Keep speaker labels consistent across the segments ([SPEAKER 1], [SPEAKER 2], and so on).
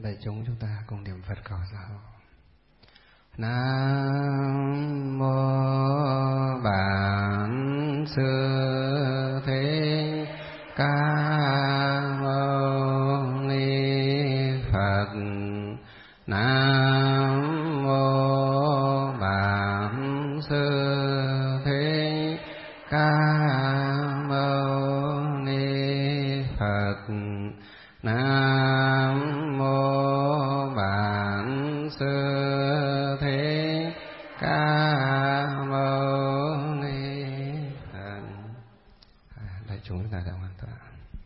[SPEAKER 1] Đại chúng ta cùng niệm Phật cầu giao. Nam mô Bản Sư Thích Ca Mâu Ni Phật. Nam mô Bản Sư Thích Ca Mâu Ni Phật. Nam mô Bản Sư Thích Ca Mâu Ni Phật. Đại chúng ta đã hoàn toàn.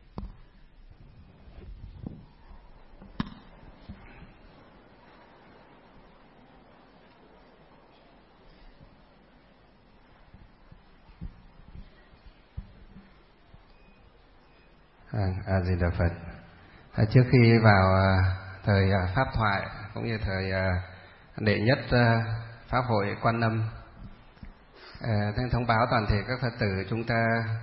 [SPEAKER 1] A Di Đà Phật. Trước khi vào thời pháp thoại cũng như thời đệ nhất pháp hội Quan Âm, thông báo toàn thể các Phật tử chúng ta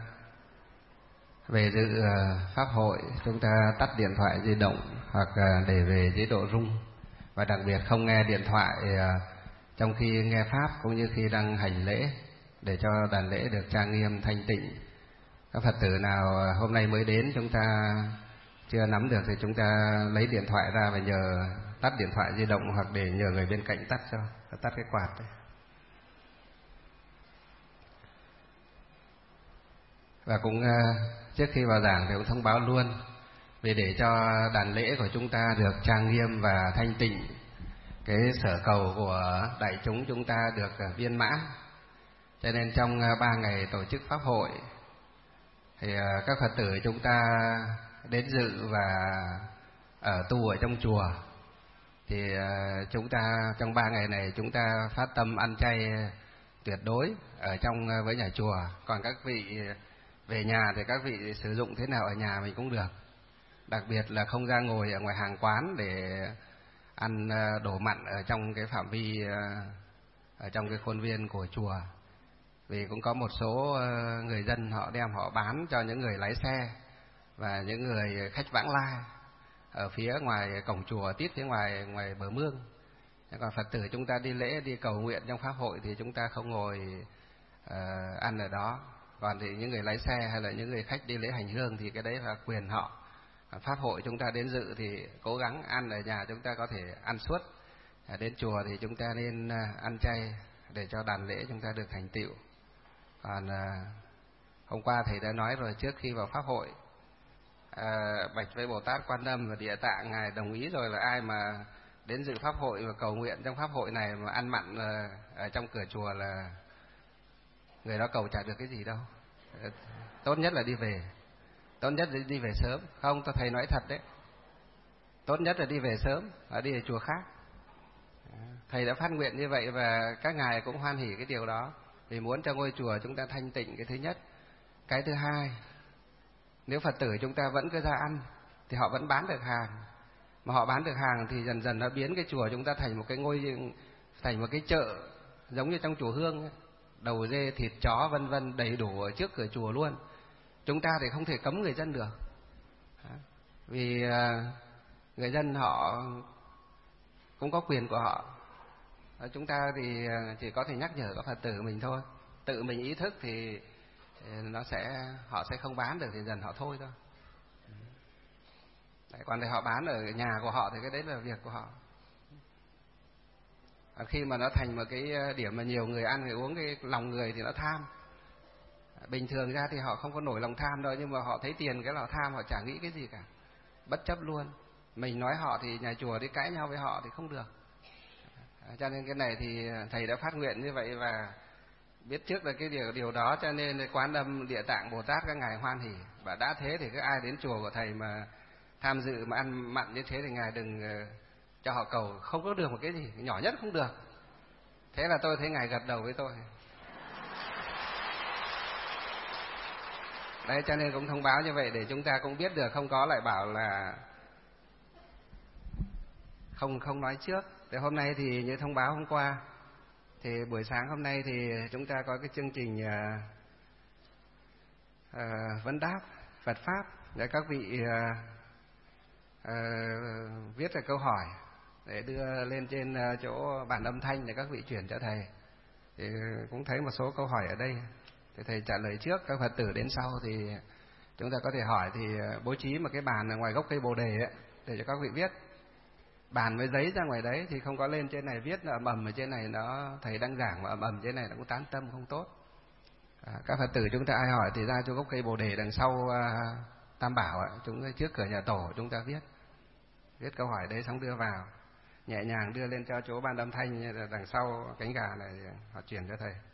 [SPEAKER 1] về dự pháp hội, chúng ta tắt điện thoại di động hoặc để về chế độ rung, và đặc biệt không nghe điện thoại trong khi nghe pháp cũng như khi đang hành lễ, để cho đàn lễ được trang nghiêm thanh tịnh. Các Phật tử nào hôm nay mới đến chúng ta chưa nắm được thì chúng ta lấy điện thoại ra và nhờ tắt điện thoại di động, hoặc để nhờ người bên cạnh tắt cho, tắt cái quạt đấy. Và cũng trước khi vào giảng thì cũng thông báo luôn, vì để cho đàn lễ của chúng ta được trang nghiêm và thanh tịnh, cái sở cầu của đại chúng ta được viên mãn, cho nên trong 3 ngày tổ chức pháp hội thì các Phật tử chúng ta đến dự và tu ở trong chùa, thì chúng ta trong 3 ngày này chúng ta phát tâm ăn chay tuyệt đối ở trong với nhà chùa. Còn các vị về nhà thì các vị sử dụng thế nào ở nhà mình cũng được, đặc biệt là không ra ngồi ở ngoài hàng quán để ăn đồ mặn ở trong cái phạm vi ở trong cái khuôn viên của chùa. Vì cũng có một số người dân họ đem họ bán cho những người lái xe và những người khách vãng lai ở phía ngoài cổng chùa, tít phía ngoài bờ mương. Còn Phật tử chúng ta đi lễ, đi cầu nguyện trong pháp hội thì chúng ta không ngồi ăn ở đó. Còn thì những người lái xe hay là những người khách đi lễ hành hương thì cái đấy là quyền họ. Còn pháp hội chúng ta đến dự thì cố gắng ăn ở nhà, chúng ta có thể ăn suốt. Đến chùa thì chúng ta nên ăn chay để cho đàn lễ chúng ta được thành tựu. Còn hôm qua thầy đã nói rồi, trước khi vào pháp hội bạch với Bồ Tát Quan Âm và Địa Tạng, ngài đồng ý rồi là ai mà đến dự pháp hội và cầu nguyện trong pháp hội này mà ăn mặn ở trong cửa chùa là người đó cầu chả được cái gì đâu. Tốt nhất là đi về, tốt nhất là đi về sớm. Không, thầy nói thật đấy, tốt nhất là đi về sớm và đi ở chùa khác. Thầy đã phát nguyện như vậy và các ngài cũng hoan hỉ cái điều đó, vì muốn cho ngôi chùa chúng ta thanh tịnh, cái thứ nhất. Cái thứ hai, nếu Phật tử chúng ta vẫn cứ ra ăn thì họ vẫn bán được hàng, mà họ bán được hàng thì dần dần nó biến cái chùa chúng ta thành một cái chợ giống như trong chùa Hương ấy. Đầu dê, thịt chó vân vân đầy đủ ở trước cửa chùa luôn. Chúng ta thì không thể cấm người dân được, vì người dân họ cũng có quyền của họ. Chúng ta thì chỉ có thể nhắc nhở các Phật tử mình thôi. Tự mình ý thức thì họ sẽ không bán được, thì dần họ thôi thôi. Còn để họ bán ở nhà của họ thì cái đấy là việc của họ. Khi mà nó thành một cái điểm mà nhiều người ăn người uống, cái lòng người thì nó tham. Bình thường ra thì họ không có nổi lòng tham đâu, nhưng mà họ thấy tiền cái là tham, họ chả nghĩ cái gì cả, bất chấp luôn. Mình nói họ thì nhà chùa đi cãi nhau với họ thì không được. Cho nên cái này thì thầy đã phát nguyện như vậy và biết trước là cái điều đó, cho nên Quan Âm, Địa Tạng, Bồ Tát các ngài hoan hỉ. Và đã thế thì cứ ai đến chùa của thầy mà tham dự mà ăn mặn như thế thì ngài đừng cho họ cầu, không có được một cái gì, nhỏ nhất không được. Thế là tôi thấy ngài gật đầu với tôi. Đấy, cho nên cũng thông báo như vậy để chúng ta cũng biết được, không có lại bảo là không nói trước. Thì hôm nay thì như thông báo hôm qua, thì buổi sáng hôm nay thì chúng ta có cái chương trình vấn đáp Phật Pháp để các vị viết ra câu hỏi để đưa lên trên chỗ bản âm thanh để các vị chuyển cho thầy. Thì cũng thấy một số câu hỏi ở đây, thì thầy trả lời trước, các Phật tử đến sau thì chúng ta có thể hỏi. Thì bố trí một cái bàn ở ngoài gốc cây Bồ đề ấy, để cho các vị viết. Bàn với giấy ra ngoài đấy thì không có lên trên này viết ầm ầm ở trên này, nó thầy đang giảng mà ầm ầm trên này nó cũng tán tâm không tốt. Các Phật tử chúng ta ai hỏi thì ra chỗ gốc cây Bồ đề đằng sau Tam Bảo ạ, chúng ta trước cửa nhà tổ chúng ta viết câu hỏi đấy, xong đưa vào, nhẹ nhàng đưa lên cho chỗ ban âm thanh đằng sau cánh gà này, họ chuyển cho thầy.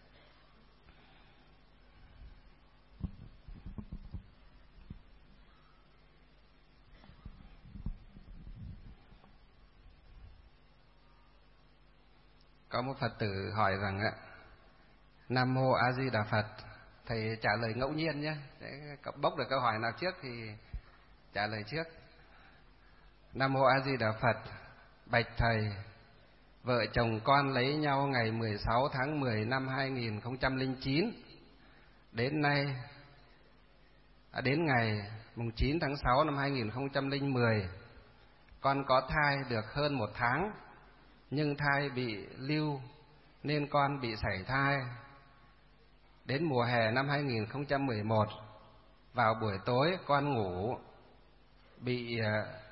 [SPEAKER 1] Có một Phật tử hỏi rằng ạ, Nam Mô A Di Đà Phật. Thầy trả lời ngẫu nhiên nhé, để bốc được câu hỏi nào trước thì trả lời trước. Nam Mô A Di Đà Phật. Bạch thầy, vợ chồng con lấy nhau ngày 16 tháng 10 năm 2009. Đến nay đến ngày mùng 9 tháng 6 năm 2010, con có thai được hơn 1 tháng, nhưng thai bị lưu nên con bị sảy thai. Đến mùa hè năm 2011, vào buổi tối con ngủ bị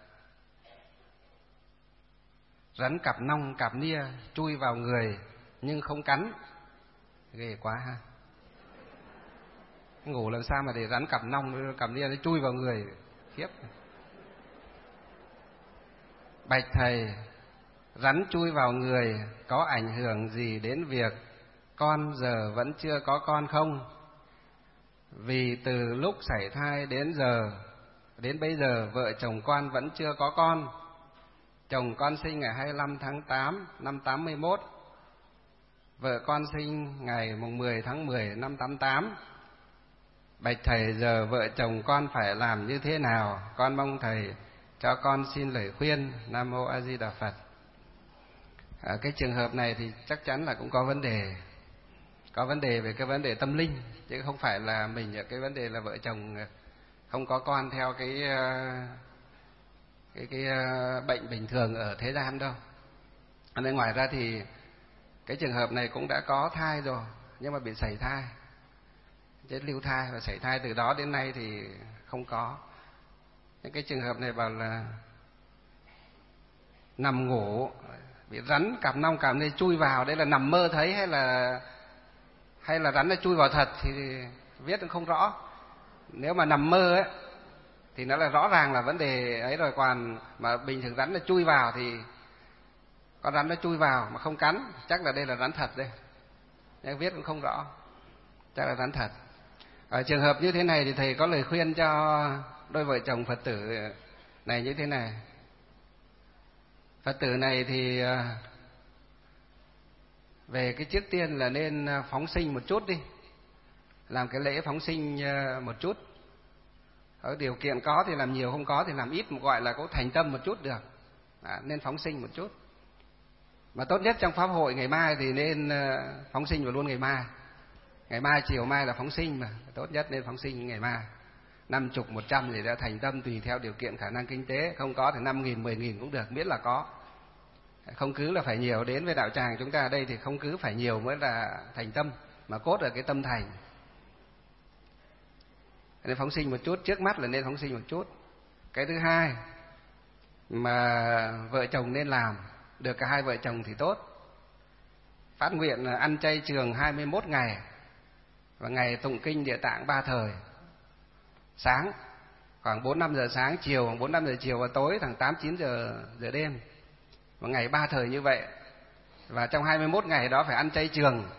[SPEAKER 1] rắn cặp nong cặp nia chui vào người nhưng không cắn. Ghê quá ha. Ngủ làm sao mà để rắn cặp nong cặp nia nó chui vào người, khiếp. Bạch thầy, rắn chui vào người có ảnh hưởng gì đến việc con giờ vẫn chưa có con không? Vì từ lúc sảy thai đến bây giờ vợ chồng con vẫn chưa có con. Chồng con sinh ngày 25 tháng 8 năm 81, vợ con sinh ngày mùng 10 tháng 10 năm 88. Bạch thầy, giờ vợ chồng con phải làm như thế nào? Con mong thầy cho con xin lời khuyên. Nam Mô A Di Đà Phật. Cái trường hợp này thì chắc chắn là cũng có vấn đề. Có vấn đề về cái vấn đề tâm linh, chứ không phải là mình ở cái vấn đề là vợ chồng không có con theo cái bệnh bình thường ở thế gian đâu. Nên ngoài ra thì cái trường hợp này cũng đã có thai rồi, nhưng mà bị sảy thai, chết lưu thai và sảy thai, từ đó đến nay thì không có. Những cái trường hợp này bảo là nằm ngủ bị rắn cặp nong cặp nia chui vào, đấy là nằm mơ thấy hay là rắn nó chui vào thật thì viết cũng không rõ. Nếu mà nằm mơ ấy thì nó là rõ ràng là vấn đề ấy rồi, còn mà bình thường rắn nó chui vào thì con rắn nó chui vào mà không cắn, chắc là đây là rắn thật đây. Nhưng viết cũng không rõ, chắc là rắn thật. Ở trường hợp như thế này thì thầy có lời khuyên cho đôi vợ chồng Phật tử này như thế này. Phật tử này thì về cái trước tiên là nên phóng sinh một chút đi, làm cái lễ phóng sinh một chút. Ở điều kiện có thì làm nhiều, không có thì làm ít, gọi là có thành tâm một chút được. Nên phóng sinh một chút. Mà tốt nhất trong pháp hội ngày mai thì nên phóng sinh vào luôn ngày mai. Ngày mai chiều mai là phóng sinh mà, tốt nhất nên phóng sinh ngày mai. 50, 100 thì đã thành tâm, tùy theo điều kiện khả năng kinh tế. Không có thì 5.000, 10.000 cũng được, miễn là có. Không cứ là phải nhiều. Đến với đạo tràng chúng ta ở đây thì không cứ phải nhiều mới là thành tâm, mà cốt là cái tâm thành. Nên phóng sinh một chút, trước mắt là nên phóng sinh một chút. Cái thứ hai mà vợ chồng nên làm, được cả hai vợ chồng thì tốt. Phát nguyện là ăn chay trường 21 ngày và ngày tụng kinh Địa Tạng 3 thời. Sáng khoảng 4-5 giờ sáng, chiều khoảng 4-5 giờ chiều, và tối khoảng 8-9 giờ đêm. Và ngày 3 thời như vậy. Và trong 21 ngày đó phải ăn chay trường.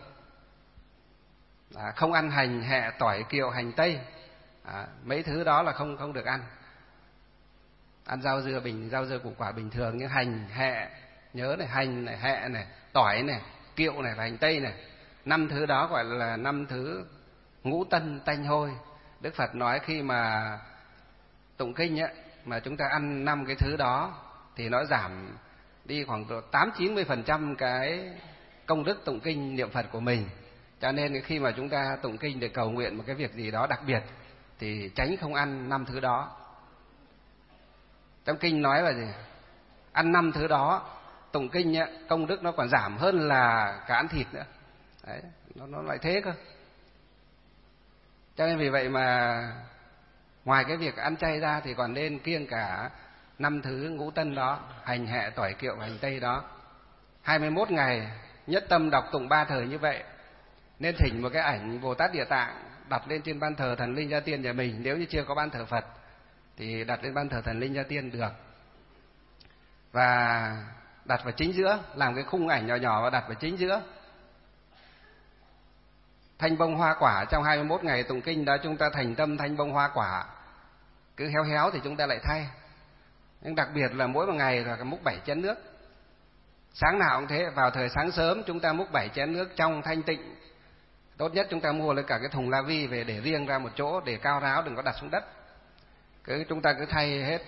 [SPEAKER 1] Không ăn hành, hẹ, tỏi, kiệu, hành tây. Mấy thứ đó là không được ăn. Ăn rau dưa củ quả bình thường, như hành, hẹ, nhớ này, hành này, hẹ này, tỏi này, kiệu này và hành tây này. 5 thứ đó gọi là 5 thứ ngũ tân tanh hôi. Đức Phật nói khi mà tụng kinh ấy, mà chúng ta ăn 5 cái thứ đó thì nó giảm đi khoảng 80-90% cái công đức tụng kinh niệm Phật của mình. Cho nên khi mà chúng ta tụng kinh để cầu nguyện một cái việc gì đó đặc biệt thì tránh không ăn 5 thứ đó. Trong kinh nói là gì? Ăn 5 thứ đó, tụng kinh ấy, công đức nó còn giảm hơn là cả ăn thịt nữa. Đấy, nó lại thế cơ. Cho nên vì vậy mà ngoài cái việc ăn chay ra thì còn nên kiêng cả 5 thứ ngũ tân đó, hành hẹ, tỏi, kiệu, hành tây đó. 21 ngày nhất tâm đọc tụng 3 thời như vậy. Nên thỉnh một cái ảnh Bồ Tát Địa Tạng đặt lên trên ban thờ thần linh Gia Tiên nhà mình. Nếu như chưa có ban thờ Phật thì đặt lên ban thờ thần linh Gia Tiên được. Và đặt vào chính giữa, làm cái khung ảnh nhỏ nhỏ và đặt vào chính giữa. Thanh bông hoa quả trong 21 ngày tụng kinh đó, chúng ta thành tâm thanh bông hoa quả. Cứ héo héo thì chúng ta lại thay. Nhưng đặc biệt là mỗi một ngày là múc 7 chén nước. Sáng nào cũng thế, vào thời sáng sớm chúng ta múc 7 chén nước trong thanh tịnh. Tốt nhất chúng ta mua lấy cả cái thùng la vi về để riêng ra một chỗ để cao ráo, đừng có đặt xuống đất. Chúng ta cứ thay hết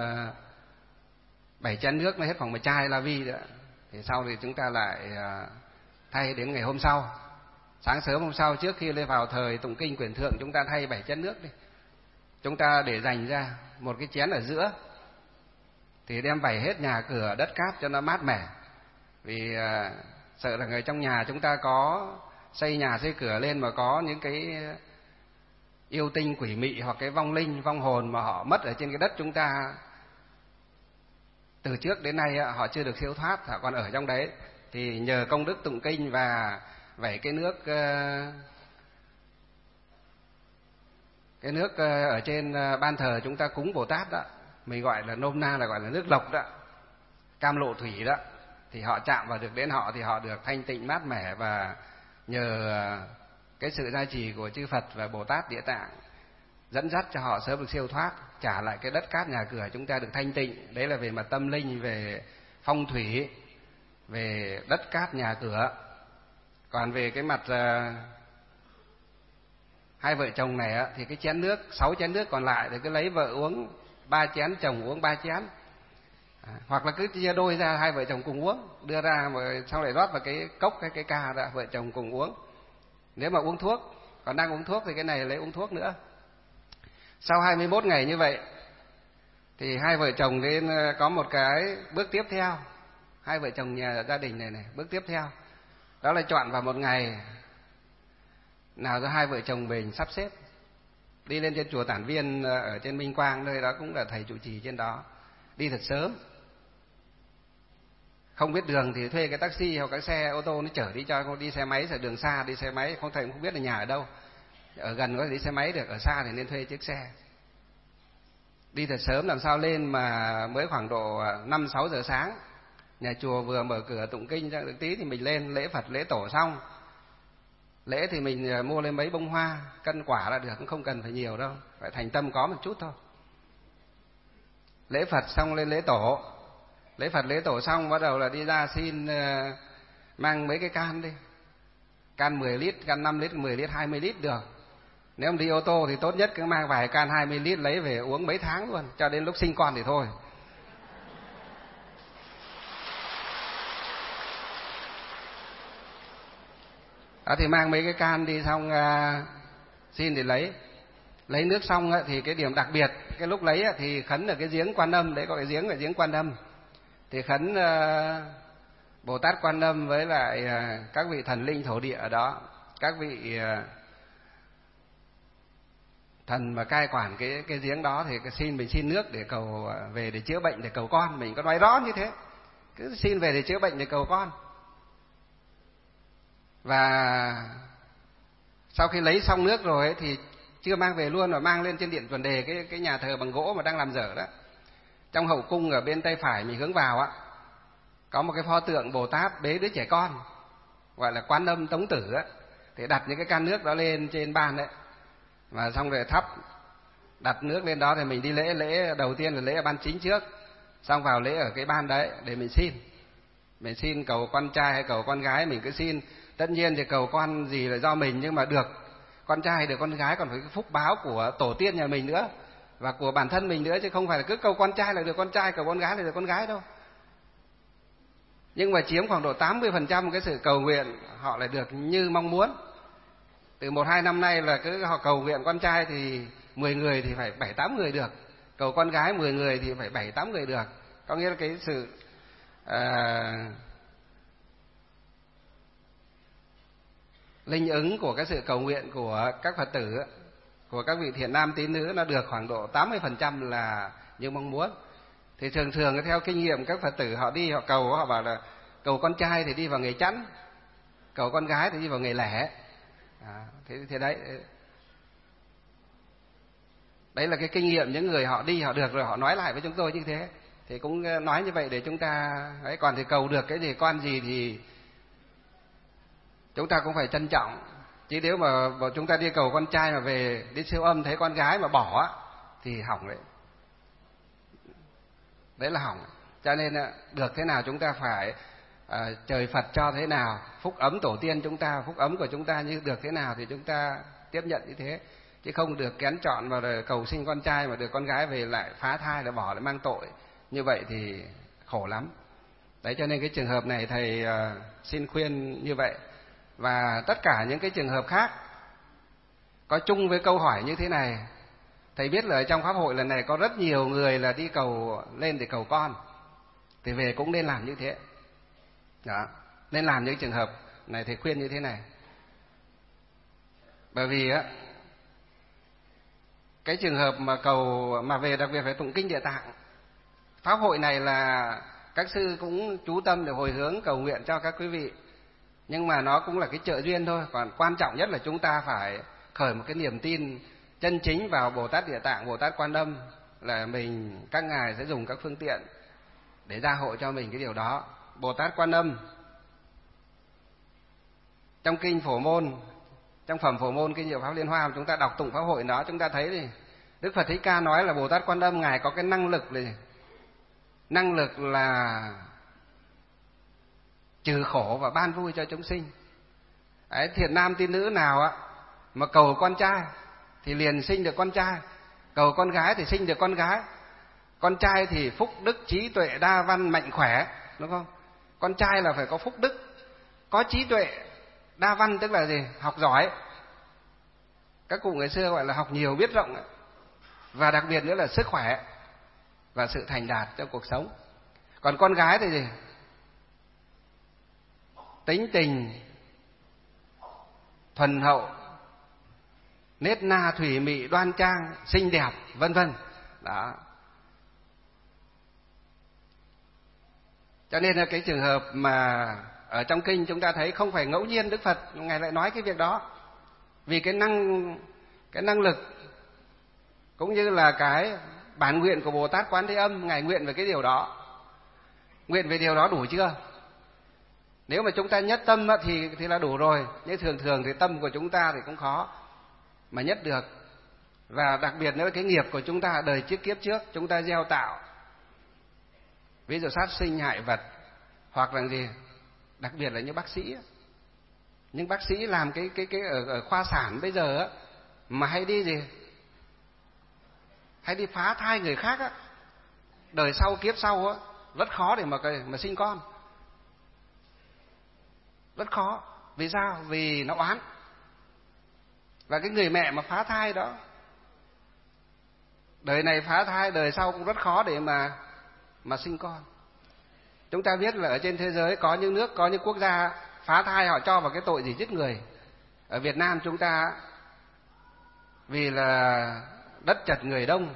[SPEAKER 1] 7 chén nước, nó hết khoảng 1 chai la vi nữa. Thì sau thì chúng ta lại thay đến ngày hôm sau. Sáng sớm hôm sau trước khi lên vào thời tụng kinh quyển thượng, chúng ta thay 7 chén nước đi. Chúng ta để dành ra một cái chén ở giữa, thì đem bày hết nhà cửa đất cát cho nó mát mẻ. Vì sợ là người trong nhà chúng ta có xây nhà xây cửa lên mà có những cái yêu tinh quỷ mị hoặc cái vong linh vong hồn mà họ mất ở trên cái đất chúng ta, từ trước đến nay họ chưa được siêu thoát, họ còn ở trong đấy, thì nhờ công đức tụng kinh và vẩy cái nước ở trên ban thờ chúng ta cúng Bồ Tát đó, mình gọi là nôm na là gọi là nước lộc đó, cam lộ thủy đó, thì họ chạm vào được đến họ thì họ được thanh tịnh mát mẻ, và nhờ cái sự gia trì của chư Phật và Bồ Tát Địa Tạng dẫn dắt cho họ sớm được siêu thoát, trả lại cái đất cát nhà cửa chúng ta được thanh tịnh. Đấy là về mặt tâm linh, về phong thủy, về đất cát nhà cửa. Còn về cái mặt hai vợ chồng này thì cái chén nước, 6 chén nước còn lại thì cứ lấy vợ uống 3 chén, chồng uống 3 chén. Hoặc là cứ chia đôi ra, hai vợ chồng cùng uống, đưa ra mà xong lại rót vào cái cốc hay cái ca ra, vợ chồng cùng uống. Nếu mà uống thuốc, còn đang uống thuốc thì cái này lấy uống thuốc nữa. Sau 21 ngày như vậy thì hai vợ chồng nên có một cái bước tiếp theo. Hai vợ chồng nhà gia đình này bước tiếp theo đó là chọn vào một ngày nào do hai vợ chồng mình sắp xếp, đi lên trên chùa Tản Viên ở trên Minh Quang, nơi đó cũng là thầy trụ trì trên đó. Đi thật sớm, không biết đường thì thuê cái taxi hoặc cái xe ô tô nó chở đi cho, không đi xe máy, sợ đường xa đi xe máy không, thầy cũng không biết là nhà ở đâu, ở gần có thể đi xe máy được, ở xa thì nên thuê chiếc xe. Đi thật sớm làm sao lên mà mới khoảng độ 5-6 giờ sáng, nhà chùa vừa mở cửa tụng kinh ra được tí thì mình lên lễ Phật lễ tổ xong. Lễ thì mình mua lên mấy bông hoa, cân quả là được, cũng không cần phải nhiều đâu, phải thành tâm có một chút thôi. Lễ Phật xong lên lễ tổ. Lễ Phật lễ tổ xong bắt đầu là đi ra xin mang mấy cái can đi. Can 10 lít, can 5 lít, 10 lít, 20 lít được. Nếu mà đi ô tô thì tốt nhất cứ mang vài can 20 lít lấy về uống mấy tháng luôn, cho đến lúc sinh con thì thôi. Đó thì mang mấy cái can đi xong xin thì lấy nước xong thì cái điểm đặc biệt cái lúc lấy thì khấn ở cái giếng Quan Âm, đấy có cái giếng là giếng Quan Âm, thì khấn Bồ Tát Quan Âm với lại các vị thần linh thổ địa ở đó, các vị thần mà cai quản cái giếng đó, thì mình xin nước để cầu về để chữa bệnh, để cầu con. Mình có nói rõ như thế, cứ xin về để chữa bệnh để cầu con. Và sau khi lấy xong nước rồi ấy, thì chưa mang về luôn mà mang lên trên điện Chuẩn Đề, cái nhà thờ bằng gỗ mà đang làm dở đó. Trong hậu cung ở bên tay phải mình hướng vào có một cái pho tượng Bồ Tát bế đứa trẻ con, gọi là Quan Âm Tống Tử á. Thì đặt những cái can nước đó lên trên ban đấy, và xong rồi đặt nước lên đó thì mình đi lễ đầu tiên là lễ ở ban chính trước, xong vào lễ ở cái ban đấy để mình xin cầu con trai hay cầu con gái mình cứ xin. Tất nhiên thì cầu con gì là do mình, nhưng mà được con trai được con gái còn phải cái phúc báo của tổ tiên nhà mình nữa và của bản thân mình nữa, chứ không phải là cứ cầu con trai là được con trai, cầu con gái là được con gái đâu. Nhưng mà chiếm khoảng độ 80% cái sự cầu nguyện họ lại được như mong muốn. Từ 1-2 năm nay là cứ họ cầu nguyện con trai thì 10 người thì phải 7-8 người được, Cầu con gái 10 người thì phải 7-8 người được. Có nghĩa là cái sự linh ứng của cái sự cầu nguyện của các Phật tử, của các vị thiện nam tín nữ nó được khoảng độ 80% là như mong muốn. Thì thường thường theo kinh nghiệm các Phật tử họ đi họ cầu, họ bảo là cầu con trai thì đi vào ngày chẵn, cầu con gái thì đi vào ngày lẻ. Thế đấy là cái kinh nghiệm những người họ đi họ được rồi họ nói lại với chúng tôi như thế. Thì cũng nói như vậy để chúng ta đấy, còn thì cầu được cái gì con gì thì chúng ta cũng phải trân trọng. Chứ nếu mà chúng ta đi cầu con trai mà về đi siêu âm thấy con gái mà bỏ thì hỏng đấy. Đấy là hỏng. Cho nên được thế nào chúng ta phải trời Phật cho thế nào, phúc ấm tổ tiên chúng ta, phúc ấm của chúng ta như được thế nào thì chúng ta tiếp nhận như thế. Chứ không được kén chọn vào cầu sinh con trai mà được con gái về lại phá thai lại bỏ lại mang tội. Như vậy thì khổ lắm. Đấy, cho nên cái trường hợp này thầy xin khuyên như vậy. Và tất cả những cái trường hợp khác có chung với câu hỏi như thế này. Thầy biết là ở trong pháp hội lần này có rất nhiều người là đi cầu lên để cầu con, thì về cũng nên làm như thế. Đó, nên làm những trường hợp này thầy khuyên như thế này. Bởi vì cái trường hợp mà cầu mà về đặc biệt phải tụng kinh Địa Tạng, pháp hội này là các sư cũng chú tâm để hồi hướng cầu nguyện cho các quý vị. Nhưng mà nó cũng là cái trợ duyên thôi. Còn quan trọng nhất là chúng ta phải khởi một cái niềm tin chân chính vào Bồ Tát Địa Tạng, Bồ Tát Quan Âm, là các ngài sẽ dùng các phương tiện để gia hộ cho mình cái điều đó. Bồ Tát Quan Âm trong kinh Phổ Môn, trong phẩm Phổ Môn kinh Diệu Pháp Liên Hoa, chúng ta đọc tụng pháp hội đó, chúng ta thấy thì Đức Phật Thích Ca nói là Bồ Tát Quan Âm ngài có cái năng lực là trừ khổ và ban vui cho chúng sinh. Đấy, thiện nam tín nữ nào mà cầu con trai thì liền sinh được con trai, cầu con gái thì sinh được con gái. Con trai thì phúc đức trí tuệ đa văn mạnh khỏe, đúng không? Con trai là phải có phúc đức, có trí tuệ, đa văn tức là gì? Học giỏi. Các cụ ngày xưa gọi là học nhiều biết rộng. Và đặc biệt nữa là sức khỏe và sự thành đạt trong cuộc sống. Còn con gái thì gì? Tính tình thuần hậu, nết na thủy mị đoan trang, xinh đẹp, vân vân. Đó. Cho nên là cái trường hợp mà ở trong kinh chúng ta thấy không phải ngẫu nhiên Đức Phật ngài lại nói cái việc đó. Vì cái năng lực cũng như là cái bản nguyện của Bồ Tát Quán Thế Âm, ngài nguyện về cái điều đó. Nguyện về điều đó đủ chưa? Nếu mà chúng ta nhất tâm thì là đủ rồi. Nhưng thường thì tâm của chúng ta thì cũng khó mà nhất được. Và đặc biệt nữa cái nghiệp của chúng ta đời trước kiếp trước chúng ta gieo tạo, ví dụ sát sinh hại vật, hoặc là gì, đặc biệt là những bác sĩ. Những bác sĩ làm cái ở khoa sản bây giờ mà hay đi gì, hay đi phá thai người khác đời sau kiếp sau rất khó để mà sinh con. Rất khó. Vì sao? Vì nó oán. Và cái người mẹ mà phá thai đó, đời này phá thai, đời sau cũng rất khó để mà sinh con. Chúng ta biết là ở trên thế giới có những nước, có những quốc gia phá thai họ cho vào cái tội gì giết người. Ở Việt Nam chúng ta vì là đất chật người đông,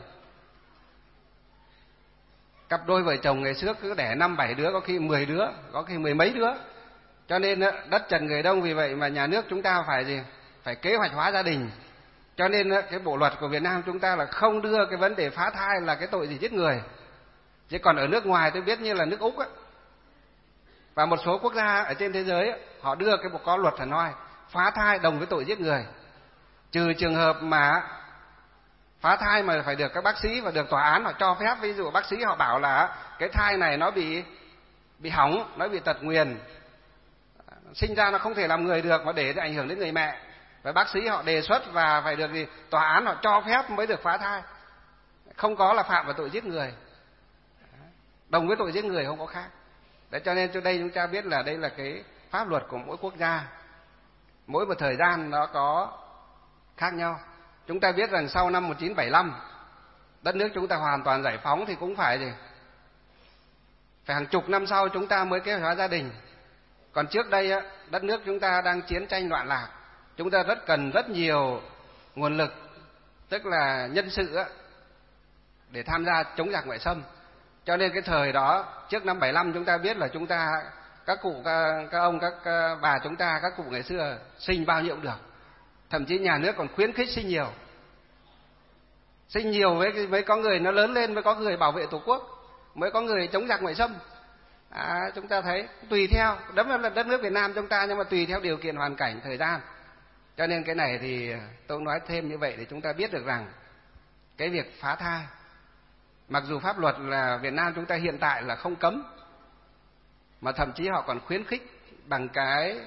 [SPEAKER 1] cặp đôi vợ chồng ngày trước cứ đẻ 5-7 đứa, có khi 10 đứa, có khi 10 mấy đứa. Cho nên đất chật người đông, vì vậy mà nhà nước chúng ta phải gì? Phải kế hoạch hóa gia đình. Cho nên cái bộ luật của Việt Nam chúng ta là không đưa cái vấn đề phá thai là cái tội gì giết người. Chứ còn ở nước ngoài tôi biết như là nước Úc và một số quốc gia ở trên thế giới họ đưa có luật là nói phá thai đồng với tội giết người. Trừ trường hợp mà phá thai mà phải được các bác sĩ và được tòa án họ cho phép. Ví dụ bác sĩ họ bảo là cái thai này nó bị hỏng, nó bị tật nguyền, sinh ra nó không thể làm người được mà để ảnh hưởng đến người mẹ, và bác sĩ họ đề xuất và phải được gì, tòa án họ cho phép mới được phá thai. Không có là phạm vào tội giết người, đồng với tội giết người không có khác. Đấy, cho nên cho đây chúng ta biết là đây là cái pháp luật của mỗi quốc gia, mỗi một thời gian nó có khác nhau. Chúng ta biết rằng sau năm 1975 Đất nước chúng ta hoàn toàn giải phóng thì cũng phải gì? Phải hàng chục năm sau chúng ta mới kế hoạch hóa gia đình. Còn trước đây á, đất nước chúng ta đang chiến tranh loạn lạc, chúng ta cần rất nhiều nguồn lực, tức là nhân sự á, để tham gia chống giặc ngoại xâm. Cho nên cái thời đó, trước năm 75 chúng ta biết là chúng ta, các cụ, các ông, các bà chúng ta, các cụ ngày xưa sinh bao nhiêu cũng được. Thậm chí nhà nước còn khuyến khích sinh nhiều. Sinh nhiều mới có người nó lớn lên, mới có người bảo vệ Tổ quốc, mới có người chống giặc ngoại xâm. Chúng ta thấy tùy theo, đó là đất nước Việt Nam chúng ta, nhưng mà tùy theo điều kiện hoàn cảnh, thời gian. Cho nên cái này thì tôi nói thêm như vậy để chúng ta biết được rằng cái việc phá thai, mặc dù pháp luật là Việt Nam chúng ta hiện tại là không cấm, mà thậm chí họ còn khuyến khích bằng cái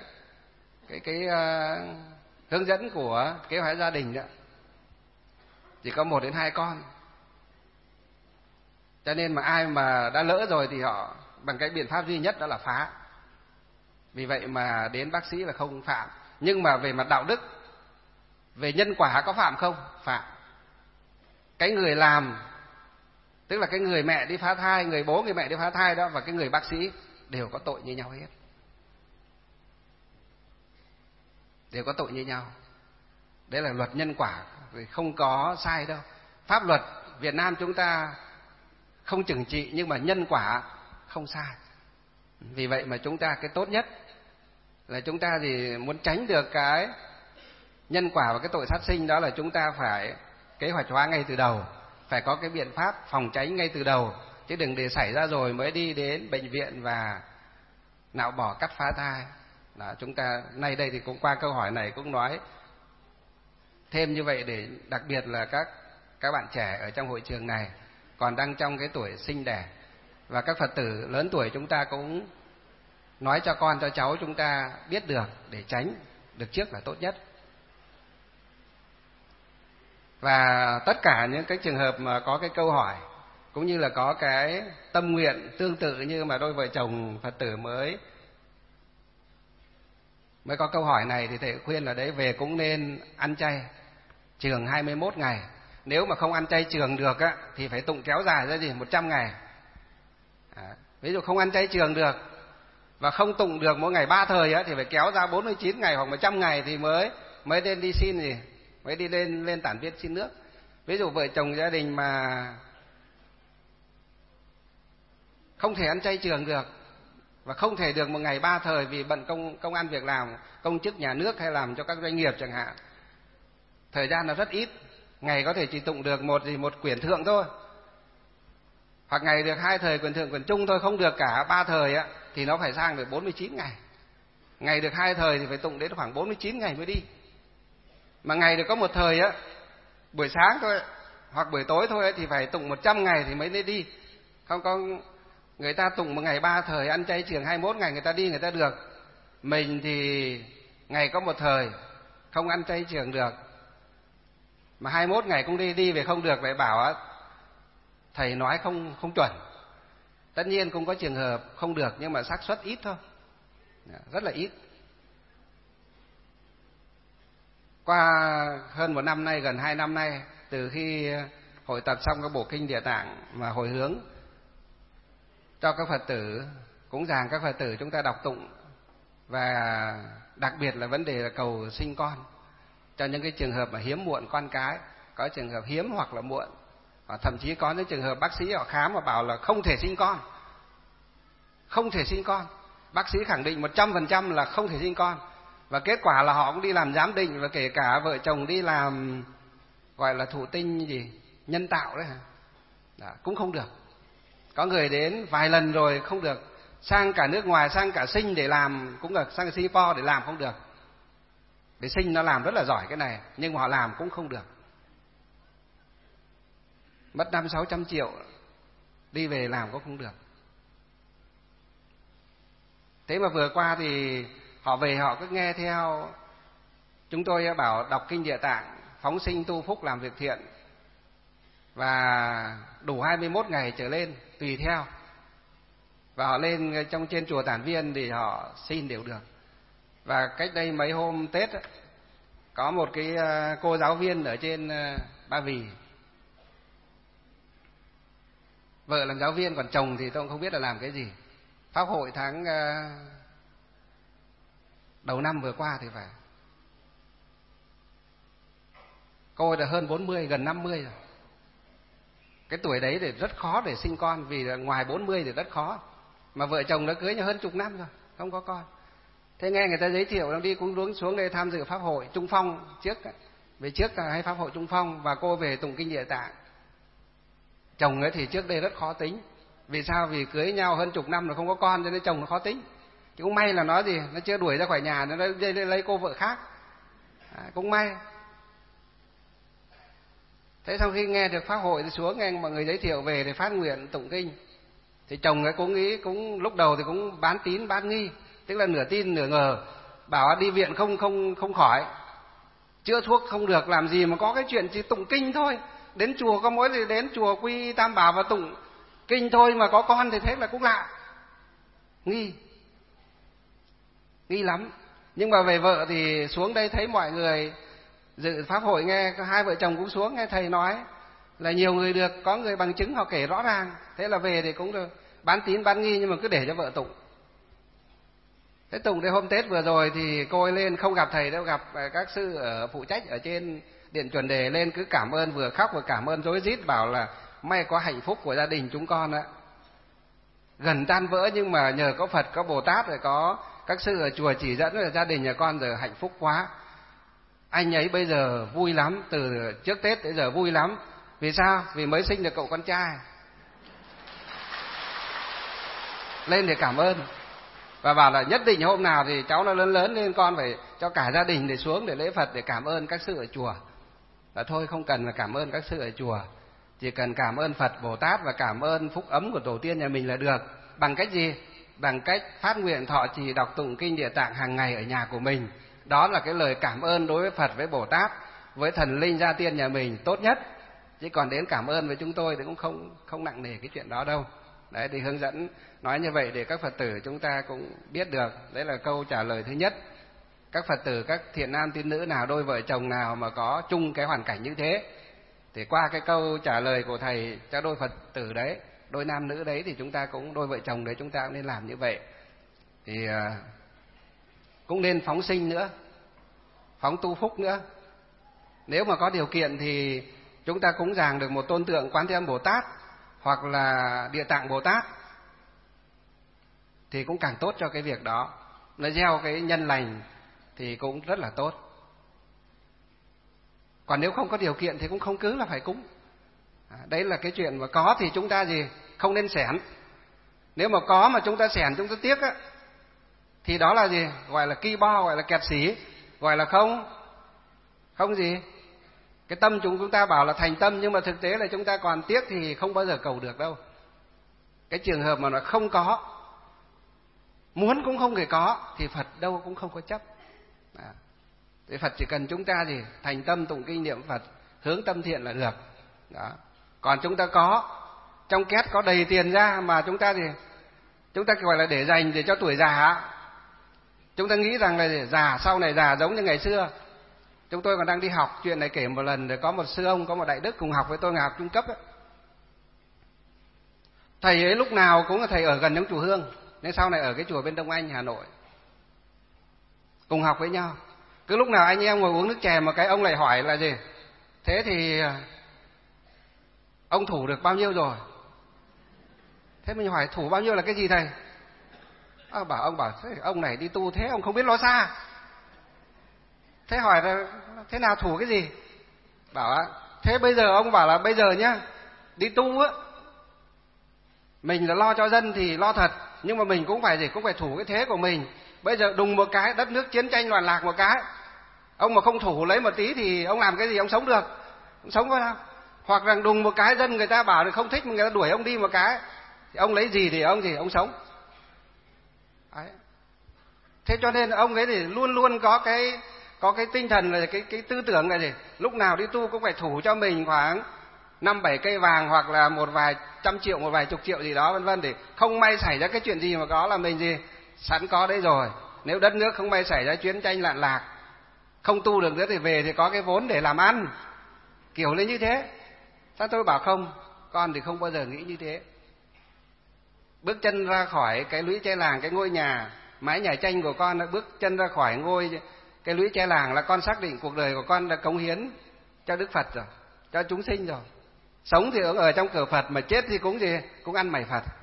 [SPEAKER 1] hướng dẫn của kế hoạch gia đình đó, chỉ có 1 đến 2 con. Cho nên mà ai mà đã lỡ rồi thì họ bằng cái biện pháp duy nhất đó là phá. Vì vậy mà đến bác sĩ là không phạm. Nhưng mà về mặt đạo đức, về nhân quả có phạm không? Phạm. Cái người làm, tức là cái người mẹ đi phá thai, người bố người mẹ đi phá thai đó, và cái người bác sĩ đều có tội như nhau hết. Đều có tội như nhau. Đấy là luật nhân quả, không có sai đâu. Pháp luật Việt Nam chúng ta không trừng trị, nhưng mà nhân quả không sai. Vì vậy mà chúng ta cái tốt nhất là chúng ta thì muốn tránh được cái nhân quả và cái tội sát sinh, đó là chúng ta phải kế hoạch hóa ngay từ đầu, phải có cái biện pháp phòng tránh ngay từ đầu, chứ đừng để xảy ra rồi mới đi đến bệnh viện và nạo bỏ cắt phá thai. Đó, chúng ta nay đây thì cũng qua câu hỏi này cũng nói thêm như vậy, để đặc biệt là các bạn trẻ ở trong hội trường này còn đang trong cái tuổi sinh đẻ, và các Phật tử lớn tuổi chúng ta cũng nói cho con cho cháu chúng ta biết được để tránh được trước là tốt nhất. Và tất cả những cái trường hợp mà có cái câu hỏi cũng như là có cái tâm nguyện tương tự như mà đôi vợ chồng Phật tử mới có câu hỏi này, thì thầy khuyên là đấy, về cũng nên ăn chay trường 21 ngày. Nếu mà không ăn chay trường được á, thì phải tụng kéo dài ra 100 ngày. Ví dụ không ăn chay trường được và không tụng được mỗi ngày 3 thời á, thì phải kéo ra 49 ngày hoặc 100 ngày thì mới nên đi xin gì, mới đi lên tản viên xin nước. Ví dụ vợ chồng gia đình mà không thể ăn chay trường được và không thể được một ngày 3 thời vì bận công ăn việc làm, công chức nhà nước hay làm cho các doanh nghiệp chẳng hạn, thời gian nó rất ít, ngày có thể chỉ tụng được một quyển thượng thôi, hoặc ngày được 2 thời quyển thượng quyển trung thôi, không được cả 3 thời á, thì nó phải sang được 49 ngày. Ngày được 2 thời thì phải tụng đến khoảng 49 ngày mới đi. Mà ngày được có 1 thời á, buổi sáng thôi hoặc buổi tối thôi ấy, thì phải tụng 100 ngày thì mới nên đi. Không có người ta tụng một ngày 3 thời, ăn chay trường 21 ngày người ta đi người ta được. Mình thì ngày có 1 thời, không ăn chay trường được, mà 21 ngày cũng đi về không được, vậy bảo á thầy nói không chuẩn. Tất nhiên cũng có trường hợp không được, nhưng mà xác suất ít thôi, rất là ít. Qua hơn 1 năm nay, gần 2 năm nay, từ khi hội tập xong các bộ kinh Địa Tạng mà hồi hướng cho các Phật tử, cúng dường các Phật tử chúng ta đọc tụng, và đặc biệt là vấn đề là cầu sinh con cho những cái trường hợp mà hiếm muộn con cái, có trường hợp hiếm hoặc là muộn, hoặc thậm chí có những trường hợp bác sĩ họ khám và bảo là không thể sinh con, không thể sinh con, bác sĩ khẳng định 100% là không thể sinh con, và kết quả là họ cũng đi làm giám định, và kể cả vợ chồng đi làm gọi là thụ tinh nhân tạo đấy, cũng không được. Có người đến vài lần rồi không được, sang cả nước ngoài, sang cả Sinh để làm cũng được, sang Singapore để làm không được. Để Sinh nó làm rất là giỏi cái này, nhưng mà họ làm cũng không được, mất 500-600 triệu đi về làm cũng không được. Thế mà vừa qua thì họ về họ cứ nghe theo chúng tôi bảo đọc kinh Địa Tạng, phóng sinh tu phúc làm việc thiện, và đủ 21 ngày trở lên tùy theo, và họ lên trong trên chùa Tản Viên thì họ xin đều được. Và cách đây mấy hôm Tết có một cái cô giáo viên ở trên Ba Vì, vợ làm giáo viên, còn chồng thì tôi không biết là làm cái gì. Pháp hội tháng đầu năm vừa qua thì phải, cô ấy đã hơn 40, gần 50 rồi. Cái tuổi đấy thì rất khó để sinh con, vì là ngoài 40 thì rất khó. Mà vợ chồng đã cưới nhau hơn chục năm rồi, không có con. Thế nghe người ta giới thiệu, nó đi cũng xuống đây tham dự pháp hội Trung Phong trước, về trước hay pháp hội Trung Phong, và cô về tụng kinh Địa Tạng. Chồng ấy thì trước đây rất khó tính. Vì sao? Vì cưới nhau hơn chục năm rồi không có con, cho nên chồng nó khó tính. Chứ cũng may là nó gì, nó chưa đuổi ra khỏi nhà, nó lấy cô vợ khác. Cũng may. Thế sau khi nghe được pháp hội thì xuống, nghe mọi người giới thiệu về để phát nguyện tụng kinh. Thì chồng ấy cũng nghĩ, cũng lúc đầu thì cũng bán tín bán nghi, tức là nửa tin nửa ngờ, bảo đi viện không khỏi, chữa thuốc không được, làm gì mà có cái chuyện chỉ tụng kinh thôi. Đến chùa có mỗi gì đến chùa quy Tam Bảo và tụng kinh thôi mà có con thì thế là cũng lạ. Nghi lắm. Nhưng mà về vợ thì xuống đây thấy mọi người dự pháp hội, nghe hai vợ chồng cũng xuống nghe thầy nói là nhiều người được, có người bằng chứng họ kể rõ ràng. Thế là về thì cũng được bán tín bán nghi, nhưng mà cứ để cho vợ tụng. Thế tụng đến hôm Tết vừa rồi thì cô ấy lên, không gặp thầy đâu, gặp các sư ở phụ trách ở trên điện Chuẩn Đề, lên cứ cảm ơn, vừa khóc vừa cảm ơn rối rít, bảo là may có hạnh phúc của gia đình chúng con ạ. Gần tan vỡ nhưng mà nhờ có Phật, có Bồ Tát, rồi có các sư ở chùa chỉ dẫn, là gia đình nhà con giờ hạnh phúc quá. Anh ấy bây giờ vui lắm, từ trước Tết tới giờ vui lắm. Vì sao? Vì mới sinh được cậu con trai. Lên để cảm ơn, và bảo là nhất định hôm nào thì cháu nó lớn lên, con phải cho cả gia đình để xuống để lễ Phật, để cảm ơn các sư ở chùa. Và thôi không cần phải cảm ơn các sư ở chùa, chỉ cần cảm ơn Phật, Bồ Tát và cảm ơn phúc ấm của tổ tiên nhà mình là được. Bằng cách gì? Bằng cách phát nguyện thọ trì đọc tụng kinh Địa Tạng hàng ngày ở nhà của mình. Đó là cái lời cảm ơn đối với Phật, với Bồ Tát, với thần linh gia tiên nhà mình tốt nhất. Chứ còn đến cảm ơn với chúng tôi thì cũng không nặng nề cái chuyện đó đâu. Đấy, thì hướng dẫn nói như vậy để các Phật tử chúng ta cũng biết được. Đấy là câu trả lời thứ nhất. Các Phật tử, các thiện nam tín nữ nào, đôi vợ chồng nào mà có chung cái hoàn cảnh như thế, thì qua cái câu trả lời của thầy cho đôi Phật tử đấy, đôi nam nữ đấy, thì chúng ta cũng, đôi vợ chồng đấy chúng ta cũng nên làm như vậy. Thì cũng nên phóng sinh nữa, phóng tu phúc nữa. Nếu mà có điều kiện thì chúng ta cúng dường được một tôn tượng Quán Thế Âm Bồ Tát hoặc là Địa Tạng Bồ Tát thì cũng càng tốt cho cái việc đó. Nó gieo cái nhân lành thì cũng rất là tốt. Còn nếu không có điều kiện thì cũng không cứ là phải cúng. Đấy là cái chuyện mà có thì chúng ta gì? Không nên xẻn. Nếu mà có mà chúng ta xẻn, chúng ta tiếc á, thì đó là gì? Gọi là ki bo, gọi là kẹt xỉ, gọi là không gì? Cái tâm chúng ta bảo là thành tâm, nhưng mà thực tế là chúng ta còn tiếc thì không bao giờ cầu được đâu. Cái trường hợp mà nó không có, muốn cũng không thể có, thì Phật đâu cũng không có chấp. Thì Phật chỉ cần chúng ta gì? Thành tâm tụng kinh niệm Phật, hướng tâm thiện là được. Đó. Còn chúng ta có, trong két có đầy tiền ra mà chúng ta gì? Chúng ta gọi là để dành để cho tuổi già. Chúng ta nghĩ rằng là già, sau này già giống như ngày xưa. Chúng tôi còn đang đi học, chuyện này kể một lần, để có một sư ông, có một đại đức cùng học với tôi ngày học trung cấp ấy. Thầy ấy lúc nào cũng là thầy ở gần giống chùa Hương, nên sau này ở cái chùa bên Đông Anh, Hà Nội. Cùng học với nhau. Cứ lúc nào anh em ngồi uống nước chè mà cái ông lại hỏi là gì? Thế thì ông thủ được bao nhiêu rồi? Thế mình hỏi thủ bao nhiêu là cái gì thầy? Ông bảo ông này đi tu thế ông không biết lo xa. Thế hỏi là thế nào thủ cái gì? Bảo thế bây giờ ông bảo là bây giờ nhá, đi tu á, mình là lo cho dân thì lo thật, nhưng mà mình cũng phải gì? Cũng phải thủ cái thế của mình. Bây giờ đùng một cái đất nước chiến tranh loạn lạc một cái, ông mà không thủ lấy một tí thì ông làm cái gì ông sống được? Ông sống có sao? Hoặc rằng đùng một cái dân người ta bảo là không thích, người ta đuổi ông đi một cái, thì ông lấy gì thì ông sống. Đấy. Thế cho nên ông ấy thì luôn luôn có cái tinh thần là cái tư tưởng là gì? Lúc nào đi tu cũng phải thủ cho mình khoảng 5-7 cây vàng, hoặc là một vài trăm triệu, một vài chục triệu gì đó vân vân, để không may xảy ra cái chuyện gì mà có là mình gì sẵn có đấy rồi. Nếu đất nước không may xảy ra chiến tranh loạn lạc, không tu được nữa thì về thì có cái vốn để làm ăn, kiểu lên như thế. Sao tôi bảo không, con thì không bao giờ nghĩ như thế. bước chân ra khỏi cái lũy tre làng, cái ngôi nhà mái nhà tranh của con, bước chân ra khỏi cái lũy tre làng là con xác định cuộc đời của con đã cống hiến cho Đức Phật rồi, cho chúng sinh rồi. Sống thì ở trong cửa Phật, mà chết thì cũng ăn mày Phật.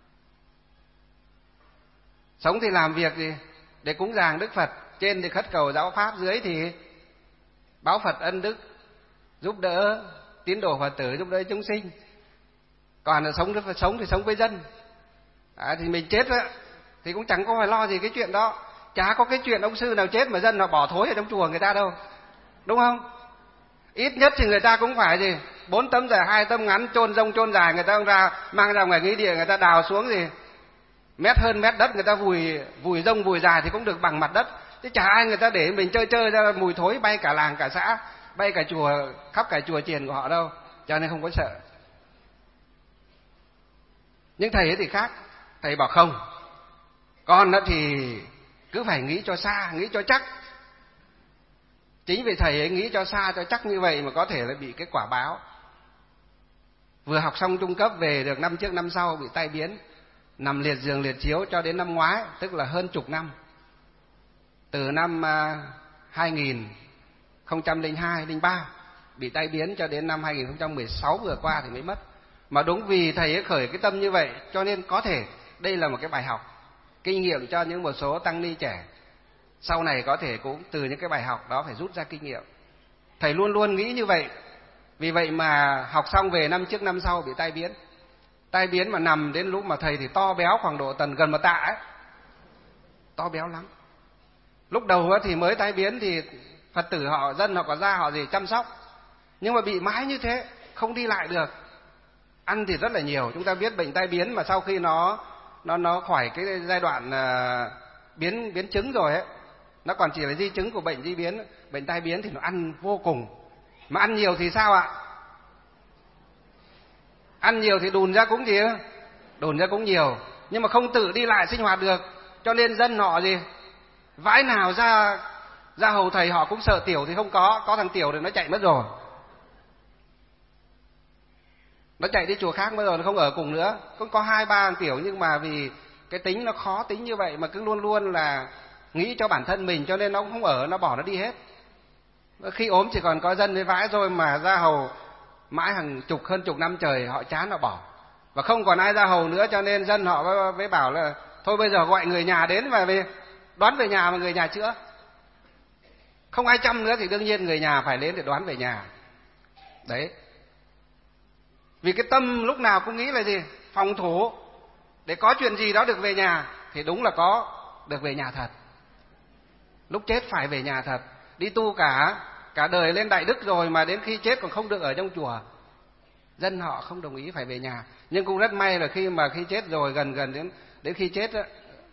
[SPEAKER 1] Sống thì làm việc gì để cúng dường Đức Phật, trên thì khất cầu giáo pháp, dưới thì báo Phật ân đức, giúp đỡ tín đồ Phật tử, giúp đỡ chúng sinh. Còn là sống thì sống với dân. Thì mình chết á thì cũng chẳng có phải lo gì cái chuyện đó. Chả có cái chuyện ông sư nào chết mà dân họ bỏ thối ở trong chùa người ta đâu, đúng không? Ít nhất thì người ta cũng phải gì 4 tấm dài 2 tấm ngắn, chôn rông chôn dài, người ta mang ra ngoài nghĩa địa, người ta đào xuống gì mét hơn mét đất, người ta vùi rông vùi dài thì cũng được bằng mặt đất. Chứ chả ai người ta để mình chơi ra mùi thối bay cả làng cả xã, bay cả chùa, khắp cả chùa chiền của họ đâu, cho nên không có sợ. Nhưng thầy ấy thì khác, thầy bảo không, con đó thì cứ phải nghĩ cho xa, nghĩ cho chắc. Chính vì thầy ấy nghĩ cho xa cho chắc như vậy mà có thể là bị cái quả báo. Vừa học xong trung cấp về được năm trước năm sau bị tai biến, nằm liệt giường liệt chiếu cho đến năm ngoái, tức là hơn chục năm. Từ năm 2002, 03 bị tai biến cho đến năm 2016 vừa qua thì mới mất. Mà đúng vì thầy ấy khởi cái tâm như vậy, cho nên có thể đây là một cái bài học kinh nghiệm cho những một số tăng ni trẻ sau này có thể cũng từ những cái bài học đó phải rút ra kinh nghiệm. Thầy luôn luôn nghĩ như vậy. Vì vậy mà học xong về năm trước năm sau bị tai biến. Tai biến mà nằm đến lúc mà thầy thì to béo khoảng độ tầm gần 1 tạ ấy. To béo lắm. Lúc đầu thì mới tai biến thì Phật tử họ, dân họ có ra họ gì chăm sóc. Nhưng mà bị mãi như thế, không đi lại được. Ăn thì rất là nhiều. Chúng ta biết bệnh tai biến mà sau khi nó khỏi cái giai đoạn biến chứng rồi ấy, nó còn chỉ là di chứng của bệnh di biến, bệnh tai biến thì nó ăn vô cùng. Mà ăn nhiều thì sao ạ? Ăn nhiều thì đùn ra cũng gì? Đùn ra cũng nhiều, nhưng mà không tự đi lại sinh hoạt được. Cho nên dân họ gì? Vãi nào ra hầu thầy họ cũng sợ tiểu thì không có thằng tiểu thì nó chạy mất rồi. Nó chạy đi chùa khác mất rồi, nó không ở cùng nữa. Cũng có 2-3 thằng tiểu, nhưng mà vì cái tính nó khó tính như vậy mà cứ luôn luôn là nghĩ cho bản thân mình, cho nên nó cũng không ở, nó bỏ nó đi hết. Khi ốm chỉ còn có dân với vãi thôi, mà ra hầu mãi hơn chục năm trời họ chán họ bỏ. Và không còn ai ra hầu nữa, cho nên dân họ mới bảo là thôi bây giờ gọi người nhà đến và đoán về nhà mà người nhà chữa. Không ai chăm nữa thì đương nhiên người nhà phải đến để đoán về nhà. Đấy. Vì cái tâm lúc nào cũng nghĩ là gì? Phòng thủ. Để có chuyện gì đó được về nhà thì đúng là có được về nhà thật. Lúc chết phải về nhà thật. Đi tu cả đời lên đại đức rồi mà đến khi chết còn không được ở trong chùa. Dân họ không đồng ý phải về nhà. Nhưng cũng rất may là khi chết rồi, gần đến khi chết đó,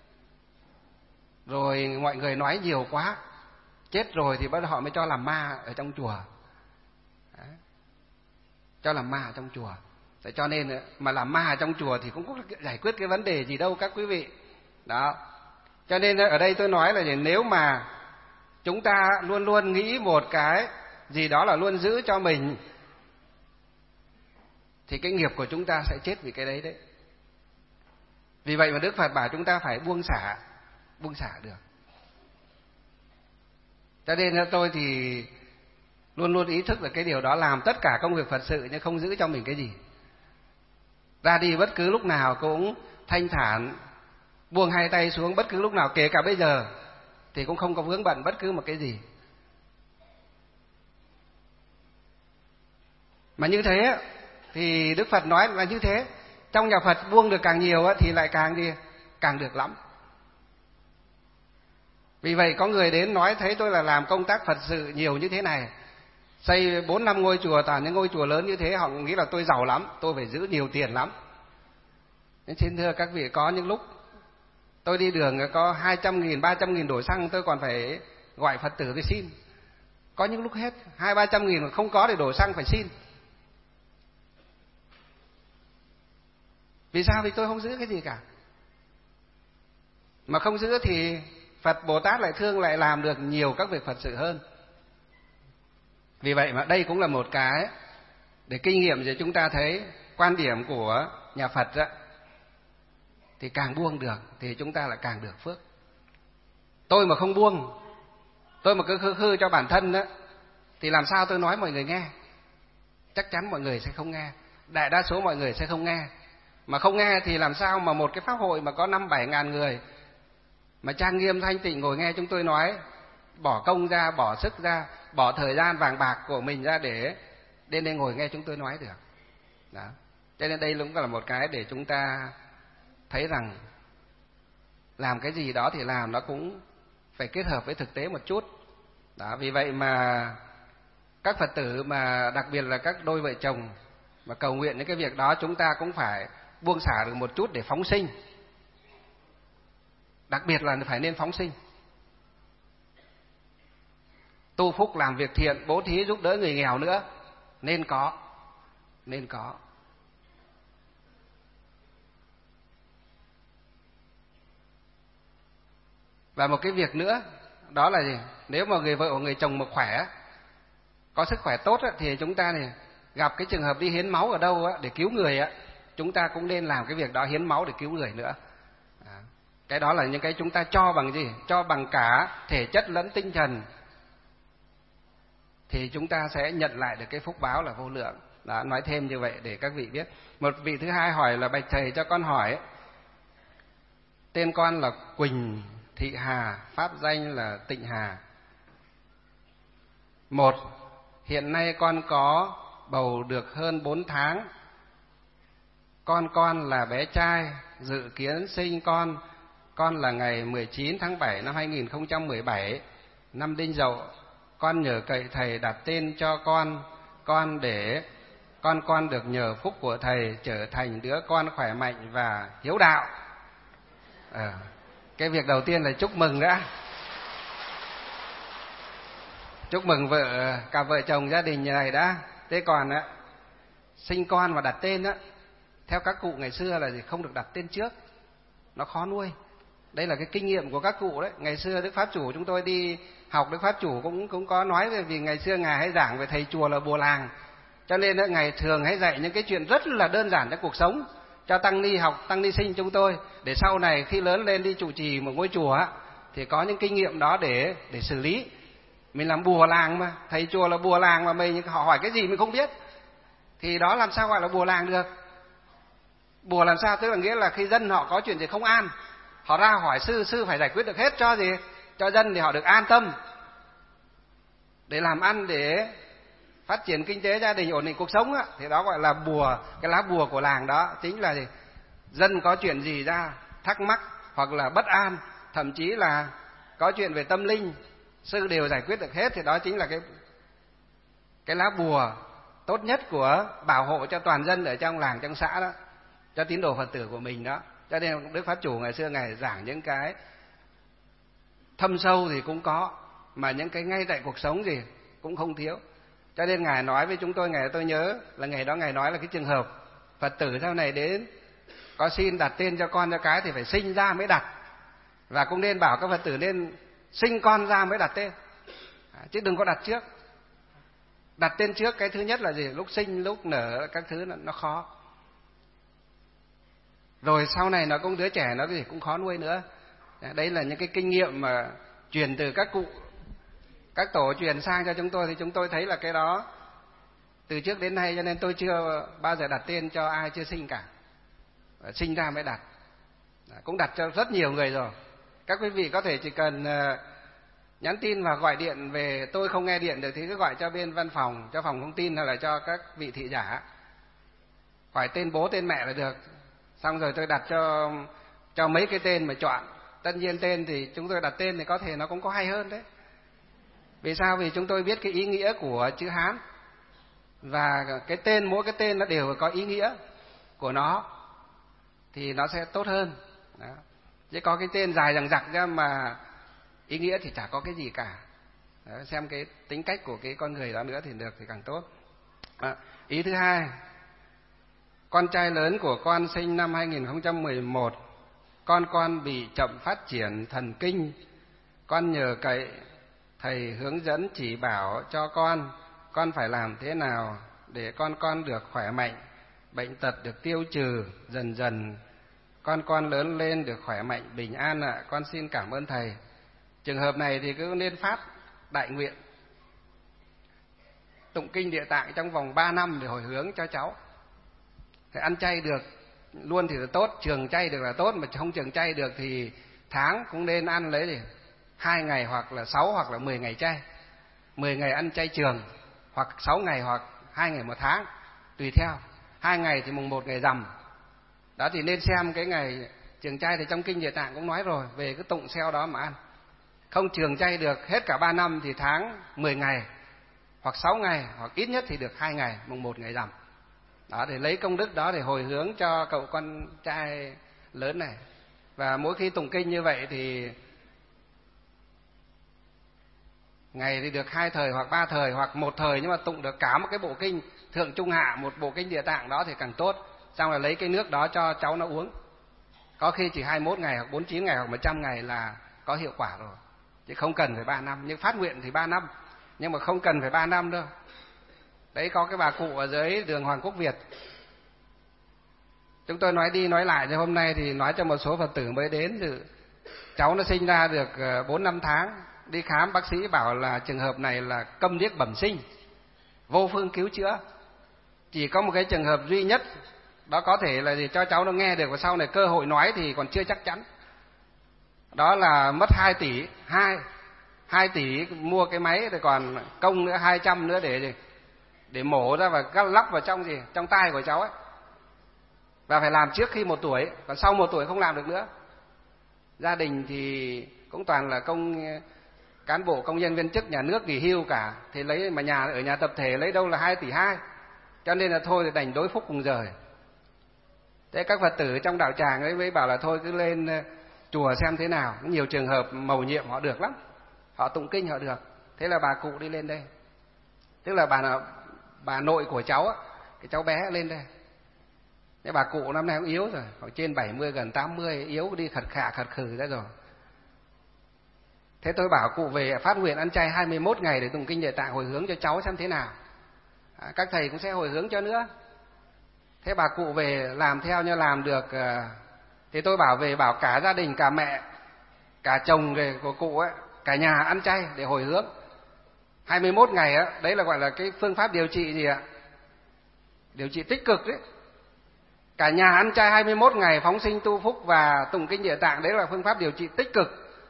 [SPEAKER 1] rồi mọi người nói nhiều quá, chết rồi thì bắt đầu họ mới cho làm ma ở trong chùa. Đấy. Cho làm ma ở trong chùa. Thế cho nên mà làm ma ở trong chùa thì cũng có giải quyết cái vấn đề gì đâu các quý vị. Đó. Cho nên ở đây tôi nói là nếu mà chúng ta luôn luôn nghĩ một cái gì đó là luôn giữ cho mình, thì cái nghiệp của chúng ta sẽ chết vì cái đấy. Vì vậy mà Đức Phật bảo chúng ta phải buông xả được. Cho nên tôi thì luôn luôn ý thức là cái điều đó, làm tất cả công việc Phật sự nhưng không giữ cho mình cái gì. Ra đi bất cứ lúc nào cũng thanh thản, buông hai tay xuống bất cứ lúc nào, kể cả bây giờ thì cũng không có vướng bận bất cứ một cái gì. Mà như thế thì Đức Phật nói là như thế. Trong nhà Phật buông được càng nhiều thì lại càng được lắm. Vì vậy có người đến nói thấy tôi là làm công tác Phật sự nhiều như thế này, xây 4-5 ngôi chùa, toàn những ngôi chùa lớn như thế, họ nghĩ là tôi giàu lắm, tôi phải giữ nhiều tiền lắm. Nên xin thưa các vị, có những lúc tôi đi đường có 200.000, 300.000 đổ xăng tôi còn phải gọi Phật tử tôi xin. Có những lúc hết 200-300.000 mà không có để đổ xăng phải xin. Vì sao? Vì tôi không giữ cái gì cả. Mà không giữ thì Phật Bồ Tát lại thương, lại làm được nhiều các việc Phật sự hơn. Vì vậy mà đây cũng là một cái để kinh nghiệm để chúng ta thấy quan điểm của nhà Phật đó. thì càng buông được thì chúng ta lại càng được phước. Tôi mà không buông, tôi mà cứ khư khư cho bản thân đó, thì làm sao tôi nói mọi người nghe? Chắc chắn mọi người sẽ không nghe, đại đa số mọi người sẽ không nghe. Mà không nghe thì làm sao mà một cái pháp hội mà có 5-7 ngàn người mà trang nghiêm thanh tịnh ngồi nghe chúng tôi nói, bỏ công ra, bỏ sức ra, bỏ thời gian vàng bạc của mình ra để đến đây ngồi nghe chúng tôi nói được. Đó. Cho nên đây cũng là một cái để chúng ta thấy rằng làm cái gì đó thì làm nó cũng phải kết hợp với thực tế một chút. Đó, vì vậy mà các Phật tử mà đặc biệt là các đôi vợ chồng mà cầu nguyện những cái việc đó, chúng ta cũng phải buông xả được một chút để phóng sinh. Đặc biệt là phải nên phóng sinh. Tu phúc, làm việc thiện, bố thí giúp đỡ người nghèo nữa, nên có. Và một cái việc nữa, đó là gì? Nếu mà người vợ hoặc người chồng mà khỏe, có sức khỏe tốt thì chúng ta này gặp cái trường hợp đi hiến máu ở đâu để cứu người, chúng ta cũng nên làm cái việc đó, hiến máu để cứu người nữa. Cái đó là những cái chúng ta cho bằng gì? Cho bằng cả thể chất lẫn tinh thần, thì chúng ta sẽ nhận lại được cái phúc báo là vô lượng. Đó, nói thêm như vậy để các vị biết. Một vị thứ hai hỏi là: bạch thầy cho con hỏi, tên con là Quỳnh Thị Hà, pháp danh là Tịnh Hà. Một, hiện nay con có bầu được hơn 4 tháng. Con là bé trai, dự kiến sinh con là ngày 19 tháng 7 năm 2017, năm Đinh Dậu. Con nhờ cậy thầy đặt tên cho con để con được nhờ phúc của thầy trở thành đứa con khỏe mạnh và hiếu đạo. Cái việc đầu tiên là chúc mừng đã. Chúc mừng cả vợ chồng gia đình này đã. Thế còn sinh con và đặt tên theo các cụ ngày xưa là gì? Không được đặt tên trước, nó khó nuôi. Đây là cái kinh nghiệm của các cụ đấy. Ngày xưa Đức Pháp Chủ, chúng tôi đi học Đức Pháp Chủ cũng có nói về, vì ngày xưa ngài hay giảng về thầy chùa là bùa làng, cho nên ngài thường hay dạy những cái chuyện rất là đơn giản trong cuộc sống cho tăng ni học, tăng ni sinh chúng tôi, để sau này khi lớn lên đi trụ trì một ngôi chùa thì có những kinh nghiệm đó để xử lý. Mình làm bùa làng mà, thầy chùa là bùa làng mà mình họ hỏi cái gì mình không biết thì đó làm sao gọi là bùa làng được? Bùa làm sao? Tức là nghĩa là khi dân họ có chuyện gì không an, họ ra hỏi sư phải giải quyết được hết cho gì? Cho dân thì họ được an tâm để làm ăn, để phát triển kinh tế gia đình, ổn định cuộc sống thì đó gọi là bùa. Cái lá bùa của làng đó chính là gì? Dân có chuyện gì ra thắc mắc hoặc là bất an, thậm chí là có chuyện về tâm linh, sư đều giải quyết được hết, thì đó chính là cái lá bùa tốt nhất của bảo hộ cho toàn dân ở trong làng, trong xã đó, cho tín đồ Phật tử của mình đó. Cho nên Đức Pháp Chủ ngày xưa ngài giảng những cái thâm sâu thì cũng có, mà những cái ngay tại cuộc sống gì cũng không thiếu. Cho nên ngài nói với chúng tôi, ngày tôi nhớ là ngày đó ngài nói là cái trường hợp Phật tử sau này đến có xin đặt tên cho con cho cái thì phải sinh ra mới đặt, và cũng nên bảo các Phật tử nên sinh con ra mới đặt tên, chứ đừng có đặt trước. Đặt tên trước cái thứ nhất là gì? Lúc sinh lúc nở các thứ nó khó, rồi sau này nó cũng đứa trẻ nó gì cũng khó nuôi nữa. Đấy là những cái kinh nghiệm mà truyền từ các cụ, các tổ truyền sang cho chúng tôi, thì chúng tôi thấy là cái đó từ trước đến nay, cho nên tôi chưa bao giờ đặt tên cho ai chưa sinh cả, sinh ra mới đặt. Cũng đặt cho rất nhiều người rồi. Các quý vị có thể chỉ cần nhắn tin và gọi điện về, tôi không nghe điện được thì cứ gọi cho bên văn phòng, cho phòng thông tin hay là cho các vị thị giả, hỏi tên bố tên mẹ là được. Xong rồi tôi đặt cho mấy cái tên mà chọn. Tất nhiên tên thì chúng tôi đặt tên thì có thể nó cũng có hay hơn đấy. Vì sao? Vì chúng tôi biết cái ý nghĩa của chữ Hán, và cái tên, mỗi cái tên nó đều có ý nghĩa của nó thì nó sẽ tốt hơn. Đó. Chứ có cái tên dài dằng dặc ra mà ý nghĩa thì chả có cái gì cả. Đó, xem cái tính cách của cái con người đó nữa thì được thì càng tốt. Ý thứ hai, con trai lớn của con sinh năm 2011, con bị chậm phát triển thần kinh. Con nhờ cậy thầy hướng dẫn chỉ bảo cho con phải làm thế nào để con được khỏe mạnh, bệnh tật được tiêu trừ dần dần, con lớn lên được khỏe mạnh, bình an ạ. Con xin cảm ơn thầy. Trường hợp này thì cứ nên phát đại nguyện tụng kinh Địa Tạng trong vòng 3 năm để hồi hướng cho cháu. Thì ăn chay được luôn thì là tốt, trường chay được là tốt, mà không trường chay được thì tháng cũng nên ăn lấy gì 2 ngày hoặc là 6 hoặc là 10 ngày chay. 10 ngày ăn chay trường, hoặc 6 ngày hoặc 2 ngày 1 tháng, tùy theo. 2 ngày thì mùng 1 ngày rằm. Đó thì nên xem cái ngày trường chay thì trong kinh Địa Tạng cũng nói rồi, về cái tụng xeo đó mà ăn. Không trường chay được hết cả 3 năm thì tháng 10 ngày hoặc 6 ngày, hoặc ít nhất thì được 2 ngày, mùng 1 ngày rằm. Đó, để lấy công đức đó để hồi hướng cho cậu con trai lớn này. Và mỗi khi tụng kinh như vậy thì ngày thì được 2 thời hoặc 3 thời hoặc 1 thời, nhưng mà tụng được cả một cái bộ kinh thượng trung hạ, một bộ kinh Địa Tạng đó thì càng tốt. Xong là lấy cái nước đó cho cháu nó uống. Có khi chỉ 21 ngày hoặc 49 ngày hoặc 100 ngày là có hiệu quả rồi, chứ không cần phải 3 năm. Nhưng phát nguyện thì 3 năm, nhưng mà không cần phải 3 năm đâu. Đấy, có cái bà cụ ở dưới đường Hoàng Quốc Việt, chúng tôi nói đi nói lại, thì hôm nay thì nói cho một số Phật tử mới đến. Thì cháu nó sinh ra được 4-5 tháng, đi khám bác sĩ bảo là trường hợp này là câm điếc bẩm sinh, vô phương cứu chữa. Chỉ có một cái trường hợp duy nhất, đó có thể là gì cho cháu nó nghe được và sau này cơ hội nói thì còn chưa chắc chắn. Đó là mất 2 tỷ, 2 tỷ mua cái máy, rồi còn công nữa 200 nữa để mổ ra và lắp vào trong tai của cháu ấy. Và phải làm trước khi 1 tuổi, còn sau 1 tuổi không làm được nữa. Gia đình thì cũng toàn là cán bộ công nhân viên chức nhà nước nghỉ hưu cả, thì lấy mà ở nhà tập thể lấy đâu là 2 tỷ 2, cho nên là thôi thì đành đối phúc cùng rời. Thế các Phật tử trong đạo tràng ấy mới bảo là thôi cứ lên chùa xem thế nào. Nhiều trường hợp mầu nhiệm họ được lắm, họ tụng kinh họ được. Thế là bà cụ đi lên đây, tức là bà nội của cháu á, cái cháu bé lên đây. Thế bà cụ năm nay cũng yếu rồi, khoảng trên 70 gần 80, yếu đi khật khử ra rồi. Thế tôi bảo cụ về phát nguyện ăn chay 21 ngày để tụng kinh Địa Tạng hồi hướng cho cháu xem thế nào. Các thầy cũng sẽ hồi hướng cho nữa. Thế bà cụ về làm theo như làm được. Thì tôi bảo cả gia đình, cả mẹ, cả chồng của cụ ấy, cả nhà ăn chay để hồi hướng 21 ngày á. Đấy là gọi là cái phương pháp điều trị gì ạ? Điều trị tích cực đấy. Cả nhà ăn chay 21 ngày, phóng sinh tu phúc và tụng kinh Địa Tạng, đấy là phương pháp điều trị tích cực.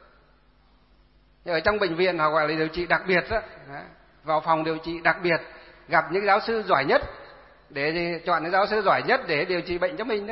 [SPEAKER 1] Ở trong bệnh viện họ gọi là điều trị đặc biệt đó. Vào phòng điều trị đặc biệt, gặp những giáo sư giỏi nhất, để chọn những giáo sư giỏi nhất để điều trị bệnh cho mình đó.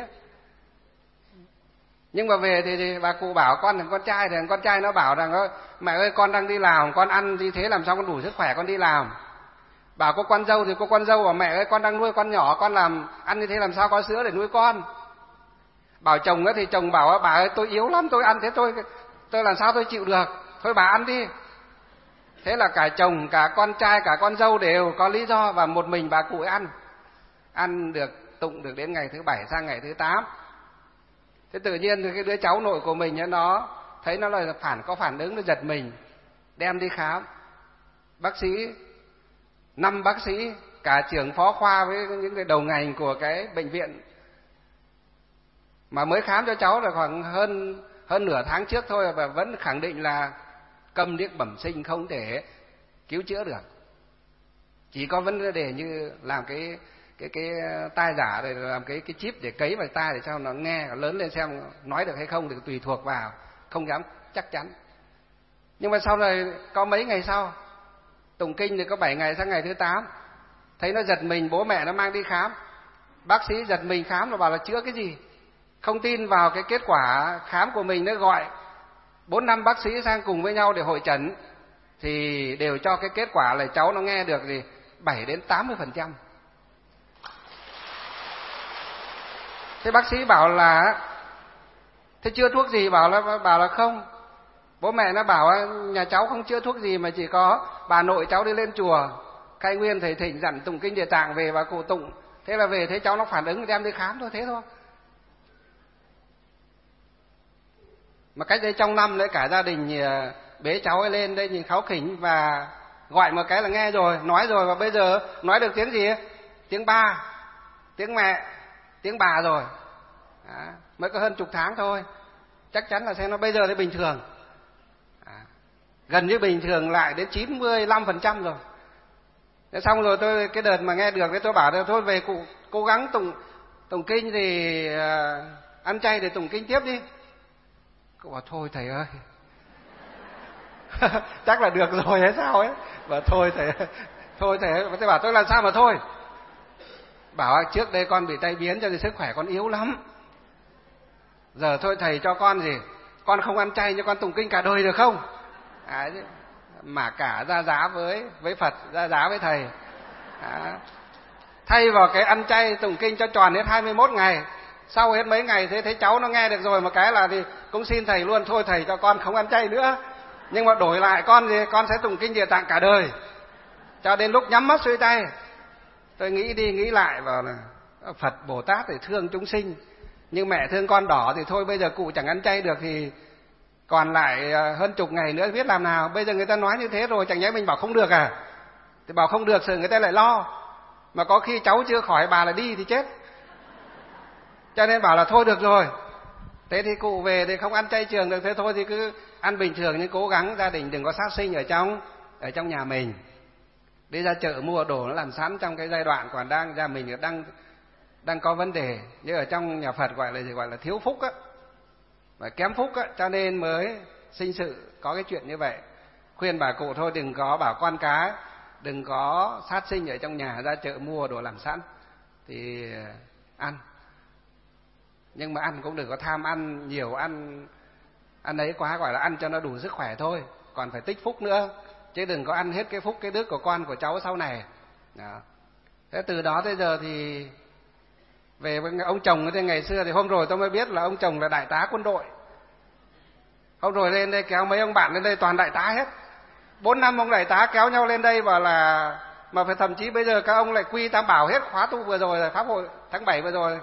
[SPEAKER 1] Nhưng mà về thì bà cụ bảo con là con trai, thì con trai nó bảo rằng mẹ ơi con đang đi làm, con ăn như thế làm sao con đủ sức khỏe con đi làm. Bảo có con dâu thì có con dâu bảo mẹ ơi con đang nuôi con nhỏ, con làm ăn như thế làm sao có sữa để nuôi con. Bảo chồng thì chồng bảo bà ơi tôi yếu lắm, tôi ăn thế tôi làm sao tôi chịu được, thôi bà ăn đi. Thế là cả chồng, cả con trai, cả con dâu đều có lý do, và một mình bà cụ ấy ăn được, tụng được đến ngày thứ 7 sang ngày thứ 8. Thế tự nhiên thì cái đứa cháu nội của mình nó thấy nó là có phản ứng, nó giật mình, đem đi khám. Bác sĩ, 5 bác sĩ, cả trưởng phó khoa với những cái đầu ngành của cái bệnh viện mà mới khám cho cháu là khoảng hơn nửa tháng trước thôi, và vẫn khẳng định là câm điếc bẩm sinh, không thể cứu chữa được. Chỉ có vấn đề như làm cái tai giả, rồi làm cái chip để cấy vào tai để cho nó nghe lớn lên xem nói được hay không thì tùy thuộc vào, không dám chắc chắn. Nhưng mà sau này có mấy ngày sau tụng kinh thì có 7 ngày sang ngày thứ 8, thấy nó giật mình, bố mẹ nó mang đi khám. Bác sĩ giật mình khám và bảo là chữa cái gì, không tin vào cái kết quả khám của mình, nó gọi 4-5 bác sĩ sang cùng với nhau để hội chẩn, thì đều cho cái kết quả là cháu nó nghe được gì 7-80%. Thế bác sĩ bảo là thế chưa thuốc gì, bảo là không. Bố mẹ nó bảo nhà cháu không chữa thuốc gì, mà chỉ có bà nội cháu đi lên chùa khai nguyên thầy thỉnh dặn tụng kinh Địa Tạng về và cụ tụng, thế là về thấy cháu nó phản ứng đem đi khám thôi, thế thôi. Mà cách đây trong năm đấy cả gia đình bế cháu ấy lên đây nhìn kháu khỉnh, và gọi một cái là nghe rồi, nói rồi, và bây giờ nói được tiếng gì? Tiếng ba, tiếng mẹ, tiếng bà rồi. mới có hơn chục tháng thôi, chắc chắn là xem nó bây giờ thì bình thường, gần như bình thường lại đến 95% rồi. Thế xong rồi tôi cái đợt mà nghe được thì tôi bảo là thôi về cụ cố gắng tụng kinh thì ăn chay để tụng kinh tiếp đi. Cụ bảo thôi thầy ơi chắc là được rồi hay sao ấy, bảo thôi thầy tôi bảo tôi làm sao mà thôi. Bảo trước đây con bị tai biến cho nên sức khỏe con yếu lắm, giờ thôi thầy cho con gì, con không ăn chay nhưng con tụng kinh cả đời được không? Mà cả ra giá với Phật, ra giá với thầy. Thay vào cái ăn chay tụng kinh cho tròn hết 21 ngày, sau hết mấy ngày thế thấy cháu nó nghe được rồi một cái là thì cũng xin thầy luôn, thôi thầy cho con không ăn chay nữa, nhưng mà đổi lại con sẽ tụng kinh Địa Tạng cả đời, cho đến lúc nhắm mắt xuôi tay. Tôi nghĩ đi nghĩ lại vào là Phật Bồ Tát thì thương chúng sinh, nhưng mẹ thương con đỏ thì thôi bây giờ cụ chẳng ăn chay được thì còn lại hơn chục ngày nữa biết làm nào. Bây giờ người ta nói như thế rồi, chẳng nhẽ mình bảo không được à? Thì bảo không được rồi người ta lại lo, mà có khi cháu chưa khỏi bà là đi thì chết. Cho nên bảo là thôi được rồi, thế thì cụ về thì không ăn chay trường được, thế thôi thì cứ ăn bình thường, nhưng cố gắng gia đình đừng có sát sinh ở trong nhà mình. Đi ra chợ mua đồ nó làm sẵn, trong cái giai đoạn còn nhà mình đang có vấn đề, như ở trong nhà Phật gọi là thiếu phúc á, và kém phúc á, cho nên mới sinh sự có cái chuyện như vậy. Khuyên bà cụ thôi đừng có bảo con cái đừng có sát sinh ở trong nhà, ra chợ mua đồ làm sẵn thì ăn, nhưng mà ăn cũng đừng có tham ăn nhiều, ăn ấy quá, gọi là ăn cho nó đủ sức khỏe thôi, còn phải tích phúc nữa, chứ đừng có ăn hết cái phúc cái đức của con của cháu sau này. Đó. Thế từ đó tới giờ thì về với ông chồng thì ngày xưa thì hôm rồi tôi mới biết là ông chồng là đại tá quân đội. Hôm rồi lên đây kéo mấy ông bạn lên đây toàn đại tá hết, 4-5 ông đại tá kéo nhau lên đây bảo là mà phải thậm chí bây giờ các ông lại quy tam bảo hết khóa tu vừa rồi, pháp hội tháng 7 vừa rồi.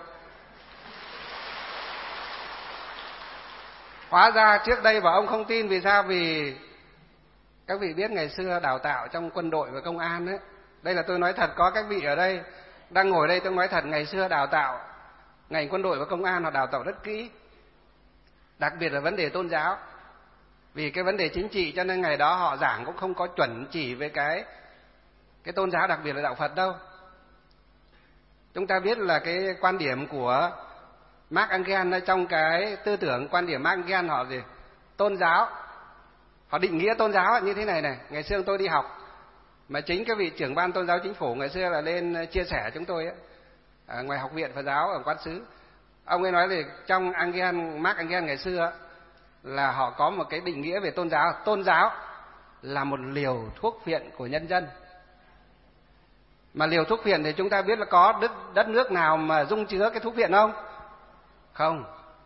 [SPEAKER 1] Hóa ra trước đây bảo ông không tin, vì sao? Vì các vị biết ngày xưa đào tạo trong quân đội và công an ấy, đây là tôi nói thật, có các vị ở đây đang ngồi đây tôi nói thật, ngày xưa đào tạo ngành quân đội và công an họ đào tạo rất kỹ, đặc biệt là vấn đề tôn giáo. Vì cái vấn đề chính trị cho nên ngày đó họ giảng cũng không có chuẩn chỉ về cái tôn giáo, đặc biệt là đạo Phật đâu. Chúng ta biết là cái quan điểm của Mark Engels, trong cái tư tưởng quan điểm Mark Engels họ gì? Tôn giáo, họ định nghĩa tôn giáo như thế này này. Ngày xưa tôi đi học, mà chính cái vị trưởng ban tôn giáo chính phủ ngày xưa là lên chia sẻ chúng tôi ấy, ở ngoài học viện Phật giáo ở Quán Sứ. Ông ấy nói là trong Mark Engels ngày xưa là họ có một cái định nghĩa về tôn giáo. Tôn giáo là một liều thuốc phiện của nhân dân. Mà liều thuốc phiện thì chúng ta biết là có đất nước nào mà dung chứa cái thuốc phiện không? Không.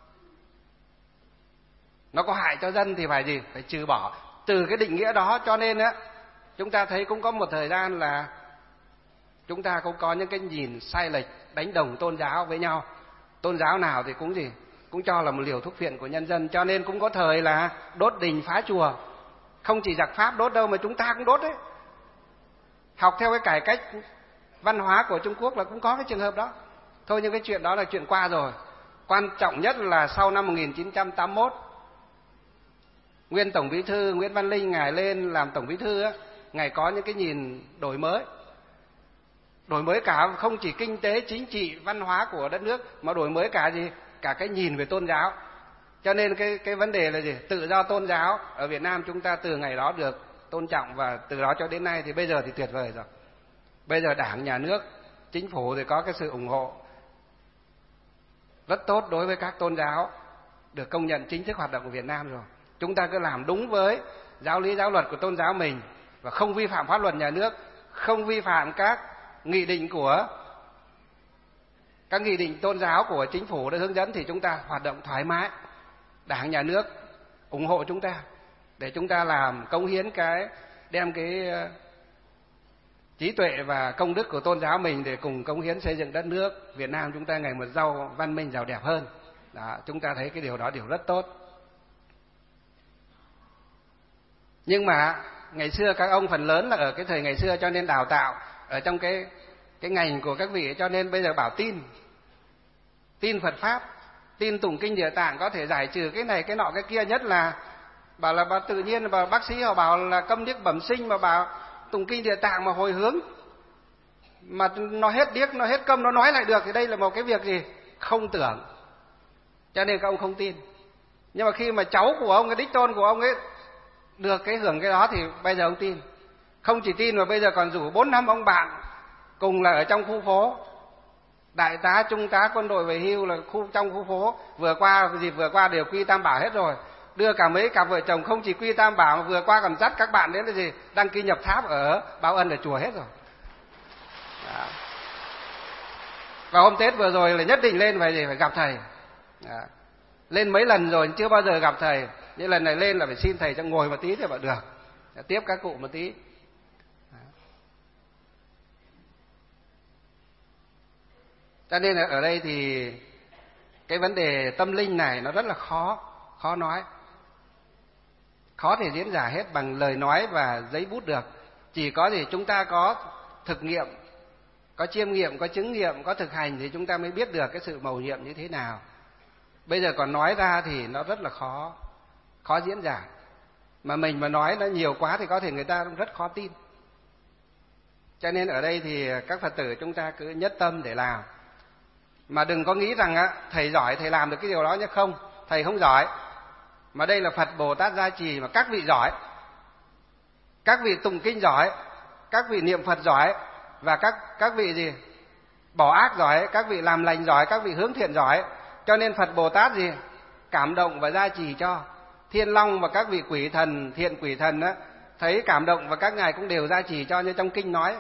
[SPEAKER 1] Nó có hại cho dân thì phải gì? Phải trừ bỏ. Từ cái định nghĩa đó cho nên á, chúng ta thấy cũng có một thời gian là chúng ta cũng có những cái nhìn sai lệch, đánh đồng tôn giáo với nhau. Tôn giáo nào thì cũng gì? Cũng cho là một liều thuốc phiện của nhân dân. Cho nên cũng có thời là đốt đình phá chùa. Không chỉ giặc Pháp đốt đâu mà chúng ta cũng đốt đấy. Học theo cái cải cách văn hóa của Trung Quốc là cũng có cái trường hợp đó. Thôi nhưng cái chuyện đó là chuyện qua rồi. Quan trọng nhất là sau năm 1981, nguyên Tổng Bí thư Nguyễn Văn Linh ngài lên làm Tổng Bí thư á, ngài có những cái nhìn đổi mới. Đổi mới cả không chỉ kinh tế, chính trị, văn hóa của đất nước, mà đổi mới cả gì? Cả cái nhìn về tôn giáo. Cho nên cái vấn đề là gì? Tự do tôn giáo ở Việt Nam chúng ta từ ngày đó được tôn trọng, và từ đó cho đến nay thì bây giờ thì tuyệt vời rồi. Bây giờ Đảng, Nhà nước, Chính phủ thì có cái sự ủng hộ rất tốt đối với các tôn giáo được công nhận chính thức hoạt động của Việt Nam rồi. Chúng ta cứ làm đúng với giáo lý giáo luật của tôn giáo mình và không vi phạm pháp luật nhà nước, không vi phạm các nghị định tôn giáo của chính phủ đã hướng dẫn, thì chúng ta hoạt động thoải mái. Đảng, Nhà nước ủng hộ chúng ta để chúng ta làm cống hiến đem cái trí tuệ và công đức của tôn giáo mình để cùng cống hiến xây dựng đất nước Việt Nam chúng ta ngày một văn minh giàu đẹp hơn. Đó, chúng ta thấy cái điều đó điều rất tốt. Nhưng mà ngày xưa các ông phần lớn là ở cái thời ngày xưa cho nên đào tạo ở trong cái ngành của các vị, cho nên bây giờ bảo tin Phật Pháp tin tụng kinh Địa Tạng có thể giải trừ cái này cái nọ cái kia, nhất là bảo là tự nhiên và bác sĩ họ bảo là câm điếc bẩm sinh, mà bảo tụng kinh Địa Tạng mà hồi hướng mà nó hết điếc, nó hết câm, nó nói lại được, thì đây là một cái việc gì không tưởng, cho nên các ông không tin. Nhưng mà khi mà cháu của ông, cái đích tôn của ông ấy được cái hưởng cái đó thì bây giờ ông tin. Không chỉ tin mà bây giờ còn rủ 4-5 ông bạn cùng là ở trong khu phố, đại tá, trung tá quân đội về hưu là trong khu phố, dịp vừa qua đều quy Tam Bảo hết rồi, đưa cả mấy cặp vợ chồng không chỉ quy Tam Bảo mà vừa qua còn dắt các bạn đến là gì đăng ký nhập tháp ở Báo Ân ở chùa hết rồi. Đó. Và hôm Tết vừa rồi là nhất định lên phải gặp thầy. Đó. Lên mấy lần rồi chưa bao giờ gặp thầy, nhưng lần này lên là phải xin thầy cho ngồi một tí thì bảo được, tiếp các cụ một tí. Cho nên là ở đây thì cái vấn đề tâm linh này nó rất là khó nói, khó thể diễn giải hết bằng lời nói và giấy bút được. Chỉ có gì chúng ta có thực nghiệm, có chiêm nghiệm, có chứng nghiệm, có thực hành thì chúng ta mới biết được cái sự mầu nhiệm như thế nào. Bây giờ còn nói ra thì nó rất là khó diễn giải. Mà mình mà nói nó nhiều quá thì có thể người ta rất khó tin. Cho nên ở đây thì các Phật tử chúng ta cứ nhất tâm để làm. Mà đừng có nghĩ rằng thầy giỏi thầy làm được cái điều đó nhé, không, thầy không giỏi. Mà đây là Phật Bồ Tát gia trì, mà các vị giỏi, các vị tụng kinh giỏi, các vị niệm Phật giỏi, và các vị gì bỏ ác giỏi, các vị làm lành giỏi, các vị hướng thiện giỏi. Cho nên Phật Bồ Tát gì cảm động và gia trì cho. Thiên Long và các vị quỷ thần, thiện quỷ thần á, thấy cảm động và các ngài cũng đều gia trì cho, như trong kinh nói.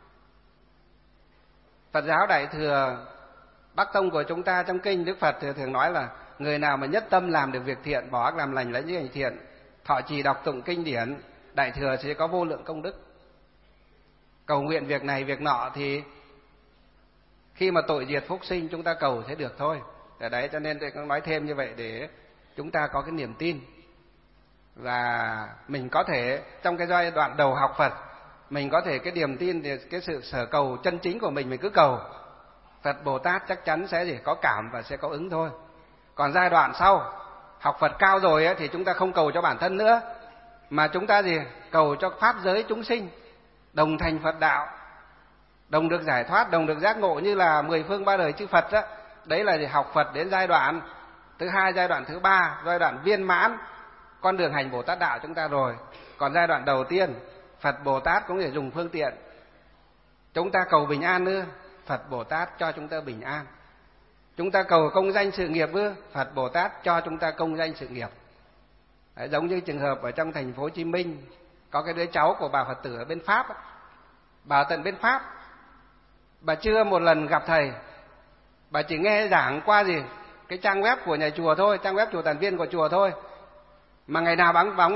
[SPEAKER 1] Phật giáo Đại thừa Bắc Tông của chúng ta, trong kinh Đức Phật thường nói là người nào mà nhất tâm làm được việc thiện, bỏ ác làm lành, lấy những hành thiện, thọ trì đọc tụng kinh điển, Đại thừa sẽ có vô lượng công đức. Cầu nguyện việc này việc nọ thì khi mà tội diệt phúc sinh chúng ta cầu sẽ được thôi. Ở đấy cho nên tôi cũng nói thêm như vậy để chúng ta có cái niềm tin. Và mình có thể trong cái giai đoạn đầu học Phật, mình có thể cái niềm tin thì cái sự sở cầu chân chính của mình cứ cầu, Phật Bồ Tát chắc chắn sẽ có cảm và sẽ có ứng thôi. Còn giai đoạn sau học Phật cao rồi ấy, thì chúng ta không cầu cho bản thân nữa, mà chúng ta cầu cho pháp giới chúng sinh đồng thành Phật đạo, đồng được giải thoát, đồng được giác ngộ như là 10 phương 3 đời chư Phật đó. Đấy là học Phật đến giai đoạn thứ 2, giai đoạn thứ 3, giai đoạn viên mãn con đường hành Bồ Tát đạo chúng ta rồi. Còn giai đoạn đầu tiên Phật Bồ Tát cũng để dùng phương tiện chúng ta cầu bình an nữa, Phật Bồ Tát cho chúng ta bình an. Chúng ta cầu công danh sự nghiệp nữa, Phật Bồ Tát cho chúng ta công danh sự nghiệp. Đấy, giống như trường hợp ở trong thành phố Hồ Chí Minh có cái đứa cháu của bà Phật tử ở bên Pháp, bà ở tận bên Pháp, bà chưa một lần gặp thầy, bà chỉ nghe giảng qua cái trang web của nhà chùa thôi, trang web chùa Tản Viên của chùa thôi, mà ngày nào bà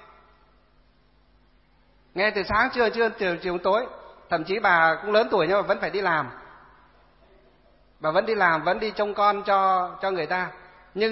[SPEAKER 1] nghe từ sáng trưa chiều tối. Thậm chí bà cũng lớn tuổi nhưng mà vẫn phải đi làm, bà vẫn đi làm, vẫn đi trông con cho người ta, nhưng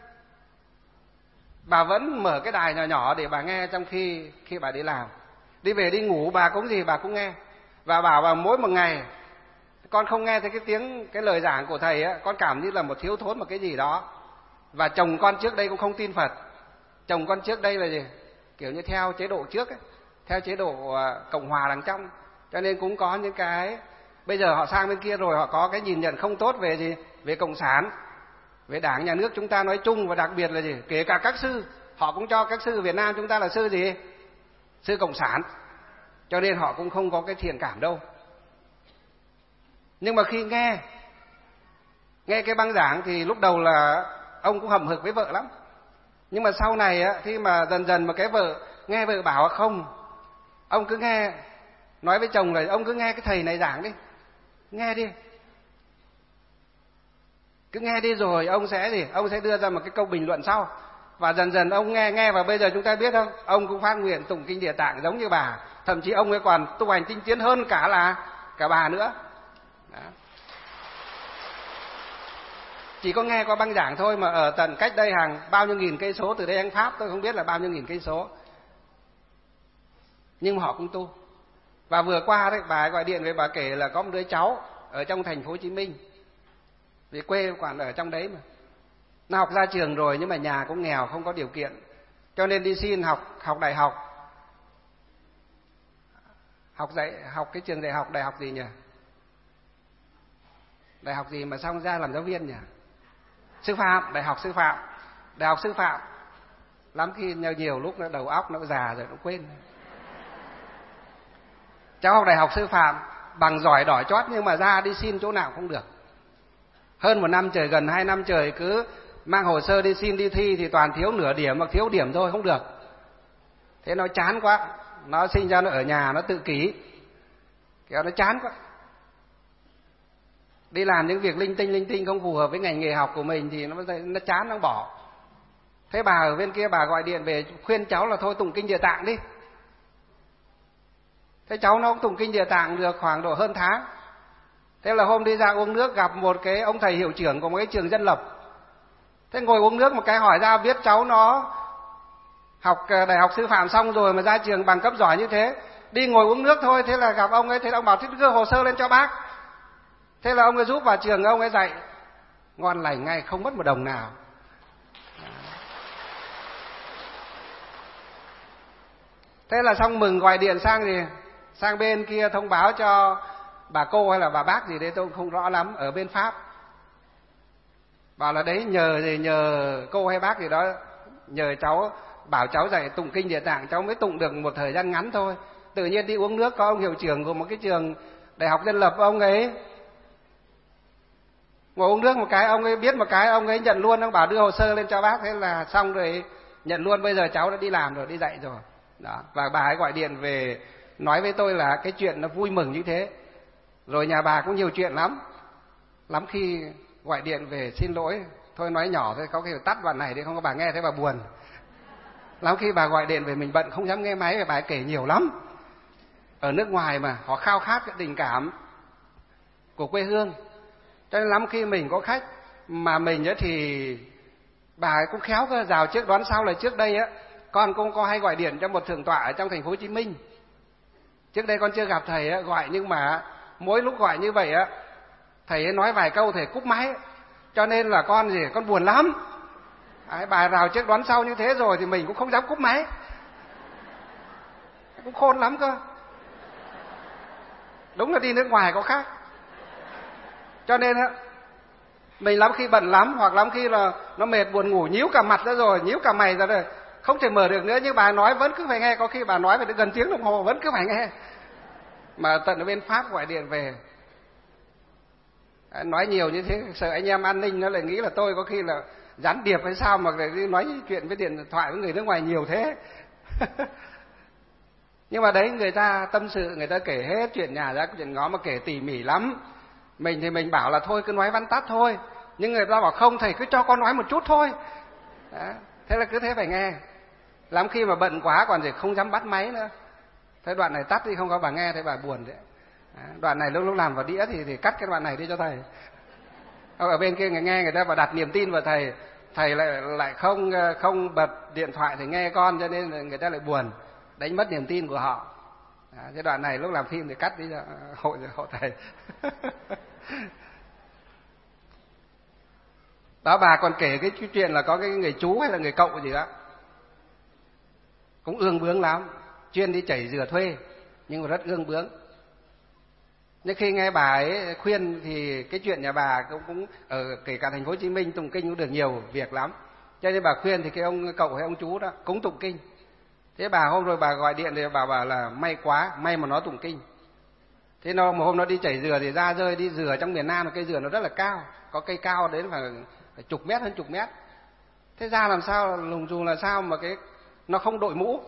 [SPEAKER 1] bà vẫn mở cái đài nhỏ nhỏ để bà nghe trong khi bà đi làm. Đi về đi ngủ bà cũng nghe. Và bảo bà mỗi một ngày con không nghe thấy cái lời giảng của thầy á, con cảm như là một thiếu thốn một cái gì đó. Và chồng con trước đây cũng không tin Phật. Chồng con trước đây là kiểu như theo chế độ trước ấy, theo chế độ Cộng hòa đằng trong, cho nên cũng có những cái bây giờ họ sang bên kia rồi, họ có cái nhìn nhận không tốt về cộng sản, về Đảng nhà nước chúng ta nói chung, và đặc biệt là kể cả các sư, họ cũng cho các sư Việt Nam chúng ta là sư sư cộng sản, cho nên họ cũng không có cái thiện cảm đâu. Nhưng mà khi nghe cái băng giảng thì lúc đầu là ông cũng hậm hực với vợ lắm. Nhưng mà sau này khi mà dần mà cái vợ nghe vợ bảo không, ông cứ nghe, nói với chồng là ông cứ nghe cái thầy này giảng đi, nghe đi, cứ nghe đi rồi ông sẽ đưa ra một cái câu bình luận sau. Và dần ông nghe và bây giờ chúng ta biết không, ông cũng phát nguyện tụng kinh Địa Tạng giống như bà, thậm chí ông ấy còn tu hành tinh tiến hơn cả bà nữa. Đó. Chỉ có nghe qua băng giảng thôi mà ở tận cách đây hàng bao nhiêu nghìn cây số từ đây anh Pháp, tôi không biết là bao nhiêu nghìn cây số, nhưng mà họ cũng tu. Và vừa qua đấy, bà ấy gọi điện về, bà kể là có một đứa cháu ở trong thành phố Hồ Chí Minh, vì quê quản ở trong đấy mà,
[SPEAKER 2] Nó học ra trường rồi nhưng mà nhà cũng nghèo, không có điều kiện, cho nên đi xin học đại học. Học cái trường đại học gì nhỉ? Đại học gì mà xong ra làm giáo viên nhỉ? Sư phạm, đại học sư phạm. Lắm khi nhiều lúc nó đầu óc nó già rồi nó quên. Cháu học đại học sư phạm, bằng giỏi đỏ chót nhưng mà ra đi xin chỗ nào không được. Hơn 1 năm trời, gần 2 năm trời cứ mang hồ sơ đi xin đi thi thì toàn thiếu nửa điểm hoặc thiếu điểm thôi, không được. Thế nó chán quá, nó sinh ra nó ở nhà nó tự kỷ, kéo nó chán quá. Đi làm những việc linh tinh không phù hợp với ngành nghề học của mình thì nó chán, nó bỏ. Thế bà ở bên kia bà gọi điện về khuyên cháu là thôi tụng kinh Địa Tạng đi. Thế cháu nó cũng tụng kinh Địa Tạng được khoảng độ hơn tháng. Thế là hôm đi ra uống nước gặp một cái ông thầy hiệu trưởng của một cái trường dân lập. Thế ngồi uống nước một cái hỏi ra biết cháu nó học đại học sư phạm xong rồi mà ra trường bằng cấp giỏi như thế. Đi ngồi uống nước thôi, thế là gặp ông ấy, thế ông bảo thích đưa hồ sơ lên cho bác. Thế là ông ấy giúp vào trường, ông ấy dạy ngon lành ngay, không mất một đồng nào. Thế là xong mừng, gọi điện sang bên kia thông báo cho bà cô hay là bà bác gì đấy tôi không rõ lắm, ở bên Pháp. Bảo là đấy nhờ cô hay bác gì đó, nhờ cháu, bảo cháu dạy tụng kinh Địa Tạng, cháu mới tụng được một thời gian ngắn thôi. Tự nhiên đi uống nước có ông hiệu trưởng của một cái trường đại học dân lập, ông ấy ngồi uống nước một cái, ông ấy biết một cái, ông ấy nhận luôn, ông bảo đưa hồ sơ lên cho bác. Thế là xong rồi, nhận luôn, bây giờ cháu đã đi làm rồi, đi dạy rồi. Đó. Và bà ấy gọi điện về nói với tôi là cái chuyện nó vui mừng như thế. Rồi nhà bà cũng nhiều chuyện lắm khi gọi điện về xin lỗi, thôi nói nhỏ thôi, có khi phải tắt đoạn này đi không có bà nghe thấy bà buồn. Lắm khi bà gọi điện về mình bận không dám nghe máy, và bà ấy kể nhiều lắm. Ở nước ngoài mà họ khao khát cái tình cảm của quê hương, cho nên lắm khi mình có khách mà mình ấy thì bà ấy cũng khéo cơ, rào trước đoán sau. Là trước đây á con cũng có hay gọi điện cho một thượng tọa ở trong thành phố Hồ Chí Minh. Trước đây con chưa gặp thầy á, gọi nhưng mà mỗi lúc gọi như vậy á, thầy ấy nói vài câu thầy cúp máy, cho nên là con buồn lắm. Bà rào trước đoán sau như thế rồi thì mình cũng không dám cúp máy, cũng khôn lắm cơ. Đúng là đi nước ngoài có khác. Cho nên á mình lắm khi bận lắm, hoặc lắm khi là nó mệt buồn ngủ, nhíu cả mặt ra rồi, nhíu cả mày ra rồi, không thể mở được nữa, nhưng bà nói vẫn cứ phải nghe. Có khi bà nói phải gần tiếng đồng hồ vẫn cứ phải nghe. Mà tận ở bên Pháp gọi điện về nói nhiều như thế, sợ anh em an ninh nó lại nghĩ là tôi có khi là gián điệp hay sao mà lại nói chuyện với điện thoại với người nước ngoài nhiều thế. Nhưng mà đấy, người ta tâm sự, người ta kể hết chuyện nhà ra chuyện ngó, mà kể tỉ mỉ lắm. Mình thì mình bảo là thôi cứ nói vắn tắt thôi, nhưng người ta bảo không, thầy cứ cho con nói một chút thôi. Đó. Thế là cứ thế phải nghe. Lắm khi mà bận quá còn thì không dám bắt máy nữa. Thế đoạn này tắt đi không có bà nghe, thế bà buồn đấy. Đoạn này lúc làm vào đĩa thì cắt cái đoạn này đi cho thầy. Ở bên kia nghe người ta bảo đặt niềm tin vào thầy, thầy lại không bật điện thoại thì nghe con, cho nên người ta lại buồn, đánh mất niềm tin của họ. Thế đoạn này lúc làm phim thì cắt đi cho hộ thầy. Đó, bà còn kể cái chuyện là có cái người chú hay là người cậu gì đó, cũng ương bướng lắm, chuyên đi chảy dừa thuê, nhưng mà rất ương bướng. Nhưng khi nghe bà ấy khuyên thì cái chuyện nhà bà cũng ở kể cả thành phố Hồ Chí Minh tụng kinh cũng được nhiều việc lắm. Cho nên bà khuyên thì cái ông cậu hay ông chú đó cũng tụng kinh. Thế bà hôm rồi bà gọi điện thì bảo là may quá, may mà nó tụng kinh. Thế nó một hôm nó đi chảy dừa thì ra rơi đi dừa trong miền Nam, cây dừa nó rất là cao, có cây cao đến phải chục mét, hơn chục mét. Thế ra làm sao lùng dù là sao mà nó không đội mũ.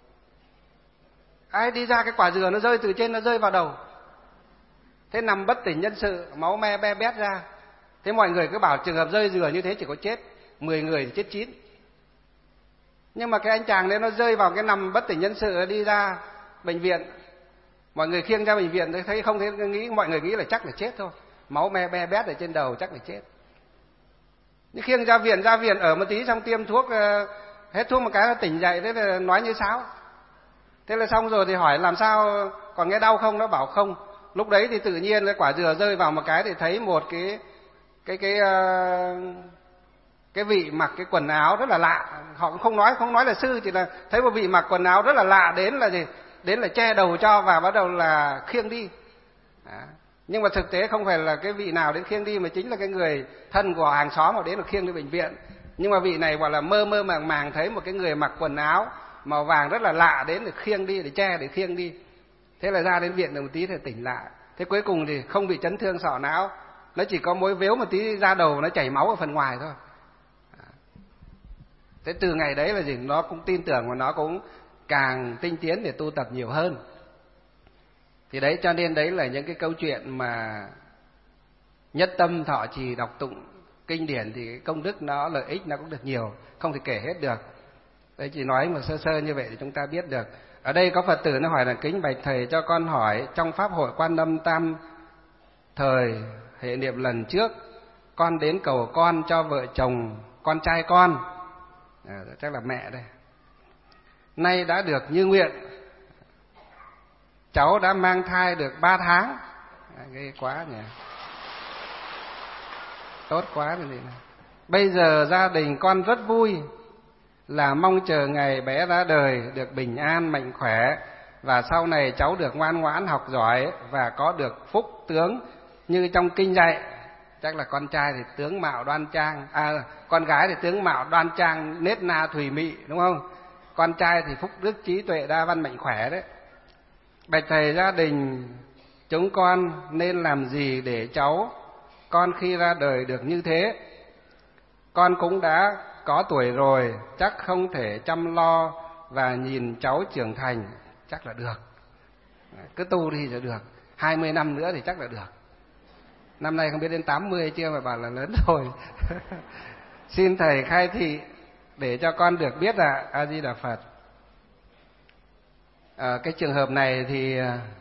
[SPEAKER 2] Đi ra cái quả dừa nó rơi từ trên, nó rơi vào đầu. Thế nằm bất tỉnh nhân sự, máu me be bét ra. Thế mọi người cứ bảo trường hợp rơi dừa như thế chỉ có chết 10 người thì chết 9. Nhưng mà cái anh chàng đấy nó rơi vào cái nằm bất tỉnh nhân sự, đi ra bệnh viện. Mọi người khiêng ra bệnh viện thấy không, thấy mọi người nghĩ là chắc là chết thôi, máu me be bét ở trên đầu chắc là chết. Nhưng khiêng ra viện ở một tí xong tiêm thuốc, hết thuốc một cái là tỉnh dậy, thế là nói như sáo. Thế là xong rồi thì hỏi làm sao, còn nghe đau không? Nó bảo không. Lúc đấy thì tự nhiên cái quả dừa rơi vào một cái thì thấy một cái cái vị mặc cái quần áo rất là lạ, họ cũng không nói là sư, chỉ là thấy một vị mặc quần áo rất là lạ đến là gì, đến là che đầu cho và bắt đầu là khiêng đi. Nhưng mà thực tế không phải là cái vị nào đến khiêng đi, mà chính là cái người thân của hàng xóm họ đến là khiêng đi bệnh viện. Nhưng mà vị này gọi là mơ mơ màng màng thấy một cái người mặc quần áo màu vàng rất là lạ đến để khiêng đi, để che để khiêng đi. Thế là ra đến viện được một tí thì tỉnh lại. Thế cuối cùng thì không bị chấn thương sọ não, nó chỉ có mối vếu một tí ra đầu, nó chảy máu ở phần ngoài thôi. Thế từ ngày đấy là gì, nó cũng tin tưởng và nó cũng càng tinh tiến để tu tập nhiều hơn. Thì đấy, cho nên đấy là những cái câu chuyện mà nhất tâm thọ trì đọc tụng kinh điển thì cái công đức nó, lợi ích nó cũng được nhiều, không thể kể hết được. Đấy, chỉ nói một sơ sơ như vậy để chúng ta biết được. Ở đây có Phật tử nó hỏi là: kính bạch thầy cho con hỏi, trong pháp hội Quan Âm Tam thời hệ niệm lần trước, con đến cầu con cho vợ chồng con trai con, chắc là mẹ đây, nay đã được như nguyện, cháu đã mang thai được 3 tháng. Ghê quá nhỉ, tốt quá rồi. Bây giờ gia đình con rất vui, là mong chờ ngày bé ra đời được bình an mạnh khỏe, và sau này cháu được ngoan ngoãn học giỏi và có được phúc tướng như trong kinh dạy. Chắc là con trai thì tướng mạo đoan trang, con gái thì tướng mạo đoan trang nết na thùy mị, đúng không? Con trai thì phúc đức trí tuệ đa văn mạnh khỏe đấy. Bạch thầy, gia đình chúng con nên làm gì để cháu con khi ra đời được như thế? Con cũng đã có tuổi rồi, chắc không thể chăm lo và nhìn cháu trưởng thành. Chắc là được, cứ tu đi là được, 20 năm nữa thì chắc là được. Năm nay không biết đến 80 chưa mà bảo là lớn rồi. Xin thầy khai thị để cho con được biết là A Di Đà Phật. Cái trường hợp này thì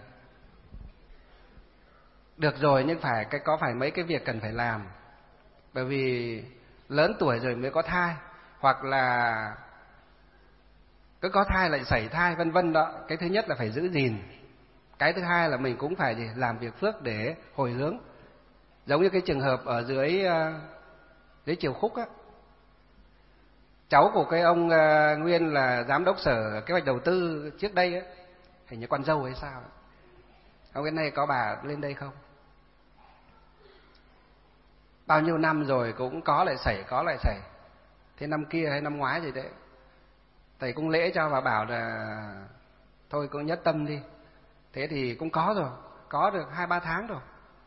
[SPEAKER 2] được rồi, nhưng có phải mấy cái việc cần phải làm. Bởi vì lớn tuổi rồi mới có thai, hoặc là cứ có thai lại sảy thai vân vân đó. Cái thứ nhất là phải giữ gìn. Cái thứ hai là mình cũng phải làm việc phước để hồi hướng. Giống như cái trường hợp ở dưới Triều Khúc á, cháu của cái ông nguyên là giám đốc sở kế hoạch đầu tư trước đây á, hình như con dâu hay sao. Ông cái này có bà lên đây không? Bao nhiêu năm rồi cũng có lại sảy. Thế năm kia hay năm ngoái gì đấy, thầy cũng lễ cho và bảo là thôi cũng nhất tâm đi. Thế thì cũng có rồi, có được 2-3 tháng rồi.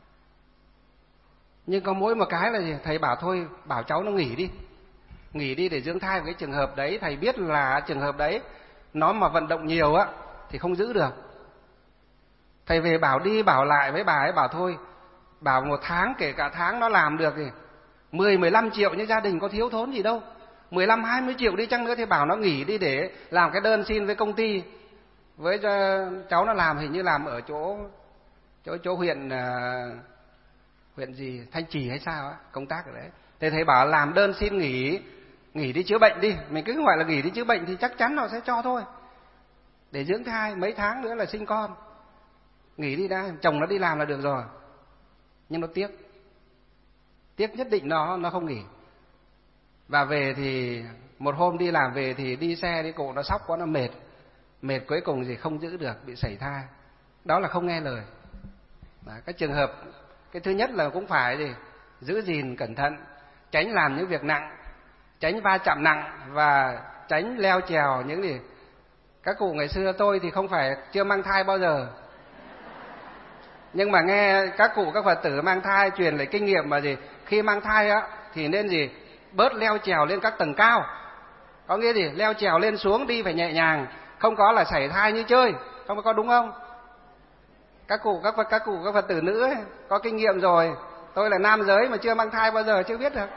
[SPEAKER 2] Nhưng có mỗi một cái là gì? Thầy bảo thôi, bảo cháu nó nghỉ đi để dưỡng thai. Với cái trường hợp đấy thầy biết là trường hợp đấy nó mà vận động nhiều á thì không giữ được. Thầy về bảo đi bảo lại với bà ấy, bảo thôi, bảo 1 tháng, kể cả tháng nó làm được thì 10-15 triệu, nhưng gia đình có thiếu thốn gì đâu. 15-20 triệu đi chăng nữa thì bảo nó nghỉ đi để làm cái đơn xin với công ty. Với cháu nó làm, hình như làm ở chỗ huyện gì, Thanh Trì hay sao á, công tác ở đấy. Thế thầy bảo làm đơn xin nghỉ đi chữa bệnh đi. Mình cứ gọi là nghỉ đi chữa bệnh thì chắc chắn nó sẽ cho thôi, để dưỡng thai mấy tháng nữa là sinh con. Nghỉ đi đã, chồng nó đi làm là được rồi. Nhưng nó tiếc nhất định nó không nghỉ. Và về thì một hôm đi làm về thì đi xe đi cộ nó sóc quá, nó mệt cuối cùng thì không giữ được, bị sảy thai. Đó là không nghe lời. Cái trường hợp, cái thứ nhất là cũng phải giữ gìn cẩn thận, tránh làm những việc nặng, tránh va chạm nặng và tránh leo trèo những gì. Các cụ ngày xưa, tôi thì không phải chưa mang thai bao giờ, nhưng mà nghe các cụ các Phật tử mang thai truyền lại kinh nghiệm mà khi mang thai á thì nên bớt leo trèo lên các tầng cao. Có nghĩa leo trèo lên xuống đi phải nhẹ nhàng, không có là sảy thai như chơi, không có, đúng không? Các cụ các Phật tử nữ ấy, có kinh nghiệm rồi. Tôi là nam giới mà chưa mang thai bao giờ, chưa biết được.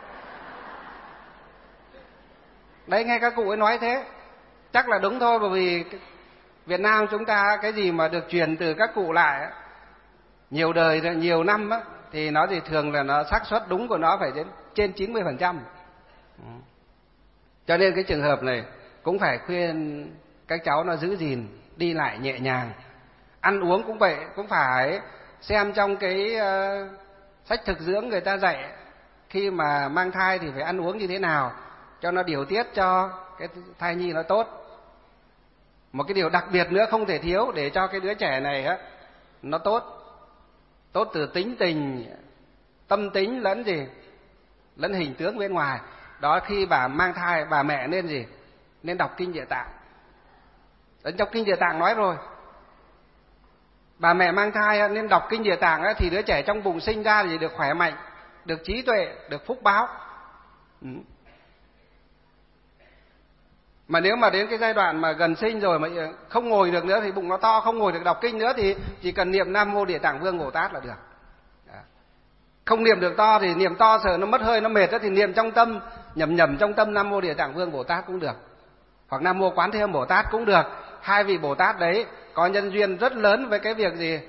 [SPEAKER 2] Đấy, nghe các cụ ấy nói thế chắc là đúng thôi. Bởi vì Việt Nam chúng ta cái gì mà được truyền từ các cụ lại nhiều đời, nhiều năm á, thì nó thường là nó xác suất đúng của nó phải đến trên 90%. Cho nên cái trường hợp này cũng phải khuyên các cháu nó giữ gìn, đi lại nhẹ nhàng. Ăn uống cũng vậy, cũng phải xem trong cái sách thực dưỡng người ta dạy khi mà mang thai thì phải ăn uống như thế nào cho nó điều tiết cho cái thai nhi nó tốt. Một cái điều đặc biệt nữa không thể thiếu để cho cái đứa trẻ này á nó tốt từ tính tình, tâm tính lẫn gì, lẫn hình tướng bên ngoài. Đó, khi bà mang thai, bà mẹ nên gì? Nên đọc kinh Địa Tạng. Ở trong kinh Địa Tạng nói rồi, bà mẹ mang thai nên đọc kinh Địa Tạng ấy, thì đứa trẻ trong bụng sinh ra thì được khỏe mạnh, được trí tuệ, được phúc báo. Mà nếu mà đến cái giai đoạn mà gần sinh rồi mà không ngồi được nữa, thì bụng nó to không ngồi được đọc kinh nữa, thì chỉ cần niệm Nam Mô Địa Tạng Vương Bồ Tát là được. Không niệm được to thì niệm to sợ nó mất hơi, nó mệt đó, thì niệm trong tâm, nhẩm trong tâm Nam Mô Địa Tạng Vương Bồ Tát cũng được, hoặc Nam Mô Quán Thế Âm Bồ Tát cũng được. Hai vị Bồ Tát đấy có nhân duyên rất lớn với cái việc gì?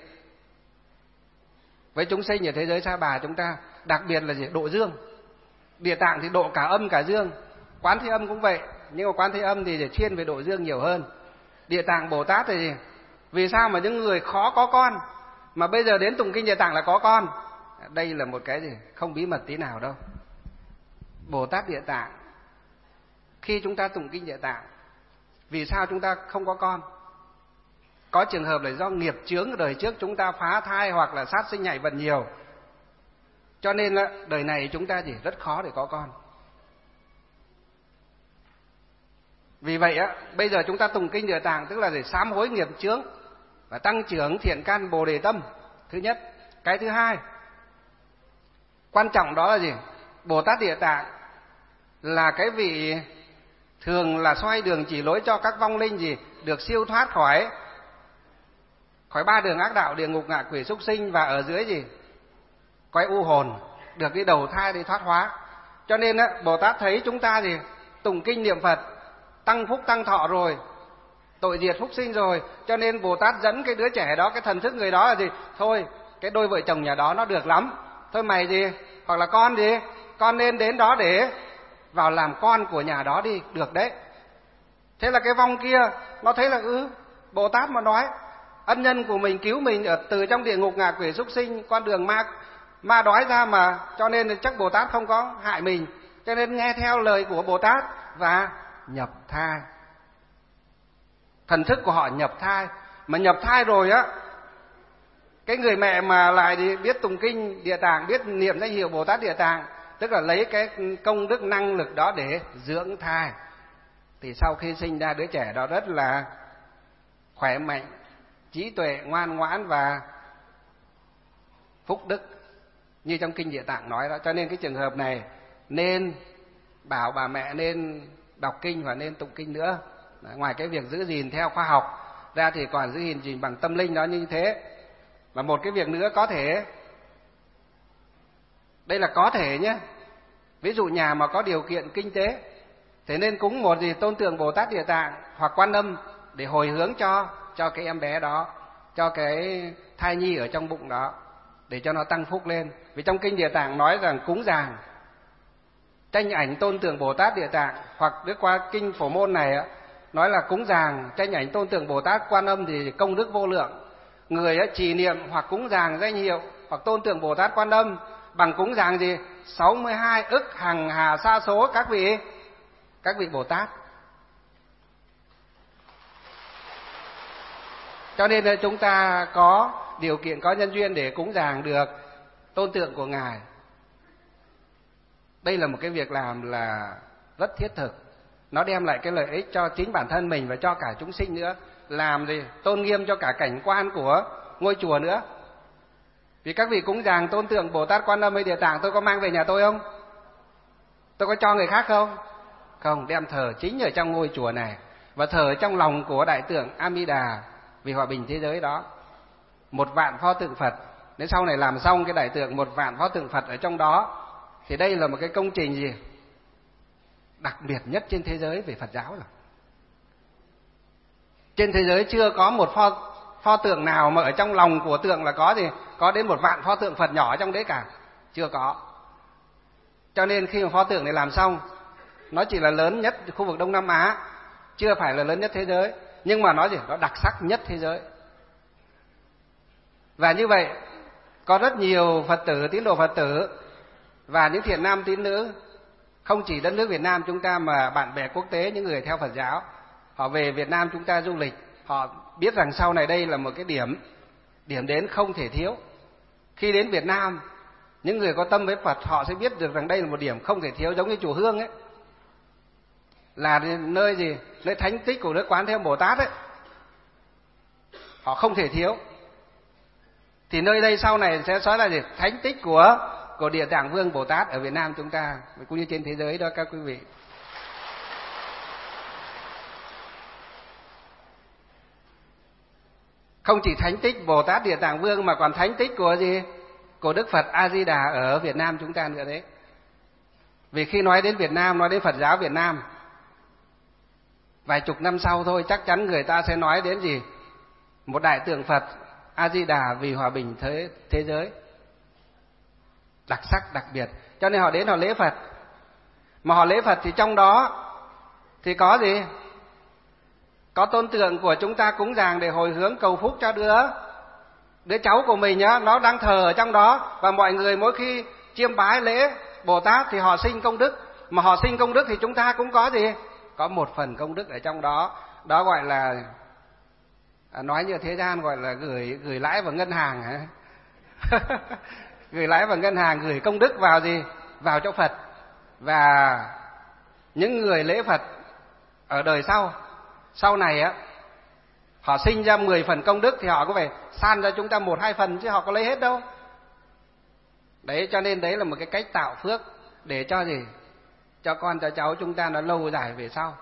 [SPEAKER 2] Với chúng sinh ở thế giới Sa Bà chúng ta, đặc biệt là gì? Độ dương. Địa Tạng thì độ cả âm cả dương, Quán Thế Âm cũng vậy, nhưng mà Quán Thế Âm thì chuyên về độ dương nhiều hơn. Địa Tạng Bồ Tát thì vì sao mà những người khó có con mà bây giờ đến tụng kinh Địa Tạng là có con? Đây là một cái gì không bí mật tí nào đâu. Bồ Tát Địa Tạng, khi chúng ta tụng kinh Địa Tạng, vì sao chúng ta không có con? Có trường hợp là do nghiệp chướng đời trước chúng ta phá thai hoặc là sát sinh nhảy vật nhiều, cho nên là đời này chúng ta chỉ rất khó để có con. Vì vậy á, bây giờ chúng ta tụng kinh Địa Tạng tức là để sám hối nghiệp chướng và tăng trưởng thiện căn Bồ Đề tâm. Thứ nhất. Cái thứ hai, quan trọng đó là gì? Bồ Tát Địa Tạng là cái vị thường là xoay đường chỉ lối cho các vong linh gì? Được siêu thoát khỏi ba đường ác đạo, địa ngục, ngạ quỷ, súc sinh, và ở dưới gì? Cõi u hồn, được đi đầu thai đi thoát hóa. Cho nên á, Bồ Tát thấy chúng ta gì? Tụng kinh niệm Phật tăng phúc tăng thọ rồi, tội diệt phúc sinh rồi, cho nên Bồ Tát dẫn cái đứa trẻ đó, cái thần thức người đó là gì? Thôi, cái đôi vợ chồng nhà đó nó được lắm, thôi mày gì, hoặc là con gì, con nên đến đó để vào làm con của nhà đó đi, được đấy. Thế là cái vong kia nó thấy là Bồ Tát mà nói ân nhân của mình cứu mình từ trong địa ngục, ngạ quỷ, súc sinh, con đường ma đói ra mà, cho nên chắc Bồ Tát không có hại mình, cho nên nghe theo lời của Bồ Tát và nhập thai. Thần thức của họ nhập thai, mà nhập thai rồi á, cái người mẹ mà lại thì biết tụng kinh Địa Tạng, biết niệm danh hiệu Bồ Tát Địa Tạng, tức là lấy cái công đức năng lực đó để dưỡng thai, thì sau khi sinh ra đứa trẻ đó rất là khỏe mạnh, trí tuệ, ngoan ngoãn và phúc đức, như trong kinh Địa Tạng nói đó. Cho nên cái trường hợp này nên bảo bà mẹ nên đọc kinh và nên tụng kinh nữa. Ngoài cái việc giữ gìn theo khoa học ra thì còn giữ gìn bằng tâm linh đó như thế. Và một cái việc nữa có thể, đây là có thể nhé, ví dụ nhà mà có điều kiện kinh tế thế nên cúng một gì tôn tượng Bồ Tát Địa Tạng hoặc Quan Âm để hồi hướng cho cái em bé đó, cho cái thai nhi ở trong bụng đó, để cho nó tăng phúc lên. Vì trong kinh Địa Tạng nói rằng cúng dường tranh ảnh tôn tượng Bồ Tát Địa Tạng, hoặc đức qua kinh Phổ Môn này nói là cúng dường tranh ảnh tôn tượng Bồ Tát Quan Âm thì công đức vô lượng. Người trì niệm hoặc cúng dường danh hiệu hoặc tôn tượng Bồ Tát Quan Âm bằng cúng dường gì? 62 ức hằng hà sa số các vị Bồ Tát. Cho nên là chúng ta có điều kiện, có nhân duyên để cúng dường được tôn tượng của Ngài. Đây là một cái việc làm là rất thiết thực, nó đem lại cái lợi ích cho chính bản thân mình và cho cả chúng sinh nữa. Làm gì? Tôn nghiêm cho cả cảnh quan của ngôi chùa nữa. Vì các vị cúng dường tôn tượng Bồ Tát Quan Âm hay Địa Tạng, tôi có mang về nhà tôi không? Tôi có cho người khác không? Không, đem thờ chính ở trong ngôi chùa này và thờ trong lòng của Đại tượng Amida vì hòa bình thế giới đó. 1.000.000 pho tượng Phật, đến sau này làm xong cái Đại tượng 1.000.000 pho tượng Phật ở trong đó, thì đây là một cái công trình gì? Đặc biệt nhất trên thế giới về Phật giáo rồi. Trên thế giới chưa có một pho tượng nào mà ở trong lòng của tượng là có gì? Có đến 1.000.000 pho tượng Phật nhỏ trong đấy cả. Chưa có. Cho nên khi mà pho tượng này làm xong, nó chỉ là lớn nhất khu vực Đông Nam Á, chưa phải là lớn nhất thế giới, nhưng mà nó gì? Nó đặc sắc nhất thế giới. Và như vậy, có rất nhiều Phật tử, tín đồ Phật tử Và những thiện nam tín nữ không chỉ đất nước Việt Nam chúng ta mà bạn bè quốc tế, những người theo Phật giáo, họ về Việt Nam chúng ta du lịch, họ biết rằng sau này đây là một cái điểm đến không thể thiếu. Khi đến Việt Nam, những người có tâm với Phật họ sẽ biết được rằng đây là một điểm không thể thiếu, giống như chùa Hương ấy, là nơi gì? Nơi thánh tích của Đức Quán Thế Âm Bồ Tát ấy, họ không thể thiếu. Thì nơi đây sau này sẽ nói là gì? Thánh tích của Địa Tạng Vương Bồ Tát ở Việt Nam chúng ta cũng như trên thế giới đó các quý vị. Không chỉ thánh tích Bồ Tát Địa Tạng Vương mà còn thánh tích của gì? Của Đức Phật A Di Đà ở Việt Nam chúng ta nữa đấy. Vì khi nói đến Việt Nam, nói đến Phật giáo Việt Nam, vài chục năm sau thôi chắc chắn người ta sẽ nói đến gì? Một đại tượng Phật A Di Đà vì hòa bình thế giới. Đặc sắc đặc biệt. Cho nên họ đến họ lễ Phật. Mà họ lễ Phật thì trong đó thì có gì? Có tôn tượng của chúng ta cúng dường để hồi hướng cầu phúc cho đứa cháu của mình nhá, nó đang thờ ở trong đó, và mọi người mỗi khi chiêm bái lễ Bồ Tát thì họ sinh công đức, mà họ sinh công đức thì chúng ta cũng có gì? Có một phần công đức ở trong đó. Đó gọi là nói như thế gian gọi là gửi lãi vào ngân hàng hả? Gửi lãi vào ngân hàng, gửi công đức vào gì? Vào cho Phật. Và những người lễ Phật ở đời sau này á, họ sinh ra 10 phần công đức thì họ có phải san ra chúng ta 1-2 phần chứ họ có lấy hết đâu. Đấy, cho nên đấy là một cái cách tạo phước để cho gì? Cho con cho cháu chúng ta nó lâu dài về sau.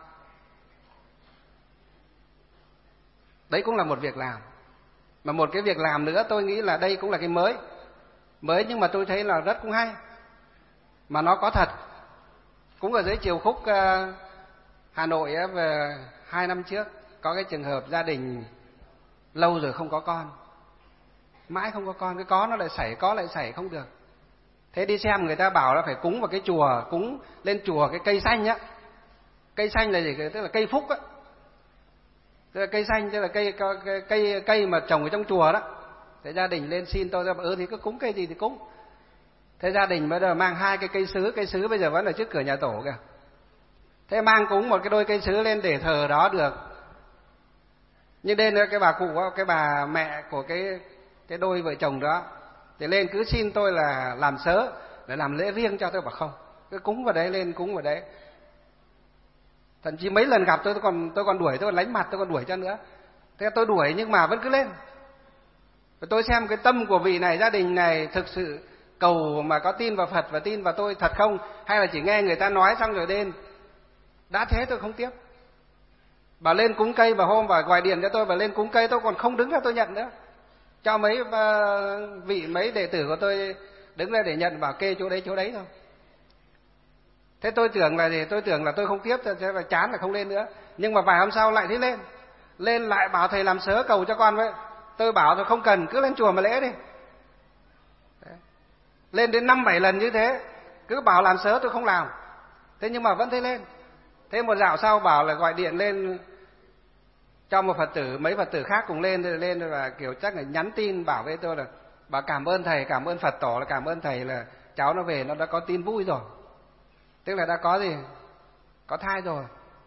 [SPEAKER 2] Đấy cũng là một việc làm. Mà một cái việc làm nữa tôi nghĩ là đây cũng là cái mới nhưng mà tôi thấy là rất cũng hay. Mà nó có thật. Cũng ở dưới Chiều Khúc Hà Nội á, về 2 năm trước có cái trường hợp gia đình lâu rồi không có con, mãi không có con, cái có nó lại xảy, có lại xảy không được. Thế đi xem người ta bảo là phải cúng vào cái chùa, cúng lên chùa cái cây xanh á. Cây xanh là gì? Tức là cây phúc á. Tức là cây xanh, tức là cây mà trồng ở trong chùa đó. Thế gia đình lên xin tôi ra bảo thì cứ cúng cây gì thì cúng. Thế gia đình bây giờ mang 2 cái cây sứ bây giờ vẫn ở trước cửa nhà tổ kìa. Thế mang cúng một cái đôi cây sứ lên để thờ đó được. Nhưng đến cái bà cụ, cái bà mẹ của cái đôi vợ chồng đó thì lên cứ xin tôi là làm sớ để làm lễ riêng cho. Tôi bảo không, cứ cúng vào đấy, lên cúng vào đấy. Thậm chí mấy lần gặp tôi còn đuổi, tôi còn lánh mặt, tôi còn đuổi cho nữa. Thế tôi đuổi nhưng mà vẫn cứ lên. Và tôi xem cái tâm của vị này, gia đình này thực sự cầu mà có tin vào Phật và tin vào tôi thật không, hay là chỉ nghe người ta nói xong rồi lên. Đã thế tôi không tiếp. Bà lên cúng cây, bà hôm bà gọi điện cho tôi, bà lên cúng cây, tôi còn không đứng ra tôi nhận nữa. Cho mấy đệ tử của tôi đứng ra để nhận, bảo kê chỗ đấy thôi. Thế tôi tưởng là gì? Tôi tưởng là tôi không tiếp, sẽ là chán là không lên nữa. Nhưng mà vài hôm sau lại thấy lên lại bảo thầy làm sớ cầu cho con với. Tôi bảo tôi không cần, cứ lên chùa mà lễ đi. Đấy. Lên đến 5-7 lần như thế, cứ bảo làm sớ tôi không làm. Thế nhưng mà vẫn thấy lên. Thế một dạo sau bảo là gọi điện lên cho một Phật tử, mấy Phật tử khác cùng lên và kiểu chắc là nhắn tin bảo với tôi là bảo cảm ơn thầy, cảm ơn Phật tổ, là cảm ơn thầy là cháu nó về nó đã có tin vui rồi. Tức là đã có gì? Có thai rồi.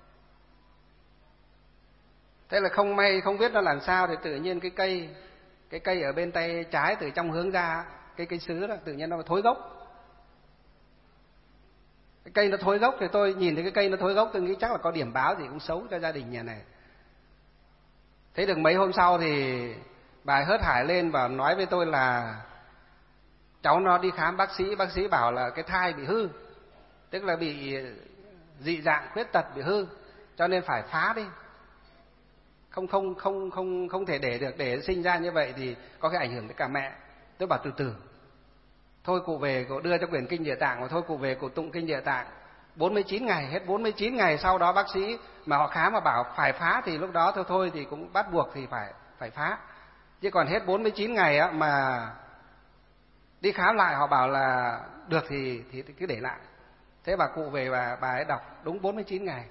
[SPEAKER 2] Thế là không may, không biết nó làm sao thì tự nhiên cái cây ở bên tay trái từ trong hướng ra, cây sứ đó tự nhiên nó thối gốc. Cái cây nó thối gốc thì tôi nhìn thấy cái cây nó thối gốc, tôi nghĩ chắc là có điểm báo gì cũng xấu cho gia đình nhà này. Thế được mấy hôm sau thì bà hớt hải lên và nói với tôi là cháu nó đi khám bác sĩ bảo là cái thai bị hư, tức là bị dị dạng khuyết tật, bị hư, cho nên phải phá đi. Không thể để được, để sinh ra như vậy thì có cái ảnh hưởng tới cả mẹ. Tôi bảo từ từ. Thôi cụ về, cụ đưa cho quyển kinh Địa Tạng, và thôi cụ về cụ tụng kinh Địa Tạng 49 ngày, hết 49 ngày sau đó bác sĩ mà họ khám mà bảo phải phá thì lúc đó thôi thì cũng bắt buộc thì phải phá. Chứ còn hết 49 ngày á mà đi khám lại họ bảo là được thì cứ để lại. Thế bà cụ về và bà ấy đọc đúng 49 ngày.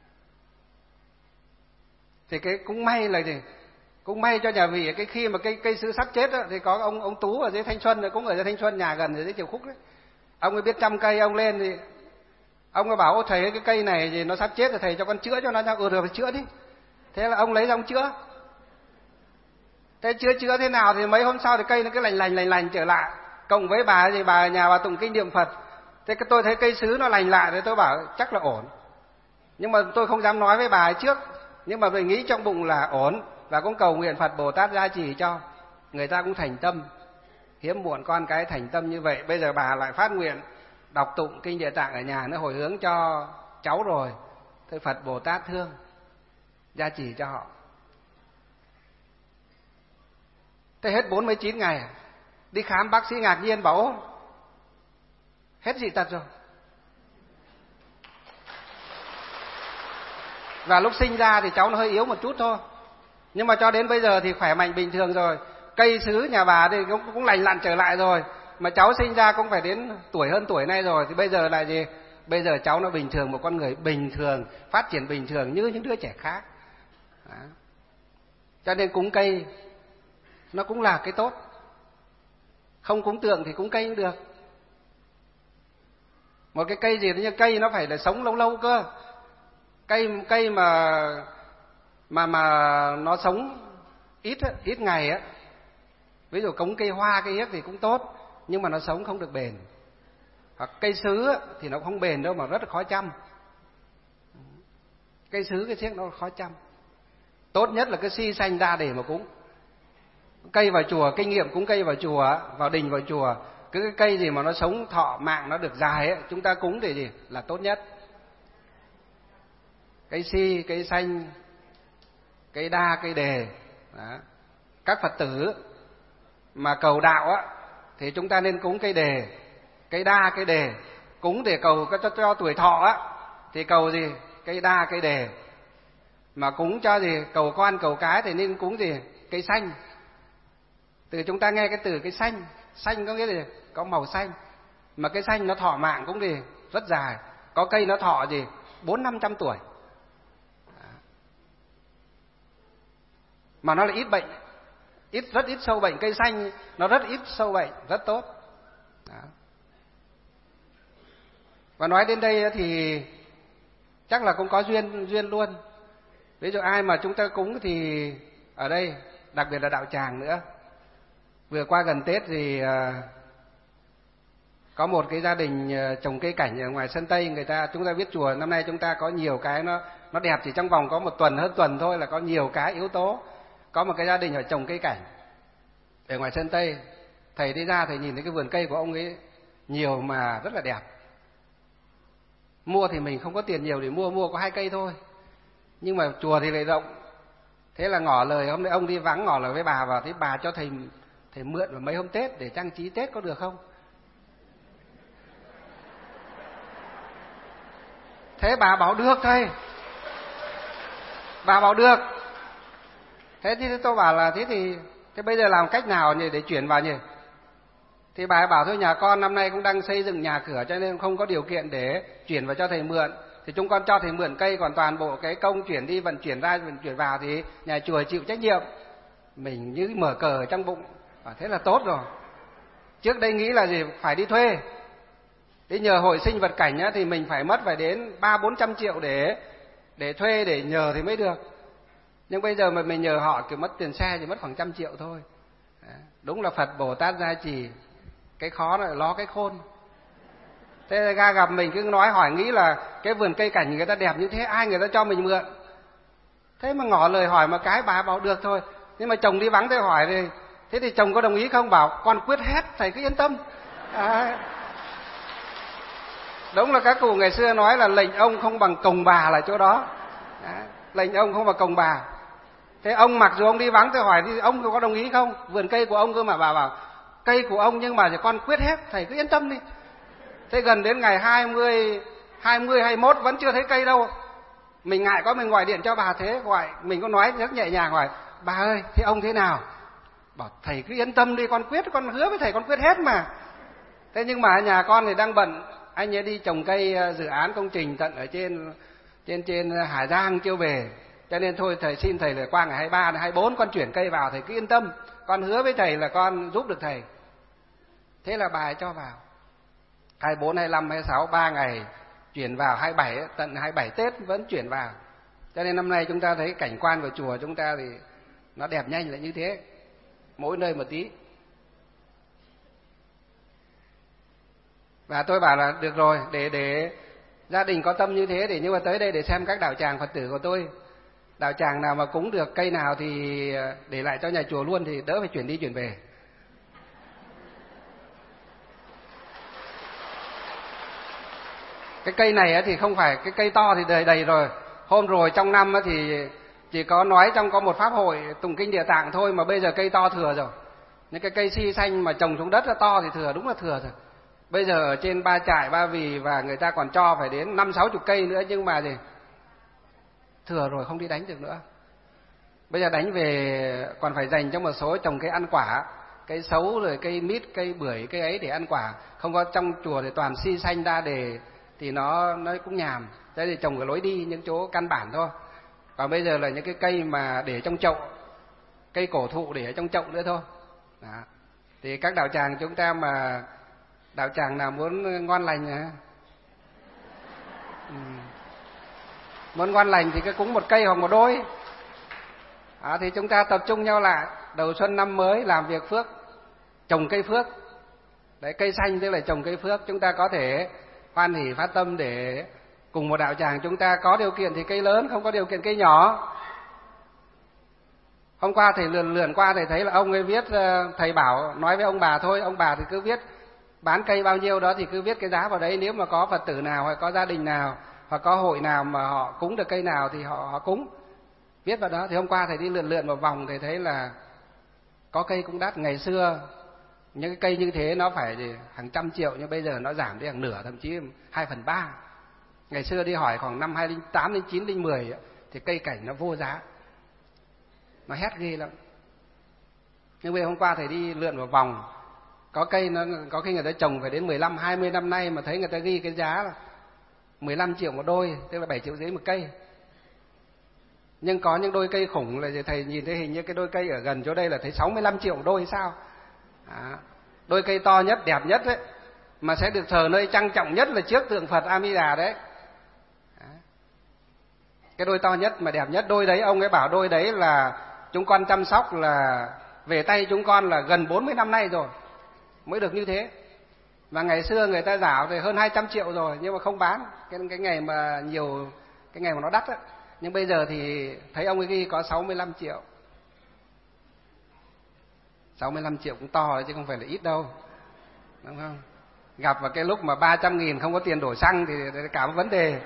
[SPEAKER 2] Thì cái cũng may là gì? Cũng may cho nhà vị cái khi mà cây sứ sắp chết đó, thì có ông Tú ở dưới Thanh Xuân, cũng ở dưới Thanh Xuân, nhà gần ở dưới Triều Khúc đấy. Ông ấy biết chăm cây, ông lên thì ông ấy bảo: "Ô thầy, cái cây này thì nó sắp chết rồi, thầy cho con chữa cho nó." "Ừ được, phải chữa đi." Thế là ông lấy ra ông chữa. Thế chữa thế nào thì mấy hôm sau thì cây nó cứ lành trở lại. Cộng với bà thì bà nhà bà tụng kinh niệm Phật. Thế tôi thấy cây sứ nó lành lại thì tôi bảo chắc là ổn. Nhưng mà tôi không dám nói với bà ấy trước. Nhưng mà mình nghĩ trong bụng là ổn. Và cũng cầu nguyện Phật Bồ Tát gia trì cho. Người ta cũng thành tâm. Hiếm muộn con cái thành tâm như vậy. Bây giờ bà lại phát nguyện đọc tụng kinh Địa Tạng ở nhà, nó hồi hướng cho cháu rồi. Thôi Phật Bồ Tát thương, gia trì cho họ. Thế hết 49 ngày, đi khám bác sĩ ngạc nhiên bảo: hết dị tật rồi. Và lúc sinh ra thì cháu nó hơi yếu một chút thôi, nhưng mà cho đến bây giờ thì khỏe mạnh bình thường rồi. Cây sứ nhà bà thì cũng lành lặn trở lại rồi. Mà cháu sinh ra cũng phải đến hơn tuổi nay rồi. Thì bây giờ là gì? Bây giờ cháu nó bình thường, một con người bình thường, phát triển bình thường như những đứa trẻ khác. Đó. Cho nên cúng cây nó cũng là cái tốt. Không cúng tượng thì cúng cây cũng được. Một cái cây gì như cây nó phải là sống lâu lâu cơ. Cây mà nó sống ít ngày á. Ví dụ cúng cây hoa, cây yếc thì cũng tốt, nhưng mà nó sống không được bền. Hoặc cây sứ á, thì nó không bền đâu mà rất là khó chăm. Cây sứ, cây siếc nó khó chăm. Tốt nhất là cái si xanh ra để mà cúng. Cây vào chùa, kinh nghiệm cúng cây vào chùa, vào đình vào chùa, cứ cái cây gì mà nó sống thọ mạng nó được dài ấy, chúng ta cúng để gì là tốt nhất. Cây si, cây xanh, cây đa, cây đề. Đó. Các Phật tử mà cầu đạo á thì chúng ta nên cúng cây đề, cây đa, cây đề. Cúng để cầu cho tuổi thọ á thì cầu gì? Cây đa, cây đề. Mà cúng cho gì? Cầu con, cầu cái thì nên cúng gì? Cây xanh. Từ chúng ta nghe cái từ cây xanh, xanh có nghĩa là có màu xanh. Mà cây xanh nó thọ mạng cũng gì? Rất dài. Có cây nó thọ gì? 400-500 tuổi. Mà nó là ít bệnh, rất ít sâu bệnh. Cây xanh nó rất ít sâu bệnh, rất tốt. Đó. Và nói đến đây thì chắc là cũng có duyên luôn. Ví dụ ai mà chúng ta cúng thì ở đây, đặc biệt là đạo tràng nữa. Vừa qua gần Tết thì có một cái gia đình trồng cây cảnh ở ngoài sân Tây. Chúng ta biết chùa năm nay chúng ta có nhiều cái nó đẹp, chỉ trong vòng có một tuần, hơn tuần thôi là có nhiều cái yếu tố. Có một cái gia đình họ trồng cây cảnh ở ngoài sân Tây. Thầy đi ra thầy nhìn thấy cái vườn cây của ông ấy nhiều mà rất là đẹp. Mua thì mình không có tiền nhiều để mua có 2 cây thôi. Nhưng mà chùa thì lại rộng. Thế là ngỏ lời, hôm nay ông đi vắng, ngỏ lời với bà vào, thế bà cho thầy mượn vào mấy hôm Tết để trang trí Tết có được không? Thế bà bảo được thầy. Bà bảo được. Thế thì tôi bảo là thế bây giờ làm cách nào nhỉ để chuyển vào nhỉ? Thì bà ấy bảo thôi, nhà con năm nay cũng đang xây dựng nhà cửa cho nên không có điều kiện để chuyển vào cho thầy mượn. Thì chúng con cho thầy mượn cây, còn toàn bộ cái công chuyển đi, vận chuyển ra, vận chuyển vào thì nhà chùa chịu trách nhiệm. Mình như mở cờ ở trong bụng. Thế là tốt rồi. Trước đây nghĩ là gì? Phải đi thuê. Đi nhờ hội sinh vật cảnh á, thì mình phải mất đến 300-400 triệu để thuê, để nhờ thì mới được. Nhưng bây giờ mà mình nhờ họ kiểu mất tiền xe chỉ mất khoảng 100 triệu thôi. Đúng là Phật Bồ Tát gia trì. Cái khó là lo cái khôn. Thế ra gặp mình cứ nói hỏi nghĩ là cái vườn cây cảnh người ta đẹp như thế, ai người ta cho mình mượn. Thế mà ngỏ lời hỏi mà cái bà bảo được thôi. Nhưng mà chồng đi vắng tôi hỏi thì thế thì chồng có đồng ý không? Bảo con quyết hết, thầy cứ yên tâm. Đúng là các cụ ngày xưa nói là lệnh ông không bằng cồng bà là chỗ đó. Lệnh ông không bằng cồng bà. Thế ông mặc dù ông đi vắng tôi hỏi thì ông có đồng ý không? Vườn cây của ông cơ mà. Bà bảo cây của ông nhưng mà con quyết hết, thầy cứ yên tâm đi. Thế gần đến ngày 20, 21 vẫn chưa thấy cây đâu. Mình ngại có mình gọi điện cho bà, thế gọi mình có nói rất nhẹ nhàng hỏi bà ơi thế ông thế nào? Bảo thầy cứ yên tâm đi, con quyết, con hứa với thầy con quyết hết mà. Thế nhưng mà nhà con thì đang bận, anh ấy đi trồng cây dự án công trình tận ở trên Hà Giang chưa về. Cho nên thôi thầy xin thầy là qua ngày 23, 24 con chuyển cây vào, thầy cứ yên tâm. Con hứa với thầy là con giúp được thầy. Thế là bà ấy cho vào. 24, 25, 26, 3 ngày chuyển vào, 27, tận 27 Tết vẫn chuyển vào. Cho nên năm nay chúng ta thấy cảnh quan của chùa chúng ta thì nó đẹp nhanh là như thế, mỗi nơi một tí. Và tôi bảo là được rồi, để gia đình có tâm như thế, nhưng mà tới đây để xem các đạo tràng Phật tử của tôi, đạo tràng nào mà cúng được cây nào thì để lại cho nhà chùa luôn, thì đỡ phải chuyển đi chuyển về. Cái cây này thì không phải cái cây to thì đầy rồi. Hôm rồi trong năm thì chỉ có nói trong có một pháp hội tụng kinh Địa Tạng thôi, mà bây giờ cây to thừa rồi. Những cái cây si xanh mà trồng xuống đất là to thì thừa, đúng là thừa rồi. Bây giờ ở trên Ba Trại, Ba Vì và người ta còn cho phải đến 50-60 cây nữa, nhưng mà gì? Thừa rồi, không đi đánh được nữa. Bây giờ đánh về còn phải dành cho một số trồng cây ăn quả, cây sấu rồi cây mít, cây bưởi, cây ấy để ăn quả. Không có trong chùa thì toàn si xanh ra để thì nó cũng nhàm. Thế thì trồng cái lối đi những chỗ căn bản thôi. Còn bây giờ là những cái cây mà để trong chậu, cây cổ thụ để ở trong chậu nữa thôi. Đó. Thì các đạo tràng chúng ta mà đạo tràng nào muốn ngon lành muốn ngon lành thì cứ cúng một cây hoặc một đôi. Thì chúng ta tập trung nhau lại, đầu xuân năm mới làm việc phước, trồng cây phước. Đấy, cây xanh tức là trồng cây phước. Chúng ta có thể hoan hỷ phát tâm để cùng một đạo tràng chúng ta có điều kiện thì cây lớn, không có điều kiện cây nhỏ. Hôm qua thầy lượn qua thầy thấy là ông ấy viết, thầy bảo nói với ông bà thôi, ông bà thì cứ viết bán cây bao nhiêu đó thì cứ viết cái giá vào đấy. Nếu mà có Phật tử nào hoặc có gia đình nào hoặc có hội nào mà họ cúng được cây nào thì họ cúng, viết vào đó. Thì hôm qua thầy đi lượn một vòng thầy thấy là có cây cũng đắt. Ngày xưa những cái cây như thế nó phải hàng trăm triệu, nhưng bây giờ nó giảm đi hàng nửa, thậm chí 2/3. Ngày xưa đi hỏi khoảng năm 2008, 2009, 2010 thì cây cảnh nó vô giá, nó hét ghê lắm. Nhưng bây giờ hôm qua thầy đi lượn một vòng, có cây nó có khi người ta trồng phải đến 15-20 năm nay mà thấy người ta ghi cái giá là 15 triệu một đôi, tức là 7,5 triệu một cây. Nhưng có những đôi cây khủng là thầy nhìn thấy hình như cái đôi cây ở gần chỗ đây là thấy 65 triệu một đôi sao. Đôi cây to nhất, đẹp nhất đấy, mà sẽ được thờ nơi trang trọng nhất là trước tượng Phật A Di Đà đấy. Cái đôi to nhất mà đẹp nhất, đôi đấy ông ấy bảo đôi đấy là chúng con chăm sóc là về tay chúng con là gần 40 năm nay rồi mới được như thế. Và ngày xưa người ta rảo thì hơn 200 triệu rồi nhưng mà không bán, cái ngày mà nhiều, cái ngày mà nó đắt á. Nhưng bây giờ thì thấy ông ấy ghi có 65 triệu. 65 triệu cũng to đấy chứ không phải là ít đâu, đúng không? Gặp vào cái lúc mà 300.000 không có tiền đổ xăng thì cả một vấn đề.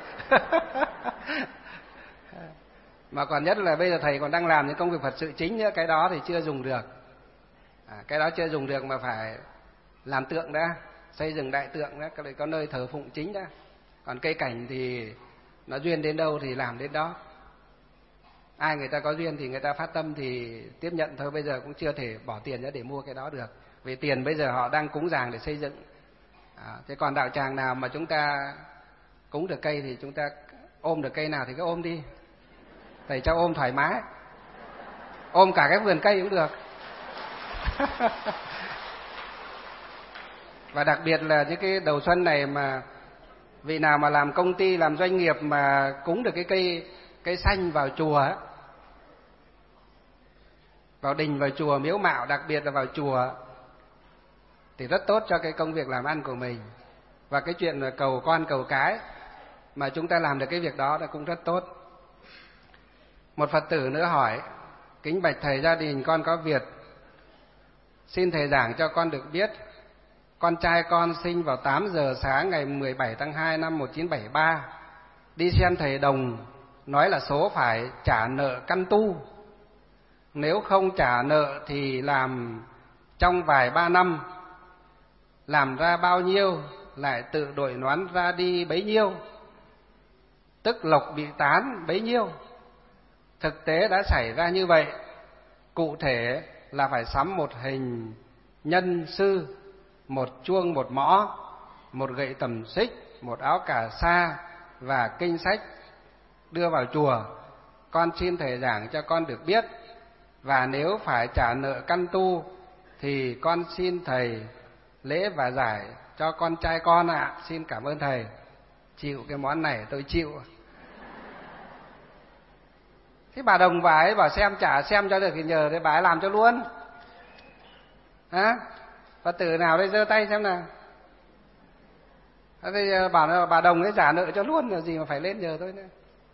[SPEAKER 2] Mà còn nhất là bây giờ thầy còn đang làm những công việc Phật sự chính nữa, cái đó thì chưa dùng được. Cái đó chưa dùng được mà phải làm tượng đã, xây dựng đại tượng đó, có nơi thờ phụng chính đã. Còn cây cảnh thì nó duyên đến đâu thì làm đến đó. Ai người ta có duyên thì người ta phát tâm thì tiếp nhận thôi, bây giờ cũng chưa thể bỏ tiền ra để mua cái đó được. Vì tiền bây giờ họ đang cúng dường để xây dựng. Thế còn đạo tràng nào mà chúng ta cúng được cây thì chúng ta ôm được cây nào thì cứ ôm đi. Thầy cho ôm thoải mái, ôm cả cái vườn cây cũng được. Và đặc biệt là những cái đầu xuân này mà vị nào mà làm công ty, làm doanh nghiệp mà cúng được cái cây xanh vào chùa ấy, vào đình, vào chùa, miếu mạo, đặc biệt là vào chùa thì rất tốt cho cái công việc làm ăn của mình. Và cái chuyện là cầu con cầu cái mà chúng ta làm được cái việc đó là cũng rất tốt. Một Phật tử nữa hỏi: kính bạch thầy, gia đình con có việc, xin thầy giảng cho con được biết. Con trai con sinh vào 8 giờ sáng ngày 17 tháng 2 năm 1973. Đi xem thầy Đồng, nói là số phải trả nợ căn tu. Nếu không trả nợ thì làm trong vài 3 năm, làm ra bao nhiêu lại tự đổi nón ra đi bấy nhiêu, tức lộc bị tán bấy nhiêu. Thực tế đã xảy ra như vậy. Cụ thể là phải sắm một hình nhân sư, một chuông, một mõ, một gậy tầm xích, một áo cà sa và kinh sách đưa vào chùa. Con xin thầy giảng cho con được biết. Và nếu phải trả nợ căn tu thì con xin thầy lễ và giải cho con trai con ạ. Xin cảm ơn thầy. Chịu cái món này tôi chịu. Thế bà Đồng bà ấy bảo xem chả xem cho được thì nhờ để bà ấy làm cho luôn. Hả? Phật tử nào đây giơ tay xem nào. Thế bảo bà Đồng ấy trả nợ cho luôn, là gì mà phải lên nhờ tôi nữa.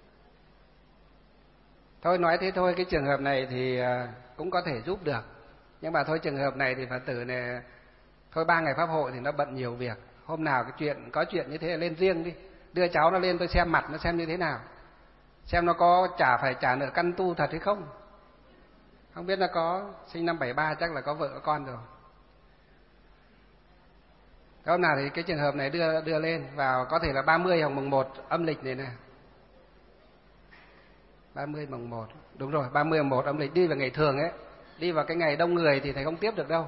[SPEAKER 2] Thôi nói thế thôi, cái trường hợp này thì cũng có thể giúp được. Nhưng mà thôi trường hợp này thì Phật tử này thôi 3 ngày pháp hội thì nó bận nhiều việc. Hôm nào có chuyện như thế lên riêng đi. Đưa cháu nó lên tôi xem mặt nó xem như thế nào. Xem nó có phải trả nợ căn tu thật hay không. Không biết nó có sinh năm 73 chắc là có vợ có con rồi. Hôm nào thì cái trường hợp này đưa lên vào có thể là 30 hoặc mùng 1 âm lịch này nè. 30 mùng 1. Đúng rồi, 30 mùng 1 âm lịch đi vào ngày thường ấy. Đi vào cái ngày đông người thì thầy không tiếp được đâu.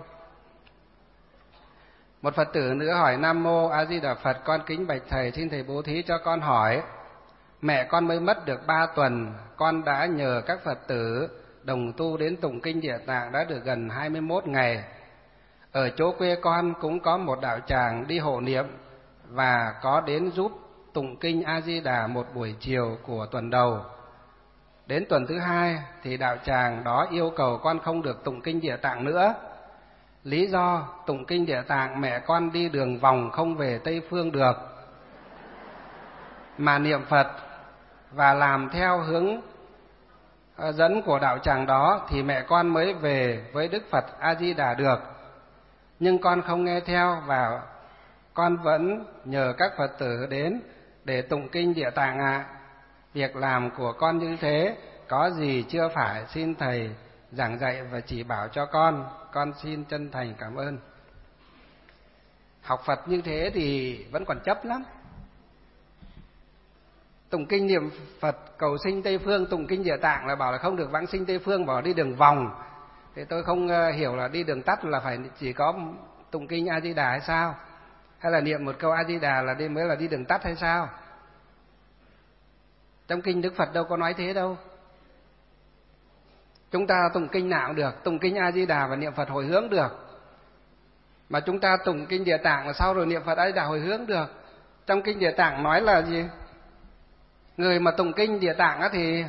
[SPEAKER 2] Một Phật tử nữa hỏi: Nam Mô A Di Đà Phật, con kính bạch thầy, xin thầy bố thí cho con hỏi. Mẹ con mới mất được 3 tuần, con đã nhờ các Phật tử đồng tu đến tụng kinh Địa Tạng đã được gần 21 ngày. Ở chỗ quê con cũng có một đạo tràng đi hộ niệm và có đến giúp tụng kinh A Di Đà một buổi chiều của tuần đầu. Đến tuần thứ 2 thì đạo tràng đó yêu cầu con không được tụng kinh Địa Tạng nữa. Lý do tụng kinh Địa Tạng mẹ con đi đường vòng không về Tây Phương được, mà niệm Phật và làm theo hướng dẫn của đạo tràng đó thì mẹ con mới về với Đức Phật A Di Đà được. Nhưng con không nghe theo và con vẫn nhờ các Phật tử đến để tụng kinh Địa Tạng ạ. Việc làm của con như thế có gì chưa phải, xin thầy giảng dạy và chỉ bảo cho con xin chân thành cảm ơn. Học Phật như thế thì vẫn còn chấp lắm. Tụng kinh niệm Phật cầu sinh Tây Phương, tụng kinh Địa Tạng là bảo là không được vãng sinh Tây Phương, bảo đi đường vòng. Thì tôi không hiểu là đi đường tắt là phải chỉ có tụng kinh A Di Đà hay sao? Hay là niệm một câu A Di Đà là mới là đi đường tắt hay sao? Trong kinh Đức Phật đâu có nói thế đâu. Chúng ta tụng kinh nào cũng được, tụng kinh A Di Đà và niệm Phật hồi hướng được. Mà chúng ta tụng kinh Địa Tạng và sau rồi niệm Phật A Di Đà hồi hướng được. Trong kinh Địa Tạng nói là gì? Người mà tụng kinh Địa Tạng thì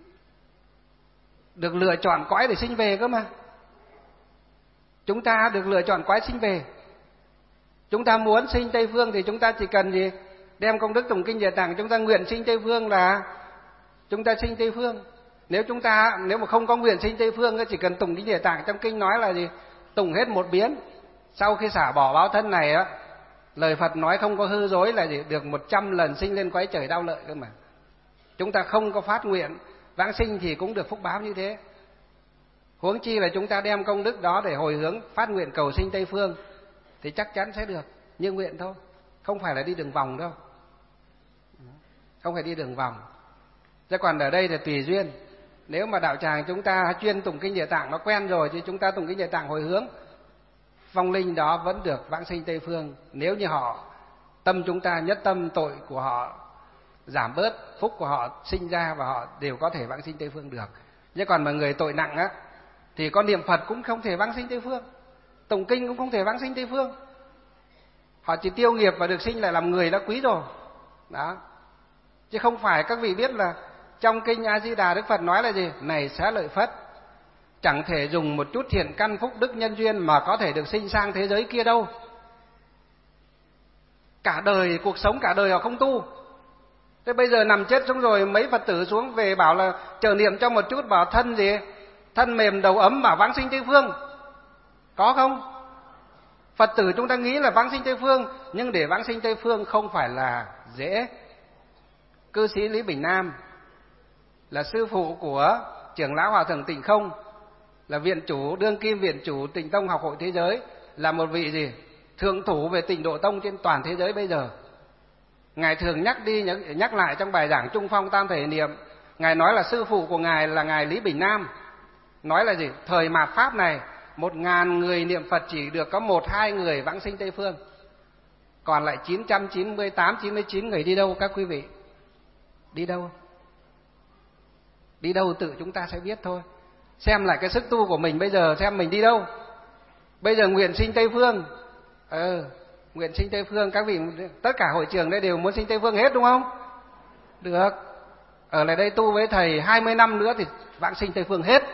[SPEAKER 2] được lựa chọn cõi để sinh về cơ mà. Chúng ta được lựa chọn cõi sinh về. Chúng ta muốn sinh Tây Phương thì chúng ta chỉ cần gì? Đem công đức tụng kinh Địa Tạng, chúng ta nguyện sinh Tây Phương là chúng ta sinh Tây Phương. Nếu mà không có nguyện sinh Tây Phương, chỉ cần tụng kinh Địa Tạng, trong kinh nói là gì? Tụng hết một biến. Sau khi xả bỏ báo thân này lời Phật nói không có hư dối là gì? Được 100 lần sinh lên cõi trời đau lợi cơ mà. Chúng ta không có phát nguyện vãng sinh thì cũng được phúc báo như thế. Huống chi là chúng ta đem công đức đó để hồi hướng phát nguyện cầu sinh Tây Phương thì chắc chắn sẽ được như nguyện thôi, không phải là đi đường vòng đâu. Không phải đi đường vòng. Chứ còn ở đây là tùy duyên. Nếu mà đạo tràng chúng ta chuyên tụng kinh Địa Tạng nó quen rồi thì chúng ta tụng kinh Địa Tạng hồi hướng, vong linh đó vẫn được vãng sinh Tây Phương. Nếu như họ tâm chúng ta nhất tâm, tội của họ giảm bớt, phúc của họ sinh ra và họ đều có thể vãng sinh Tây Phương được. Chứ còn mà người tội nặng thì có niệm Phật cũng không thể vãng sinh Tây Phương, tụng kinh cũng không thể vãng sinh Tây Phương. Họ chỉ tiêu nghiệp và được sinh lại làm người đã quý rồi. Đó. Chứ không phải các vị biết là trong kinh A Di Đà Đức Phật nói là gì? Này xá lợi Phất, chẳng thể dùng một chút thiện căn phúc đức nhân duyên mà có thể được sinh sang thế giới kia đâu. Cả đời, cuộc sống cả đời họ không tu. Thế bây giờ nằm chết xuống rồi, mấy Phật tử xuống về bảo là chờ niệm cho một chút, bảo thân gì? Thân mềm đầu ấm bảo vãng sinh Tây Phương. Có không? Phật tử chúng ta nghĩ là vãng sinh Tây Phương, nhưng để vãng sinh Tây Phương không phải là dễ. Cư sĩ Lý Bình Nam là sư phụ của trưởng lão Hòa thượng Tịnh Không, là viện chủ, đương kim viện chủ Tịnh Tông Học hội Thế giới, là một vị gì? Thượng thủ về Tịnh Độ Tông trên toàn thế giới bây giờ. Ngài thường nhắc lại trong bài giảng Trung Phong Tam Thể Niệm. Ngài nói là sư phụ của Ngài là Ngài Lý Bình Nam. Nói là gì? Thời mạt Pháp này 1000 người niệm Phật chỉ được có 1-2 người vãng sinh Tây Phương. Còn lại 998-99 người đi đâu các quý vị? Đi đâu? Đi đâu tự chúng ta sẽ biết thôi. Xem lại cái sức tu của mình bây giờ, xem mình đi đâu. Bây giờ nguyện sinh Tây Phương, nguyện sinh Tây Phương. Các vị tất cả hội trường đây đều muốn sinh Tây Phương hết đúng không? Được. Ở lại đây tu với thầy 20 năm nữa thì vãng sinh Tây Phương hết.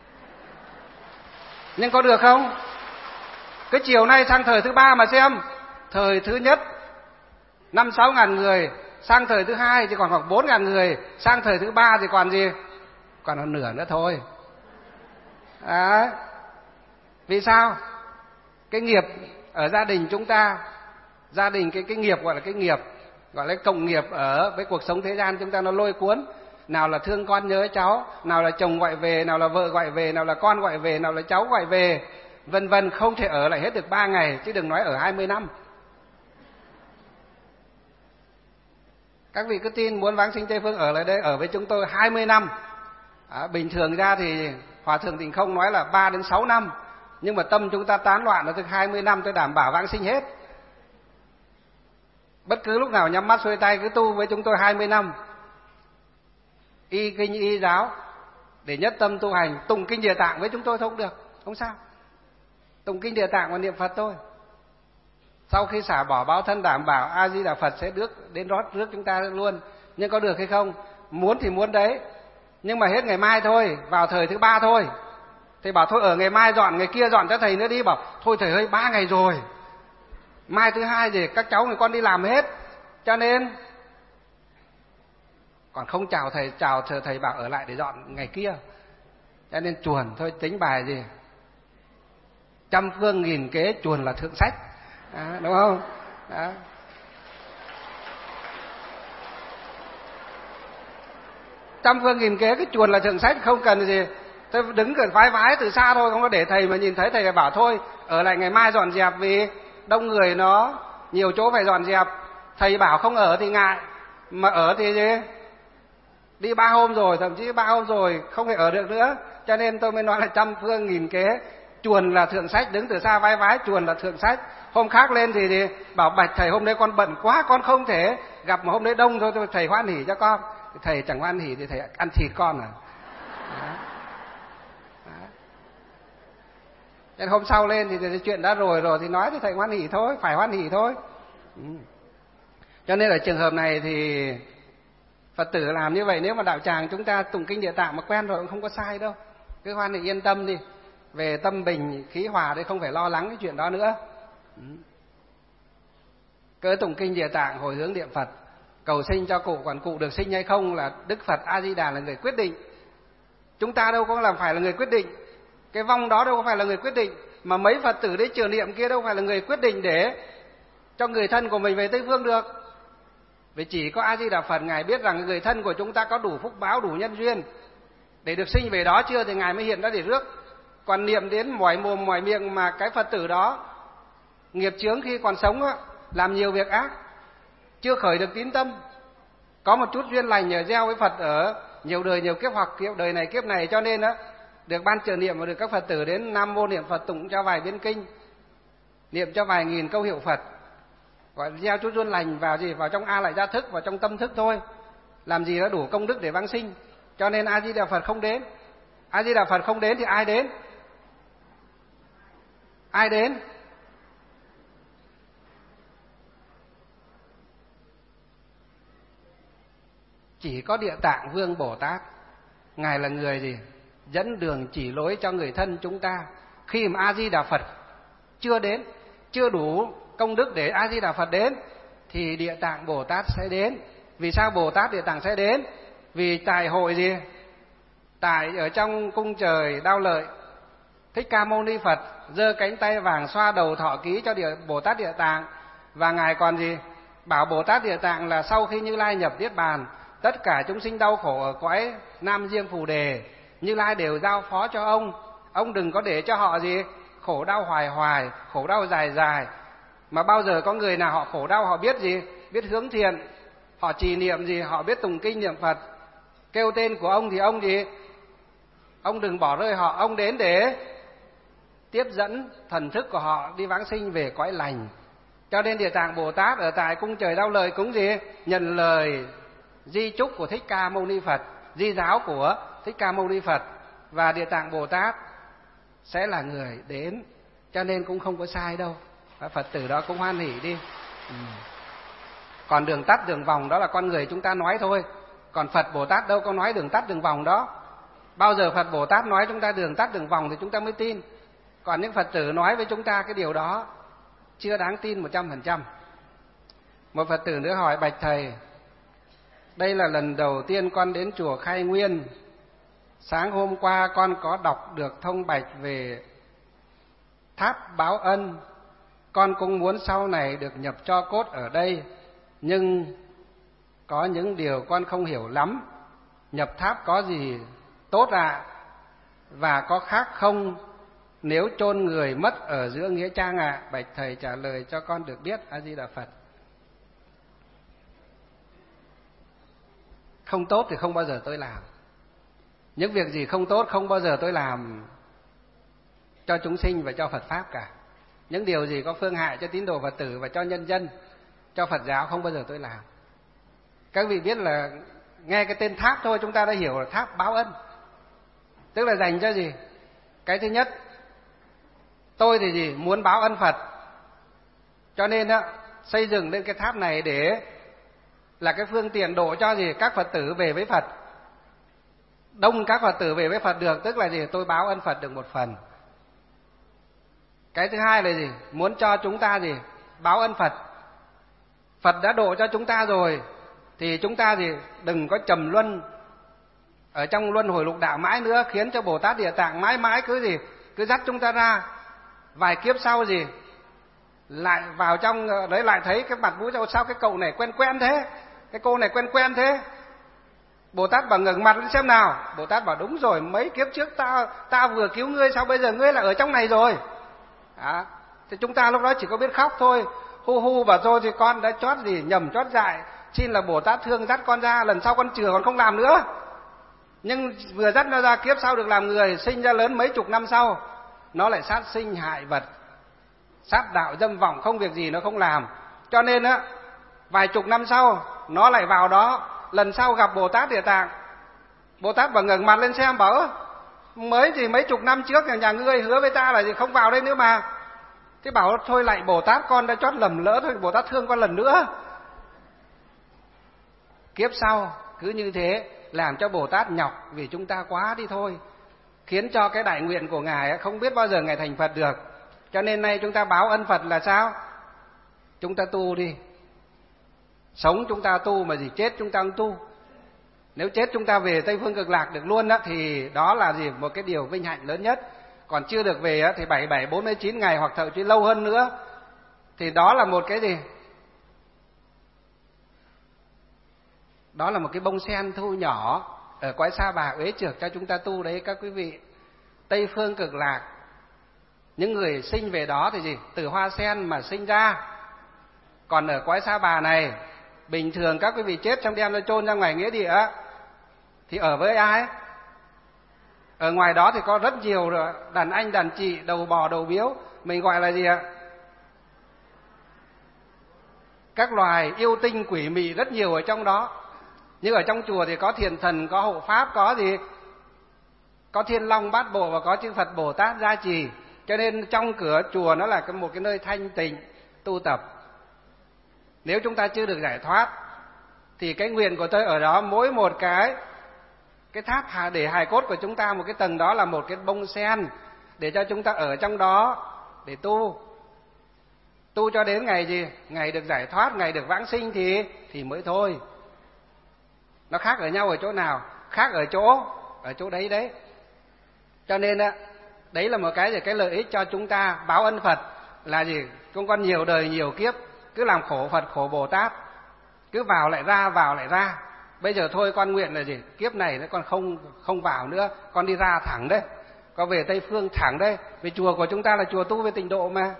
[SPEAKER 2] Nhưng có được không? Cái chiều nay sang thời thứ ba mà xem, thời thứ nhất 5-6 ngàn người, sang thời thứ hai thì còn khoảng 4 ngàn người, sang thời thứ ba thì còn gì? Còn một nửa nữa thôi. Đấy. Vì sao? Cái nghiệp ở gia đình chúng ta, gia đình cái nghiệp gọi là cái nghiệp, gọi là cộng nghiệp ở với cuộc sống thế gian chúng ta nó lôi cuốn. Nào là thương con nhớ cháu, nào là chồng gọi về, nào là vợ gọi về, nào là con gọi về, nào là cháu gọi về, vân vân, không thể ở lại hết được 3 ngày, chứ đừng nói ở 20 năm. Các vị cứ tin muốn vãng sinh Tây Phương ở lại đây, ở với chúng tôi 20 năm. Bình thường ra thì Hòa Thượng Tịnh Không nói là 3 đến 6 năm, nhưng mà tâm chúng ta tán loạn là từ 20 năm tôi đảm bảo vãng sinh hết. Bất cứ lúc nào nhắm mắt xuôi tay cứ tu với chúng tôi 20 năm. Y kinh y giáo để nhất tâm tu hành, tụng kinh Địa Tạng với chúng tôi thôi cũng được, không sao. Tụng kinh Địa Tạng và niệm Phật thôi. Sau khi xả bỏ báo thân đảm bảo A Di Đà Phật sẽ đến rót rước chúng ta luôn. Nhưng có được hay không? Muốn thì muốn đấy, nhưng mà hết ngày mai thôi, vào thời thứ ba thôi. Thầy bảo thôi ở ngày mai dọn, ngày kia dọn cho thầy nữa đi. Bảo thôi thầy ơi 3 ngày rồi, mai thứ hai thì các cháu người con đi làm hết, cho nên còn không chào thầy bảo ở lại để dọn ngày kia. Cho nên chuồn thôi, tính bài gì 100 phương nghìn kế, chuồn là thượng sách. Đúng không? Đó. 100 phương nghìn kế, cái chuồn là thượng sách, không cần gì. Tôi đứng gần vái vái từ xa thôi, không có để thầy mà nhìn thấy thầy bảo thôi ở lại ngày mai dọn dẹp vì đông người nó nhiều chỗ phải dọn dẹp. Thầy bảo không ở thì ngại, mà ở thì gì? Đi 3 hôm rồi, thậm chí 3 hôm rồi không thể ở được nữa. Cho nên tôi mới nói là 100 phương nghìn kế, chuồn là thượng sách, đứng từ xa vái vái, chuồn là thượng sách. Hôm khác lên thì bảo bạch thầy hôm nay con bận quá, con không thể gặp, mà hôm nay đông thôi, thầy hoan hỉ cho con. Thầy chẳng hoan hỉ thì thầy ăn thịt con à. Nên hôm sau lên thì chuyện đã rồi thì nói thì thầy hoan hỉ thôi, phải hoan hỉ thôi. Cho nên ở trường hợp này thì Phật tử làm như vậy, nếu mà đạo tràng chúng ta tụng kinh Địa Tạng mà quen rồi cũng không có sai đâu. Cứ hoan hỉ yên tâm đi, về tâm bình khí hòa đấy, không phải lo lắng cái chuyện đó nữa. Cứ tụng kinh Địa Tạng hồi hướng niệm Phật, cầu sinh cho cụ, còn cụ được sinh hay không là Đức Phật A Di Đà là người quyết định. Chúng ta đâu có phải là người quyết định, cái vong đó đâu có phải là người quyết định, mà mấy Phật tử đấy chừa niệm kia đâu phải là người quyết định để cho người thân của mình về Tây Phương được. Vì chỉ có A Di Đà Phật ngài biết rằng người thân của chúng ta có đủ phúc báo, đủ nhân duyên để được sinh về đó chưa thì ngài mới hiện ra để rước. Còn niệm đến mỏi mồm mỏi miệng mà cái Phật tử đó nghiệp chướng khi còn sống á, làm nhiều việc ác, chưa khởi được tín tâm, có một chút duyên lành nhờ gieo với Phật ở nhiều đời nhiều kiếp, hoặc kiếp đời này kiếp này, cho nên á được ban trợ niệm và được các Phật tử đến Nam Mô niệm Phật, tụng cho vài biến kinh, niệm cho vài nghìn câu hiệu Phật, gọi là gieo chút duyên lành vào gì, vào trong A Lại Gia thức, vào trong tâm thức thôi, làm gì đã đủ công đức để vãng sinh. Cho nên A Di Đà Phật không đến. A Di Đà Phật không đến thì ai đến? Ai đến? Chỉ có Địa Tạng Vương Bồ Tát, ngài là người gì? Dẫn đường chỉ lối cho người thân chúng ta. Khi mà A Di Đà Phật chưa đến, chưa đủ công đức để A Di Đà Phật đến, thì Địa Tạng Bồ Tát sẽ đến. Vì sao Bồ Tát Địa Tạng sẽ đến? Vì tại hội gì? Tại ở trong cung trời Đao Lợi, Thích Ca Mâu Ni Phật giơ cánh tay vàng xoa đầu thọ ký cho Bồ Tát Địa Tạng, và ngài còn gì? Bảo Bồ Tát Địa Tạng là sau khi Như Lai nhập Niết Bàn, tất cả chúng sinh đau khổ ở cõi Nam Diêm Phù Đề, Như Lai đều giao phó cho ông đừng có để cho họ gì? Khổ đau hoài, khổ đau dài. Mà bao giờ có người nào họ khổ đau họ biết gì? Biết hướng thiện, họ trì niệm gì? Họ biết tụng kinh niệm Phật, kêu tên của ông thì ông gì? Ông đừng bỏ rơi họ, ông đến để tiếp dẫn thần thức của họ đi vãng sinh về cõi lành. Cho nên Địa Tạng Bồ Tát ở tại cung trời Đao Lợi cũng gì? Nhận lời di chúc của Thích Ca Mâu Ni Phật, di giáo của Thích Ca Mâu Ni Phật, và Địa Tạng Bồ Tát sẽ là người đến. Cho nên cũng không có sai đâu. Phật tử đó cũng hoan hỉ đi. Còn đường tắt đường vòng đó là con người chúng ta nói thôi, còn Phật Bồ Tát đâu có nói đường tắt đường vòng đó. Bao giờ Phật Bồ Tát nói chúng ta đường tắt đường vòng thì chúng ta mới tin. Còn những Phật tử nói với chúng ta cái điều đó chưa đáng tin 100%. Một Phật tử nữa hỏi: bạch thầy, đây là lần đầu tiên con đến chùa Khai Nguyên. Sáng hôm qua con có đọc được thông bạch về tháp báo ân. Con cũng muốn sau này được nhập tro cốt ở đây, nhưng có những điều con không hiểu lắm. Nhập tháp có gì tốt ạ? Và có khác không nếu chôn người mất ở giữa nghĩa trang ạ? Bạch thầy trả lời cho con được biết. A Di Đà Phật. Không tốt thì không bao giờ tôi làm. Những việc gì không tốt không bao giờ tôi làm cho chúng sinh và cho Phật Pháp cả. Những điều gì có phương hại cho tín đồ Phật tử và cho nhân dân, cho Phật giáo không bao giờ tôi làm. Các vị biết là nghe cái tên tháp thôi chúng ta đã hiểu là tháp báo ân. Tức là dành cho gì? Cái thứ nhất, tôi thì gì? Muốn báo ân Phật. Cho nên á, xây dựng lên cái tháp này để là cái phương tiện độ cho gì? Các Phật tử về với Phật. Đông các Phật tử về với Phật được, tức là gì? Tôi báo ân Phật được một phần. Cái thứ hai là gì? Muốn cho chúng ta gì? Báo ân Phật. Phật đã độ cho chúng ta rồi thì chúng ta gì? Đừng có trầm luân ở trong luân hồi lục đạo mãi nữa, khiến cho Bồ Tát Địa Tạng mãi mãi cứ gì? Cứ dắt chúng ta ra. Vài kiếp sau gì? Lại vào trong đấy lại thấy cái mặt mũi sao cái cậu này quen quen thế, cái cô này quen quen thế. Bồ Tát bảo ngẩng mặt lên xem nào. Bồ Tát bảo đúng rồi, mấy kiếp trước ta vừa cứu ngươi, sao bây giờ ngươi lại ở trong này rồi? Thì chúng ta lúc đó chỉ có biết khóc thôi, hu hu bảo thôi thì con đã chót gì nhầm chót dại, xin là Bồ Tát thương dắt con ra, lần sau con chừa con không làm nữa. Nhưng vừa dắt nó ra, kiếp sau được làm người, sinh ra lớn mấy chục năm sau nó lại sát sinh hại vật, sát đạo dâm vọng, không việc gì nó không làm. Cho nên á, vài chục năm sau nó lại vào đó. Lần sau gặp Bồ Tát Địa Tạng, Bồ Tát bảo ngẩng mặt lên xem, bảo mới gì mấy chục năm trước nhà ngươi hứa với ta là gì không vào đây nữa mà. Thế bảo thôi lại Bồ Tát, con đã chót lầm lỡ thôi, Bồ Tát thương con lần nữa. Kiếp sau cứ như thế làm cho Bồ Tát nhọc vì chúng ta quá đi thôi, khiến cho cái đại nguyện của Ngài không biết bao giờ Ngài thành Phật được. Cho nên nay chúng ta báo ân Phật là sao? Chúng ta tu đi. Sống chúng ta tu, mà gì chết chúng ta không tu. Nếu chết chúng ta về Tây Phương Cực Lạc được luôn đó, thì đó là gì? Một cái điều vinh hạnh lớn nhất. Còn chưa được về á, thì 47-49 ngày hoặc thậm chí lâu hơn nữa, thì đó là một cái gì? Đó là một cái bông sen thu nhỏ ở cõi Sa Bà Uế Trược cho chúng ta tu đấy các quý vị. Tây Phương Cực Lạc, những người sinh về đó thì gì? Từ hoa sen mà sinh ra. Còn ở cõi Sa Bà này, bình thường các quý vị chết trong đem ra chôn ra ngoài nghĩa địa thì ở với ai? Ở ngoài đó thì có rất nhiều đàn anh đàn chị, đầu bò đầu biếu, mình gọi là gì ạ? Các loài yêu tinh quỷ mị rất nhiều ở trong đó. Nhưng ở trong chùa thì có thiền thần, có hộ pháp, có gì? Có Thiên Long Bát Bộ và có chư Phật Bồ Tát gia trì. Cho nên trong cửa chùa nó là một cái nơi thanh tịnh tu tập. Nếu chúng ta chưa được giải thoát thì cái nguyện của tôi ở đó, mỗi một cái tháp để hài cốt của chúng ta, một cái tầng đó là một cái bông sen để cho chúng ta ở trong đó để tu cho đến ngày gì? Ngày được giải thoát, ngày được vãng sinh thì mới thôi. Nó khác ở nhau ở chỗ nào? Khác ở chỗ đấy. Cho nên đấy là một cái lợi ích cho chúng ta báo ân Phật là gì? Chúng con nhiều đời nhiều kiếp cứ làm khổ Phật khổ Bồ Tát, cứ vào lại ra. Bây giờ thôi con nguyện là gì? Kiếp này con không vào nữa, con đi ra thẳng đấy, con về Tây Phương thẳng đấy. Vì chùa của chúng ta là chùa tu về tịnh độ mà.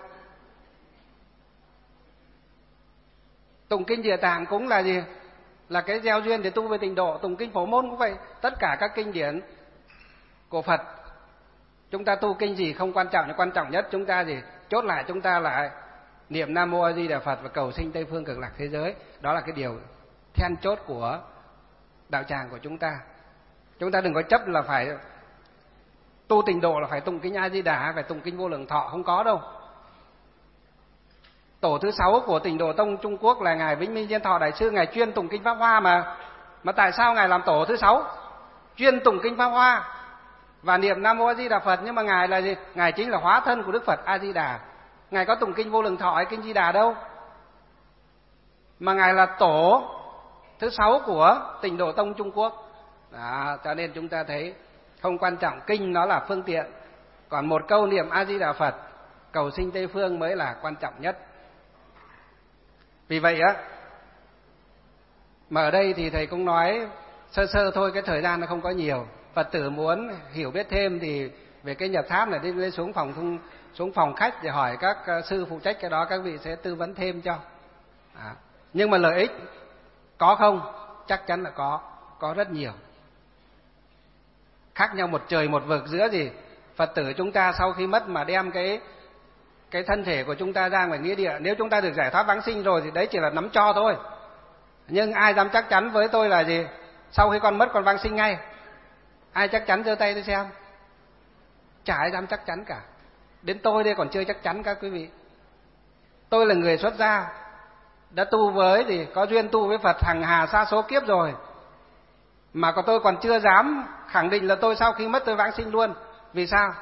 [SPEAKER 2] Tụng kinh Địa Tạng cũng là gì? Là cái gieo duyên để tu về tịnh độ. Tụng kinh Phổ Môn cũng vậy. Tất cả các kinh điển của Phật, chúng ta tu kinh gì không quan trọng, nhưng quan trọng nhất chúng ta gì? Chốt lại chúng ta lại niệm Nam Mô A Di Đà Phật và cầu sinh Tây Phương Cực Lạc thế giới. Đó là cái điều then chốt của đạo tràng của chúng ta. Chúng ta đừng có chấp là phải tu tịnh độ là phải tụng kinh A Di Đà, phải tụng kinh Vô Lượng Thọ, không có đâu. tổ thứ 6 của Tịnh Độ Tông Trung Quốc là ngài Vĩnh Minh Diên Thọ Đại sư, ngài chuyên tụng kinh Pháp Hoa mà tại sao ngài làm tổ thứ 6? Chuyên tụng kinh Pháp Hoa và niệm Nam Mô A Di Đà Phật, nhưng mà ngài là gì? Ngài chính là hóa thân của Đức Phật A Di Đà. Ngài có tụng kinh Vô Lượng Thọ hay kinh Di Đà đâu, mà ngài là tổ thứ 6 của Tịnh Độ Tông Trung Quốc. Đó, cho nên chúng ta thấy không quan trọng, kinh nó là phương tiện, còn một câu niệm A Di Đà Phật cầu sinh Tây phương mới là quan trọng nhất. Vì vậy á, mà ở đây thì thầy cũng nói sơ sơ thôi, cái thời gian nó không có nhiều. Phật tử muốn hiểu biết thêm thì về cái nhập tháp này đi xuống phòng khách để hỏi các sư phụ trách cái đó, các vị sẽ tư vấn thêm cho. Nhưng mà lợi ích có không? Chắc chắn là có rất nhiều. Khác nhau một trời một vực giữa gì? Phật tử chúng ta sau khi mất mà đem cái thân thể của chúng ta ra ngoài nghĩa địa, nếu chúng ta được giải thoát vãng sinh rồi thì đấy chỉ là nắm cho thôi. Nhưng ai dám chắc chắn với tôi là gì? Sau khi con mất con vãng sinh ngay? Ai chắc chắn giơ tay tôi xem? Chả ai dám chắc chắn cả. Đến tôi đây còn chưa chắc chắn các quý vị. Tôi là người xuất gia, đã tu với gì, có duyên tu với Phật hằng hà sa số kiếp rồi, mà tôi còn chưa dám khẳng định là tôi sau khi mất tôi vãng sinh luôn. Vì sao?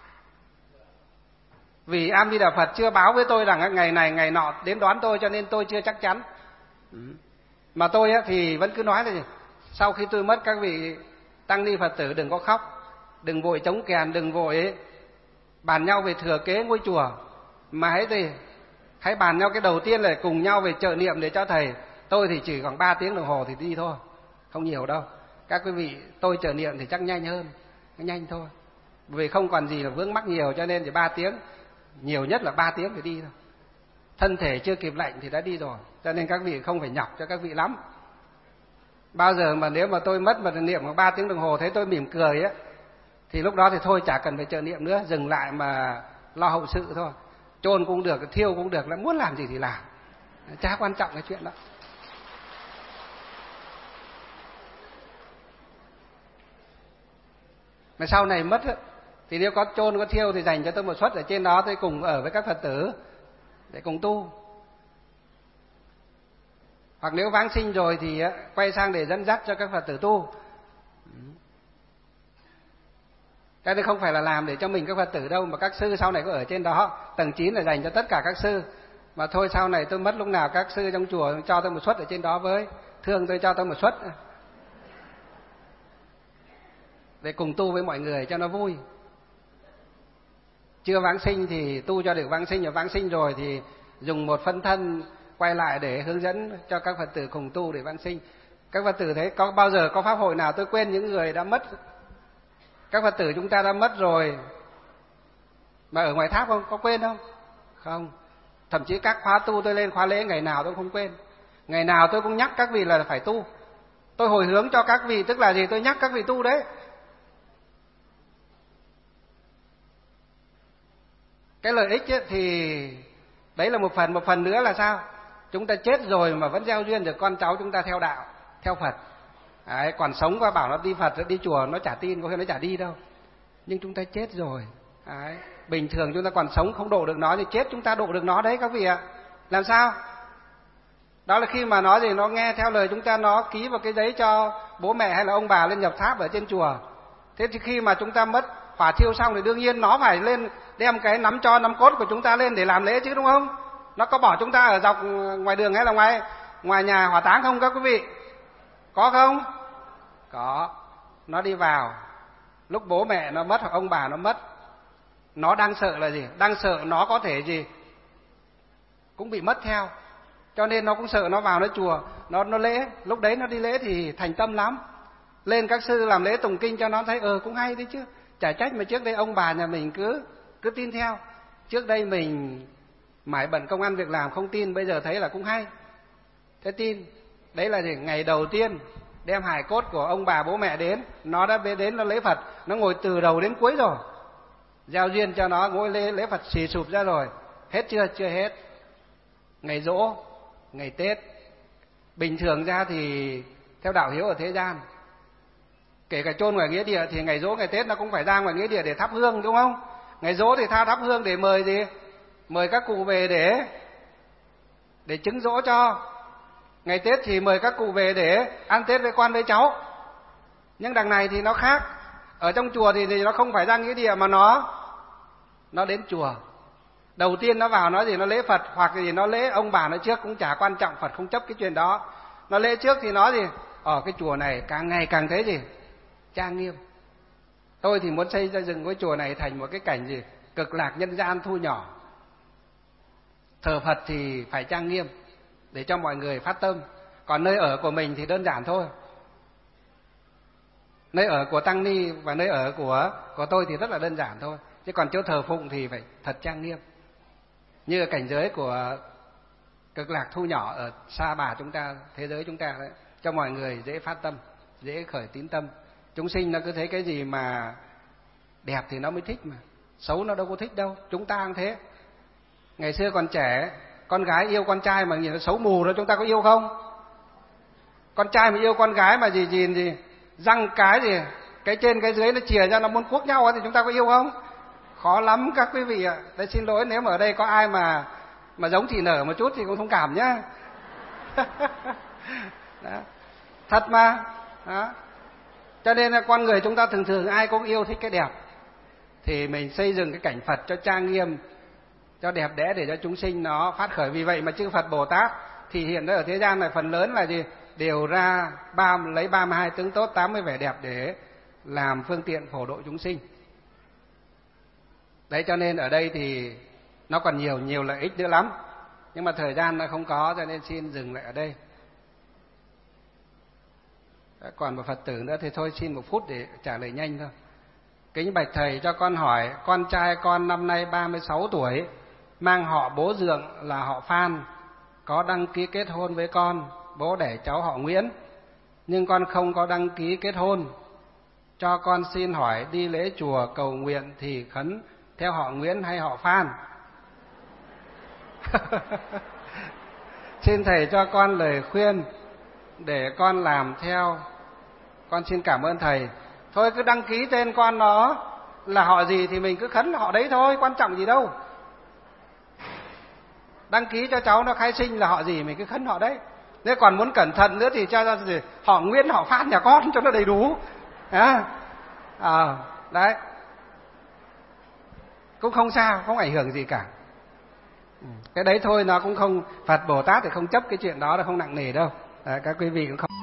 [SPEAKER 2] Vì A Di Đà Phật chưa báo với tôi rằng ngày này ngày nọ đến đón tôi, cho nên tôi chưa chắc chắn. Mà tôi thì vẫn cứ nói là gì? Sau khi tôi mất, các vị tăng ni Phật tử đừng có khóc, đừng vội chống kèn, đừng vội bàn nhau về thừa kế ngôi chùa, mà hãy bàn nhau cái đầu tiên là cùng nhau về trợ niệm để cho thầy. Tôi thì chỉ khoảng 3 tiếng đồng hồ thì đi thôi, không nhiều đâu. Các quý vị, tôi trợ niệm thì chắc nhanh hơn, nhanh thôi, vì không còn gì là vướng mắc nhiều, cho nên chỉ 3 tiếng, nhiều nhất là 3 tiếng thì đi thôi. Thân thể chưa kịp lạnh thì đã đi rồi, cho nên các vị không phải nhọc cho các vị lắm. Bao giờ mà nếu mà tôi mất mà niệm khoảng 3 tiếng đồng hồ thấy tôi mỉm cười á, thì lúc đó thì thôi chả cần phải trợ niệm nữa, dừng lại mà lo hậu sự thôi. Chôn cũng được, thiêu cũng được, muốn làm gì thì làm, chả quan trọng cái chuyện đó. Mà sau này mất thì nếu có chôn có thiêu thì dành cho tôi một suất ở trên đó, tôi cùng ở với các Phật tử để cùng tu. Hoặc nếu vãng sinh rồi thì quay sang để dẫn dắt cho các Phật tử tu. Cái này không phải là làm để cho mình các Phật tử đâu, mà các sư sau này có ở trên đó. Tầng 9 là dành cho tất cả các sư. Mà thôi sau này tôi mất lúc nào các sư trong chùa cho tôi một suất ở trên đó với, thương tôi cho tôi một suất để cùng tu với mọi người cho nó vui. Chưa vãng sinh thì tu cho được vãng sinh, và vãng sinh rồi thì dùng một phân thân quay lại để hướng dẫn cho các Phật tử cùng tu để vãng sinh. Các Phật tử thấy có bao giờ có pháp hội nào tôi quên những người đã mất? Các Phật tử chúng ta đã mất rồi mà ở ngoài tháp không? Có quên không? Không. Thậm chí các khóa tu tôi lên khóa lễ ngày nào tôi không quên. Ngày nào tôi cũng nhắc các vị là phải tu. Tôi hồi hướng cho các vị, tức là gì? Tôi nhắc các vị tu đấy. Cái lợi ích ấy thì đấy là một phần nữa là sao? Chúng ta chết rồi mà vẫn gieo duyên được con cháu chúng ta theo đạo, theo Phật. Đấy, còn sống qua bảo nó đi Phật, đi chùa nó chả tin, có khi nó chả đi đâu. Nhưng chúng ta chết rồi. Đấy, bình thường chúng ta còn sống không độ được nó, thì chết chúng ta độ được nó đấy các vị ạ. Làm sao? Đó là khi mà nó gì, nó nghe theo lời chúng ta, nó ký vào cái giấy cho bố mẹ hay là ông bà lên nhập tháp ở trên chùa. Thế thì khi mà chúng ta mất, hỏa thiêu xong thì đương nhiên nó phải lên đem cái nắm cốt của chúng ta lên để làm lễ chứ, đúng không? Nó có bỏ chúng ta ở dọc ngoài đường hay là ngoài nhà hỏa táng không các quý vị? Có không? Có. Nó đi vào lúc bố mẹ nó mất hoặc ông bà nó mất, nó đang sợ là gì? Đang sợ nó có thể gì cũng bị mất theo, cho nên nó cũng sợ. Nó vào nó chùa, nó lễ, lúc đấy nó đi lễ thì thành tâm lắm, lên các sư làm lễ tụng kinh cho nó thấy cũng hay đấy chứ. Chả trách mà trước đây ông bà nhà mình cứ tin theo. Trước đây mình mãi bận công ăn việc làm không tin, bây giờ thấy là cũng hay, thế tin. Đấy là gì? Ngày đầu tiên đem hài cốt của ông bà bố mẹ đến, nó đã đến nó lễ Phật, nó ngồi từ đầu đến cuối rồi, giao duyên cho nó ngồi lễ Phật xì sụp ra rồi. Hết chưa? Chưa hết. Ngày giỗ, ngày Tết, bình thường ra thì theo đạo hiếu ở thế gian, kể cả chôn ngoài nghĩa địa thì ngày giỗ ngày Tết nó cũng phải ra ngoài nghĩa địa để thắp hương, đúng không? Ngày giỗ thì thắp hương để mời gì? Mời các cụ về để để chứng dỗ cho. Ngày Tết thì mời các cụ về để ăn Tết với con với cháu. Nhưng đằng này thì nó khác. Ở trong chùa thì nó không phải ra nghĩa địa mà nó đến chùa. Đầu tiên nó vào nó gì, nó lễ Phật, hoặc gì nó lễ ông bà nó trước, cũng chả quan trọng, Phật không chấp cái chuyện đó. Nó lễ trước thì nó gì, ở cái chùa này càng ngày càng thế gì, trang nghiêm. Tôi thì muốn xây dựng cái chùa này thành một cái cảnh gì, cực lạc nhân gian thu nhỏ. Thờ Phật thì phải trang nghiêm để cho mọi người phát tâm. Còn nơi ở của mình thì đơn giản thôi. Nơi ở của tăng ni và nơi ở của tôi thì rất là đơn giản thôi. Chứ còn chỗ thờ phụng thì phải thật trang nghiêm. Như ở cảnh giới của cực lạc thu nhỏ ở Sa Bà chúng ta, thế giới chúng ta đấy, cho mọi người dễ phát tâm, dễ khởi tín tâm. Chúng sinh nó cứ thấy cái gì mà đẹp thì nó mới thích, mà xấu nó đâu có thích đâu. Chúng ta cũng thế. Ngày xưa còn trẻ, con gái yêu con trai mà nhìn nó xấu mù đó, chúng ta có yêu không? Con trai mà yêu con gái mà gì răng cái gì, cái trên cái dưới nó chìa ra, nó muốn cuốc nhau thì chúng ta có yêu không? Khó lắm các quý vị ạ. Tôi xin lỗi nếu mà ở đây có ai mà giống Thị Nở một chút thì cũng thông cảm nhá. Đó. Thật mà. Đó. Cho nên là con người chúng ta thường ai cũng yêu thích cái đẹp. Thì mình xây dựng cái cảnh Phật cho trang nghiêm, cho đẹp đẽ để cho chúng sinh nó phát khởi. Vì vậy mà chư Phật Bồ Tát thì hiện ở thế gian này phần lớn là gì? Đều ra lấy 32 tướng tốt, 80 vẻ đẹp để làm phương tiện phổ độ chúng sinh. Đấy, cho nên ở đây thì nó còn nhiều lợi ích nữa lắm. Nhưng mà thời gian nó không có, cho nên xin dừng lại ở đây. Còn một Phật tử nữa thì thôi xin một phút để trả lời nhanh thôi. Kính bạch thầy, cho con hỏi, con trai con năm nay 36 tuổi, mang họ bố Dượng là họ Phan, có đăng ký kết hôn với con, bố đẻ cháu họ Nguyễn, nhưng con không có đăng ký kết hôn. Cho con xin hỏi đi lễ chùa cầu nguyện thì khấn theo họ Nguyễn hay họ Phan? Xin thầy cho con lời khuyên để con làm theo. Con xin cảm ơn thầy. Thôi cứ đăng ký tên con nó là họ gì thì mình cứ khấn họ đấy thôi, quan trọng gì đâu. Đăng ký cho cháu nó khai sinh là họ gì mình cứ khấn họ đấy. Nếu còn muốn cẩn thận nữa thì cho ra gì họ Nguyễn họ Phan nhà con cho nó đầy đủ. Đấy. Cũng không sao, không ảnh hưởng gì cả. Cái đấy thôi, nó cũng không, Phật Bồ Tát thì không chấp cái chuyện đó, nó không nặng nề đâu. Đấy, các quý vị cũng không